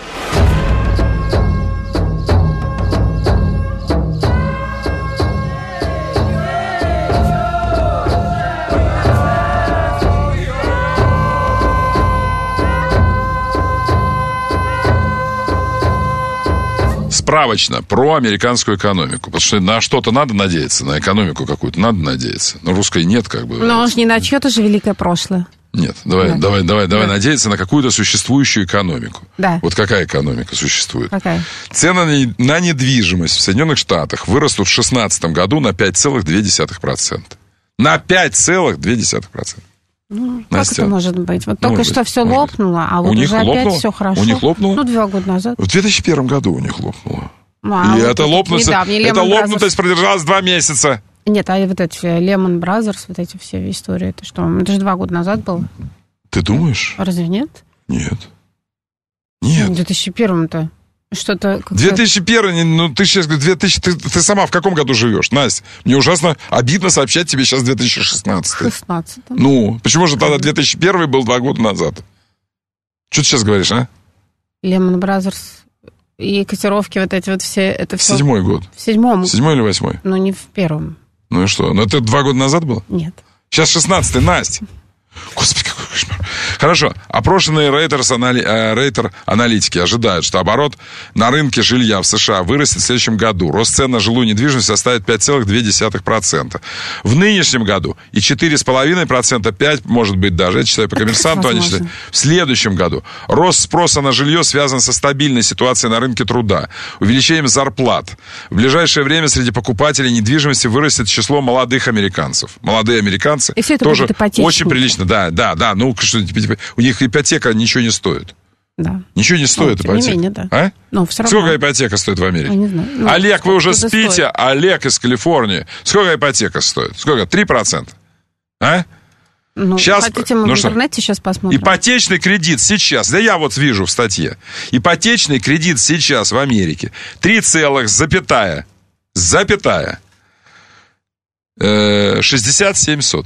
Справочно про американскую экономику. Потому что на что-то надо надеяться, на экономику какую-то надо надеяться. Но русской нет, как бы. Но он же не на чье-то же великое прошлое. Нет, давай надеяться на какую-то существующую экономику. Да. Вот какая экономика существует? Какая? Цены на недвижимость в Соединенных Штатах вырастут в 2016 году на 5,2%. На 5,2%. Ну, Настя, как это может быть? Вот только что все лопнуло, а вот уже опять все хорошо. У них лопнуло? 2 года назад. В 2001 году у них лопнуло. И эта лопнутость продержалась 2 месяца. Нет, а вот эти Lehman Brothers, вот эти все истории, это что? Это же 2 года назад было. Ты думаешь? Разве нет? Нет. В 2001-то. Что-то... 2001, ну ты сейчас говоришь, 2000, ты сама в каком году живешь, Настя? Мне ужасно обидно сообщать тебе сейчас 2016. 16. Ну, почему же тогда 2001 был 2 года назад? Что ты сейчас говоришь, а? Lehman Brothers и котировки вот эти вот все, это все... 7-й год. В 7-м. 7-й или 8-й? Ну, не в 1-м. Ну и что? Ну это 2 года назад было? Нет. Сейчас 16-й, Настя. Господи, какой кошмар. Хорошо. Опрошенные Рейтер-аналитики ожидают, что оборот на рынке жилья в США вырастет в следующем году. Рост цен на жилую недвижимость составит 5,2%. В нынешнем году и 4,5%, 5%, может быть, даже, я читаю по Коммерсанту, они считают, в следующем году. Рост спроса на жилье связан со стабильной ситуацией на рынке труда, увеличением зарплат. В ближайшее время среди покупателей недвижимости вырастет число молодых американцев. Молодые американцы тоже очень прилично. Да. Ну, у них ипотека ничего не стоит. Да. Ничего не стоит ипотека. Тем не менее, да. А? Но все равно. Сколько ипотека стоит в Америке? Я не знаю. Ну, Олег, вы уже спите? Стоит. Олег из Калифорнии. Сколько ипотека стоит? Сколько? 3%? А? Ну, сейчас, хотите, мы в интернете сейчас посмотрим. Ипотечный кредит сейчас, да я вот вижу в статье. Ипотечный кредит сейчас в Америке 3,67.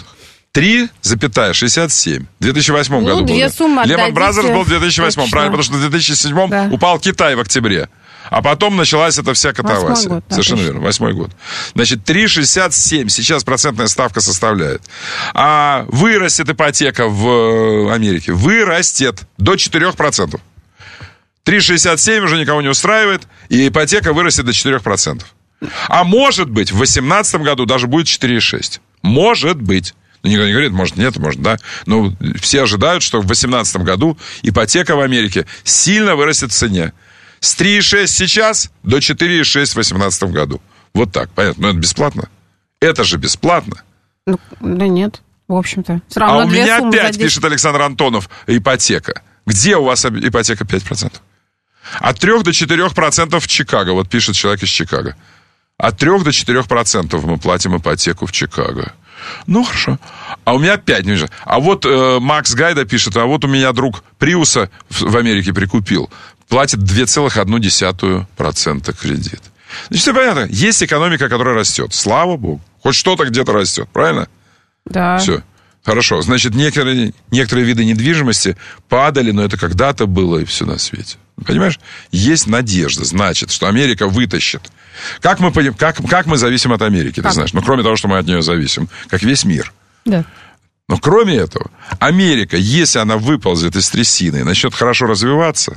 3,67. В 2008 году был. Lehman Brothers был в 2008, правильно, потому что в 2007 упал Китай в октябре. А потом началась эта вся катавасия. 8-й год, да, совершенно верно, 8-й год. Значит, 3,67 сейчас процентная ставка составляет. А вырастет ипотека в Америке. Вырастет до 4%. 3,67 уже никого не устраивает, и ипотека вырастет до 4%. А может быть, в 2018 году даже будет 4,6. Может быть. Никто не говорит, может нет, может да. Но все ожидают, что в 2018 году ипотека в Америке сильно вырастет в цене. С 3,6 сейчас до 4,6 в 2018 году. Вот так, понятно. Но это бесплатно. Это же бесплатно. Ну, да нет, в общем-то. А у меня опять, пишет Александр Антонов, ипотека. Где у вас ипотека 5%? От 3 до 4% в Чикаго. Вот пишет человек из Чикаго. От 3 до 4% мы платим ипотеку в Чикаго. Ну, хорошо. А у меня 5. А вот Макс Гайда пишет, а вот у меня друг Приуса в Америке прикупил. Платит 2,1% кредит. Значит, все понятно. Есть экономика, которая растет. Слава богу. Хоть что-то где-то растет, правильно? Да. Все. Хорошо. Значит, некоторые виды недвижимости падали, но это когда-то было и все на свете. Понимаешь? Есть надежда, значит, что Америка вытащит. Как мы зависим от Америки, ты знаешь? Ну, кроме того, что мы от нее зависим, как весь мир. Да. Но кроме этого, Америка, если она выползет из трясины и начнет хорошо развиваться,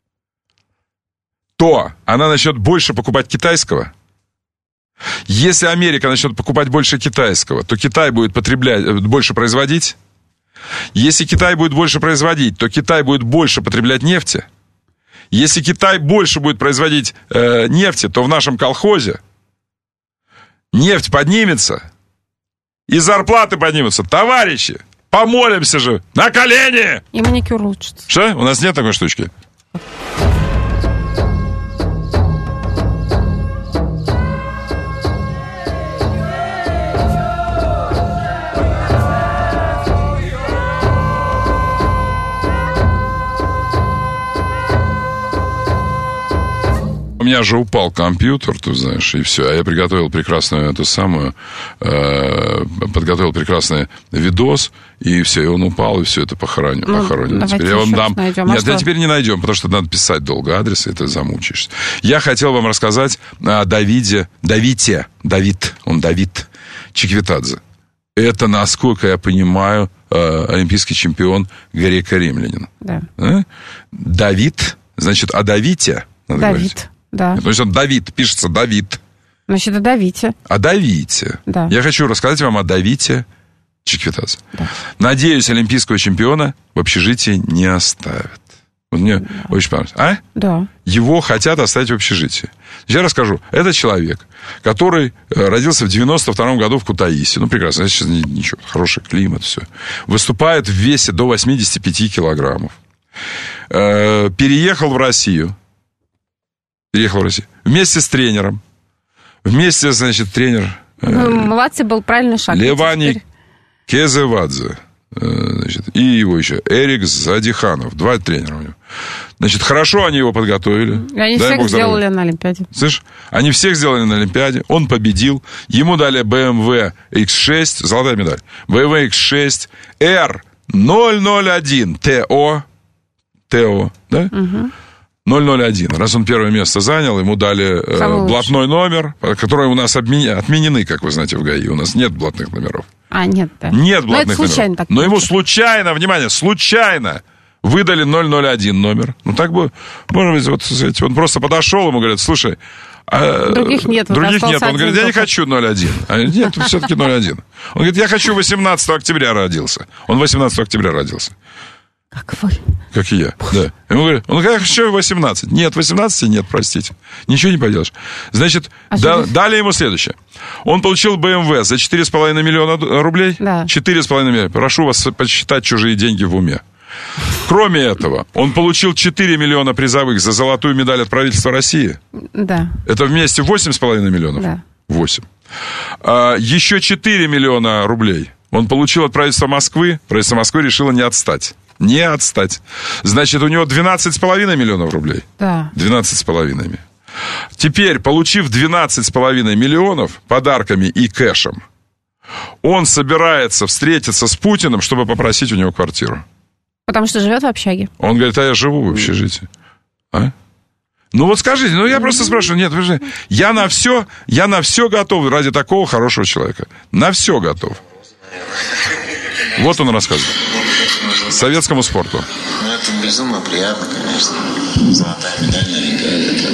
то она начнет больше покупать китайского. Если Америка начнет покупать больше китайского, то Китай будет больше производить. Если Китай будет больше производить, то Китай будет больше потреблять нефти. Если Китай больше будет производить нефти, то в нашем колхозе нефть поднимется, и зарплаты поднимутся. Товарищи, помолимся же, на колени! И маникюр улучшится. Что? У нас нет такой штучки? У меня же упал компьютер, ты знаешь, и все. А я приготовил подготовил прекрасный видос, и все, и он упал, и все это похоронено. Теперь я вам дам. Нет, теперь не найдем, потому что надо писать долго адрес, и ты замучаешься. Я хотел вам рассказать о Давид Чиквитадзе. Это, насколько я понимаю, олимпийский чемпион греко-римлянин. Да. Давид, значит, о Давите надо говорить. Да. То есть он Давид, пишется Давид. Значит, о Давите. О Давите. Да. Я хочу рассказать вам о Давите Чиквитадзе. Да. Надеюсь, олимпийского чемпиона в общежитии не оставят. Вот мне очень понравилось. А? Да. Его хотят оставить в общежитии. Я расскажу. Это человек, который родился в 92-м году в Кутаиси. Ну, прекрасно. Сейчас ничего. Хороший климат, все. Выступает в весе до 85 килограммов. Переехал в Россию. Вместе с тренером. Тренер... Молодцы, был правильный шаг. Левани Кезевадзе. Значит, и его еще Эрик Задиханов. 2 тренера у него. Значит, хорошо они его подготовили. И они всех сделали на Олимпиаде. Слышь, они всех сделали на Олимпиаде. Он победил. Ему дали BMW X6. Золотая медаль. BMW X6 R001 ТО. Да? Угу. 001. Раз он первое место занял, ему дали блатной номер, который у нас отменены, как вы знаете, в ГАИ. У нас нет блатных номеров. Нет, да. Нет блатных номеров. Но ему случайно выдали 001 номер. Ну, так бы, может быть, вот, он просто подошел, ему говорят, слушай, других нет. Он говорит, я не хочу 01. Нет, все-таки 01. Он говорит, я хочу 18 октября родился. Он 18 октября родился. Как вы? Как и я, да. Ему говорят, он говорит, что 18? Нет, 18 нет, простите. Ничего не поделаешь. Значит, дали ему следующее. Он получил BMW за 4,5 миллиона рублей. Да. 4,5 миллиона. Прошу вас посчитать чужие деньги в уме. Кроме этого, он получил 4 миллиона призовых за золотую медаль от правительства России. Да. Это вместе 8,5 миллионов? Да. 8. Еще 4 миллиона рублей он получил от правительства Москвы. Правительство Москвы решило не отстать. Значит, у него 12,5 миллионов рублей. Да. 12,5. Теперь, получив 12,5 миллионов подарками и кэшем, он собирается встретиться с Путиным, чтобы попросить у него квартиру. Потому что живет в общаге. Он говорит, я живу в общежитии. Ну вот скажите, я просто спрашиваю, нет, вы же, я на все готов ради такого хорошего человека. На все готов. Вот он рассказывает. Советскому спорту. Это безумно приятно, конечно. Золотая медаль на Олимпиаде.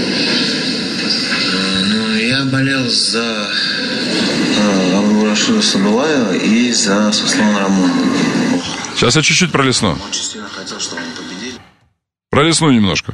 Я болел за Абдурашида Садулаева и за Сослана Рамона. Сейчас я чуть-чуть пролесну. Очень сильно хотел, чтобы они победили. Пролесну немножко.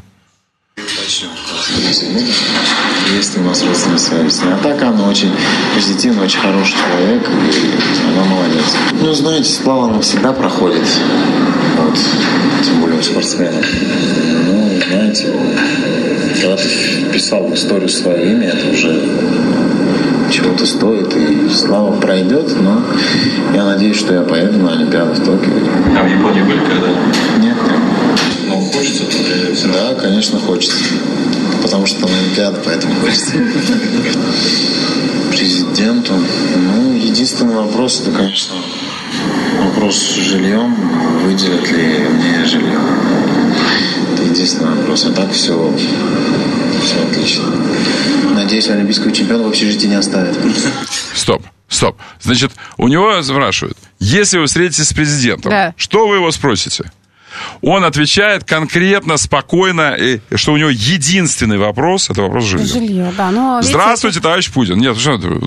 Есть у нас родственная связь. А так она очень позитивный, очень хороший человек, и она молодец. Знаете, сплава всегда проходит. Вот, тем более у спортсменов. Знаете, когда ты вписал в историю свое имя, это уже чего-то стоит, и слава пройдет, но я надеюсь, что я поеду на Олимпиаду в Токио. А в Японии были когда-нибудь? Нет. Но хочется? Да, конечно, хочется. Потому что на Олимпиаду, поэтому хочется. Президенту. Единственный вопрос, это, конечно, вопрос с жильем. Выделят ли мне жилье? Это единственный вопрос. А так все отлично. Надеюсь, олимпийского чемпиона в общежитии не оставят. Стоп. Значит, у него спрашивают, если вы встретитесь с президентом, что вы его спросите? Он отвечает конкретно, спокойно, и что у него единственный вопрос, это вопрос жилья. Жилье, да. Но здравствуйте, товарищ Путин. Нет, что ты?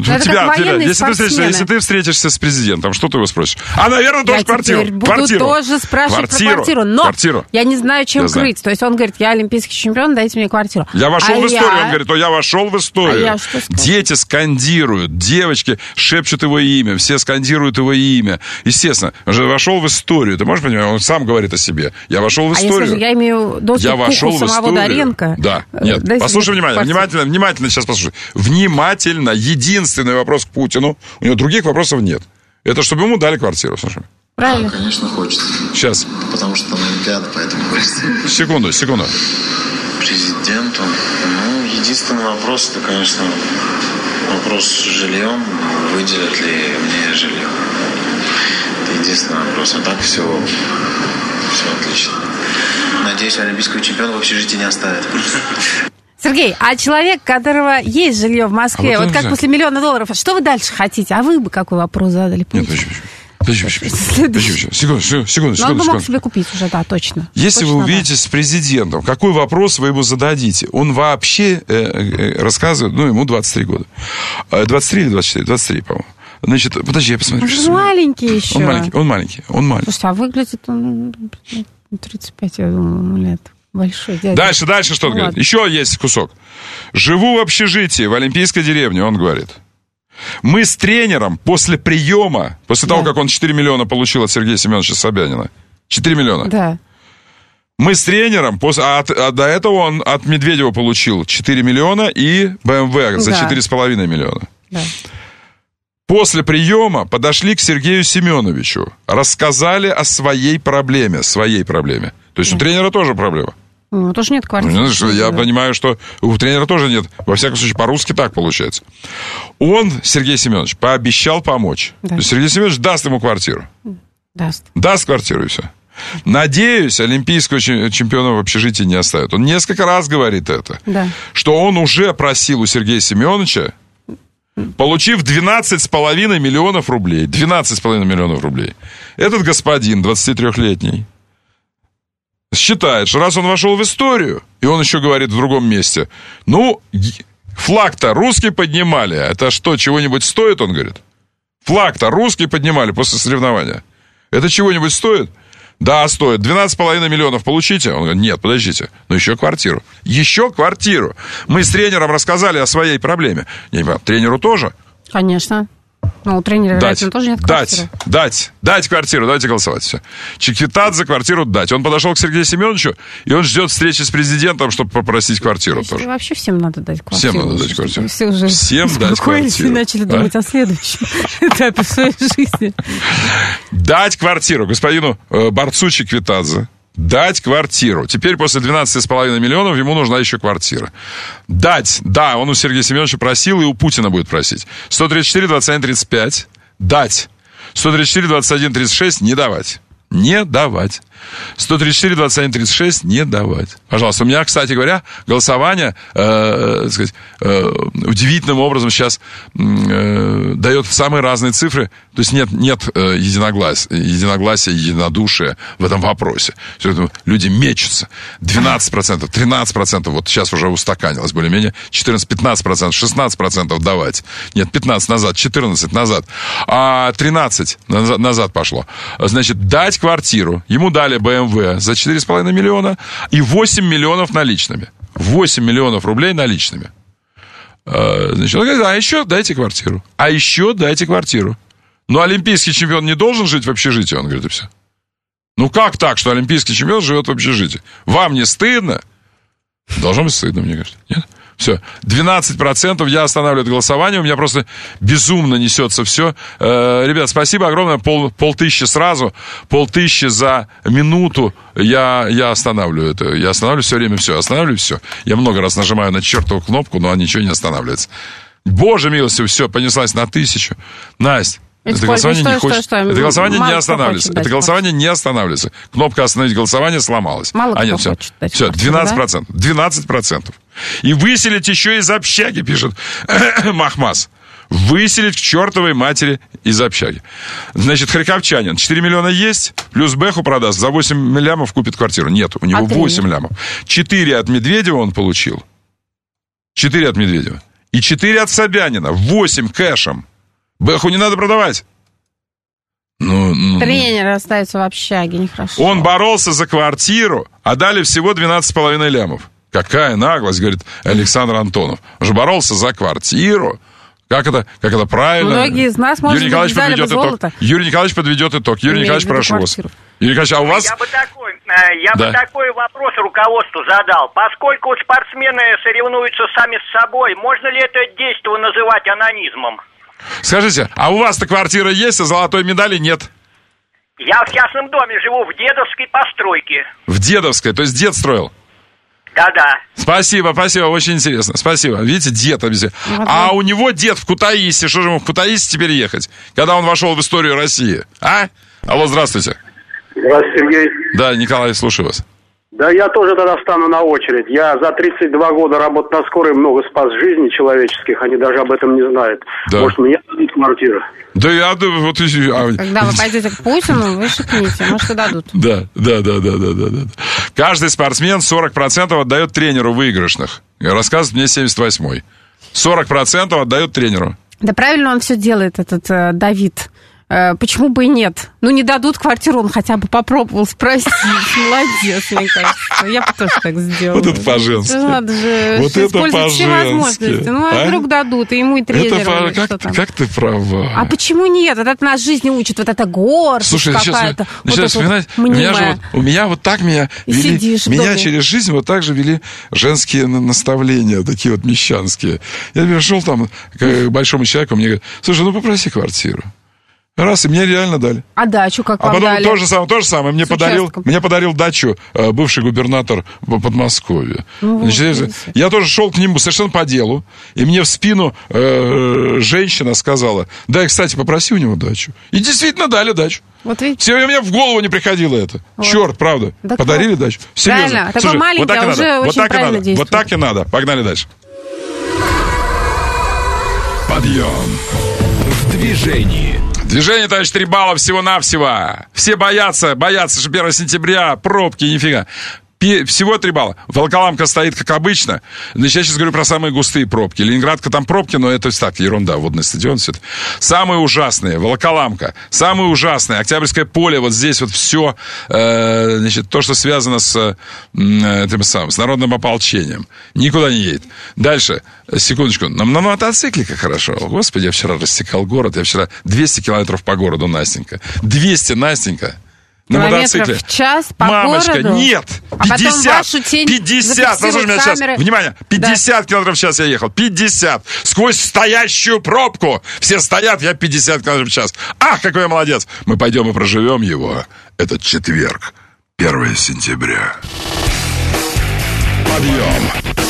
Если ты встретишься с президентом, что ты его спросишь? Наверное, тоже квартиру. Буду тоже спрашивать про квартиру. Но я не знаю, чем крыть. То есть он говорит, я олимпийский чемпион, дайте мне квартиру. Я вошел в историю. Он говорит, я вошел в историю. Дети скандируют, девочки шепчут его имя, все скандируют его имя. Естественно, он же вошел в историю. Ты можешь понимать? Он сам говорит о себе. Я вошел в историю. Я имею дочь куклу самого Доренко. Да, нет, послушай внимательно сейчас послушай. Внимательно, единственный вопрос к Путину, у него других вопросов нет. Это чтобы ему дали квартиру, слушай. Правильно. Да, конечно, хочется. Сейчас. Потому что на Олимпиаду, поэтому хочется. Секунду. Президенту. Единственный вопрос, это, конечно, вопрос с жильем. Выделят ли мне жилье? Это единственный вопрос. А так все отлично. Надеюсь, олимпийского чемпиона в общежитии не оставят. Сергей, а человек, у которого есть жилье в Москве, вот как после $1 миллиона, что вы дальше хотите? А вы бы какой вопрос задали? Нет, подожди. Секунду. Он бы мог себе купить уже, да, точно. Если вы увидитесь с президентом, какой вопрос вы ему зададите? Он вообще рассказывает, ему 23 года. 23 или 24? 23, по-моему. Значит, подожди, я посмотрю. Он же маленький еще. Он маленький. Слушайте, а выглядит он 35, я думаю, лет. Большой дядя. Дальше что он говорит? Еще есть кусок. Живу в общежитии в Олимпийской деревне, он говорит. Мы с тренером после приема, после того, как он 4 миллиона получил от Сергея Семеновича Собянина. 4 миллиона. Да. Мы с тренером, а до этого он от Медведева получил 4 миллиона и БМВ за 4,5 миллиона. Да. После приема подошли к Сергею Семеновичу, рассказали о своей проблеме. То есть у тренера тоже проблема. Тоже нет квартиры. Я понимаю, что у тренера тоже нет. Во всяком случае, по-русски так получается. Он, Сергей Семенович, пообещал помочь. Да. То есть Сергей Семенович даст ему квартиру. Даст квартиру, и все. Надеюсь, олимпийского чемпиона в общежитии не оставят. Он несколько раз говорит это. Да. Что он уже просил у Сергея Семеновича, получив 12,5 миллионов рублей. 12,5 миллионов рублей. Этот господин, 23-летний, считает, что раз он вошел в историю, и он еще говорит в другом месте, флаг-то русские поднимали, это что, чего-нибудь стоит, он говорит? Флаг-то русские поднимали после соревнования. Это чего-нибудь стоит? Да, стоит. 12,5 миллионов получите? Он говорит, нет, подождите, еще квартиру. Еще квартиру. Мы с тренером рассказали о своей проблеме. Я не понимаю, тренеру тоже? Конечно. У тренера, вероятно, тоже нет квартиры. Дать квартиру, давайте голосовать. Все. Чеквитадзе квартиру дать. Он подошел к Сергею Семеновичу, и он ждет встречи с президентом, чтобы попросить квартиру тоже. Вообще всем надо дать квартиру. Всем надо дать квартиру. Все уже всем дать квартиру. И начали думать о следующем этапе своей жизни. Дать квартиру господину борцу Чеквитадзе. Дать квартиру. Теперь после 12,5 миллионов ему нужна еще квартира. Дать. Да, он у Сергея Семеновича просил, и у Путина будет просить. 134, 21, 35. Дать. 134, 21, 36. Не давать. Не давать. 134-21-36 не давать. Пожалуйста. У меня, кстати говоря, голосование, удивительным образом сейчас дает самые разные цифры. То есть нет единогласия, единодушия в этом вопросе. Люди мечутся. 12%, 13%, вот сейчас уже устаканилось более-менее. 14-15%, 16% давать. Нет, 15 назад, 14 назад. А 13 назад пошло. Значит, дать квартиру. Ему дали БМВ за 4,5 миллиона и 8 миллионов наличными. 8 миллионов рублей наличными. Значит, он говорит, а еще дайте квартиру. А еще дайте квартиру. Но олимпийский чемпион не должен жить в общежитии, он говорит, и все. Ну как так, что олимпийский чемпион живет в общежитии? Вам не стыдно? Должно быть стыдно, мне кажется. Нет? Все. 12% я останавливаю это голосование. У меня просто безумно несется все. Ребят, спасибо огромное. Полтыщи сразу. 1500 за минуту. Я останавливаю это. Я останавливаю все время все. Останавливаю все. Я много раз нажимаю на чертову кнопку, но ничего не останавливается. Боже милостивый, все, понеслась на 1000. Настя. Это голосование не хочет. Это голосование не останавливается. Это голосование не останавливается. Кнопка «Остановить голосование» сломалась. Мало кто все. Хочет дать Все, 12%. 12%. И выселить еще из общаги, пишет Махмас. Выселить к чертовой матери из общаги. Значит, харьковчанин. 4 миллиона есть, плюс Бэху продаст. За 8 лямов купит квартиру. Нет, у него 8 лямов. 4 от Медведева он получил. 4 от Медведева. И 4 от Собянина. 8 кэшем. Бэху не надо продавать. Тренер остается в общаге, нехорошо. Он боролся за квартиру, а дали всего 12,5 лямов. Какая наглость, говорит Александр Антонов. Он же боролся за квартиру. Как это правильно? Многие из нас, может быть, взяли бы золото. Юрий Николаевич подведет итог. Юрий Николаевич, прошу вас. Юрий Николаевич, а у вас... Я бы такой вопрос руководству задал. Поскольку спортсмены соревнуются сами с собой, можно ли это действие называть анонизмом? Скажите, а у вас-то квартира есть, а золотой медали нет? Я в частном доме живу, в дедовской постройке. В дедовской, то есть дед строил? Да-да. Спасибо, очень интересно. Спасибо. Видите, дед обязательно. А у него дед в Кутаиси. Что же ему в Кутаиси теперь ехать? Когда он вошел в историю России? А? Алло, здравствуйте. Здравствуйте, Сергей. Да, Николай, слушаю вас. Да, я тоже тогда встану на очередь. Я за 32 года работы на скорой много спас жизней человеческих. Они даже об этом не знают. Да. Может, мне дадут квартиру? Да, я... Вот, когда вы пойдете к Путину, вы шикните. Может, и дадут. Да. Каждый спортсмен 40% отдает тренеру выигрышных. Рассказывает мне 78-й. 40% отдает тренеру. Да правильно он все делает, этот Давид. Почему бы и нет? Ну, не дадут квартиру, он хотя бы попробовал спросить. Молодец, мне кажется. Я бы тоже так сделала. Вот это по-женски. Надо же вот использовать все возможности. Ну, а вдруг дадут, и ему, и тренеру. Как ты права. А почему нет? Вот это нас жизнь учит, вот это гордость. Слушай, какая-то. Начинаешь вспоминать, у меня вот так меня вели, меня через жизнь вот так же вели женские наставления, такие вот мещанские. Я пришел там к большому человеку, мне говорят, слушай, ну попроси квартиру. Раз, и мне реально дали. А дачу как вам дали? А потом то же самое. Мне подарил дачу бывший губернатор Подмосковья. Значит, я тоже шел к нему совершенно по делу, и мне в спину женщина сказала, да, кстати, попроси у него дачу. И действительно дали дачу. Вот видите? Все, мне в голову не приходило это. Вот. Черт, правда. Так подарили дачу. Серьезно. Правильно. Такой маленький, а уже очень правильно действует. Вот так и надо. Погнали дальше. Подъем. В движении. Движение, товарищ, 3 балла всего-навсего. Все боятся, что 1 сентября, пробки, нифига. Всего 3 балла. Волоколамка стоит, как обычно. Значит, я сейчас говорю про самые густые пробки. Ленинградка там пробки, но это так, ерунда, водный стадион, все это. Самые ужасные, Волоколамка. Самые ужасные, Октябрьское поле, вот здесь вот все, значит, то, что связано с народным ополчением. Никуда не едет. Дальше, секундочку, на мотоцикле хорошо. Господи, я вчера рассекал город, я вчера 200 километров по городу, Настенька. 200, Настенька. На мотоцикле. В час по Мамочка, городу? нет! 50! 50! Послушай меня сейчас. Внимание! 50 километров в час я ехал. 50! Сквозь стоящую пробку! Все стоят, я 50 километров в час. Ах, какой я молодец! Мы пойдем и проживем его. Этот четверг. 1 сентября. Подъем!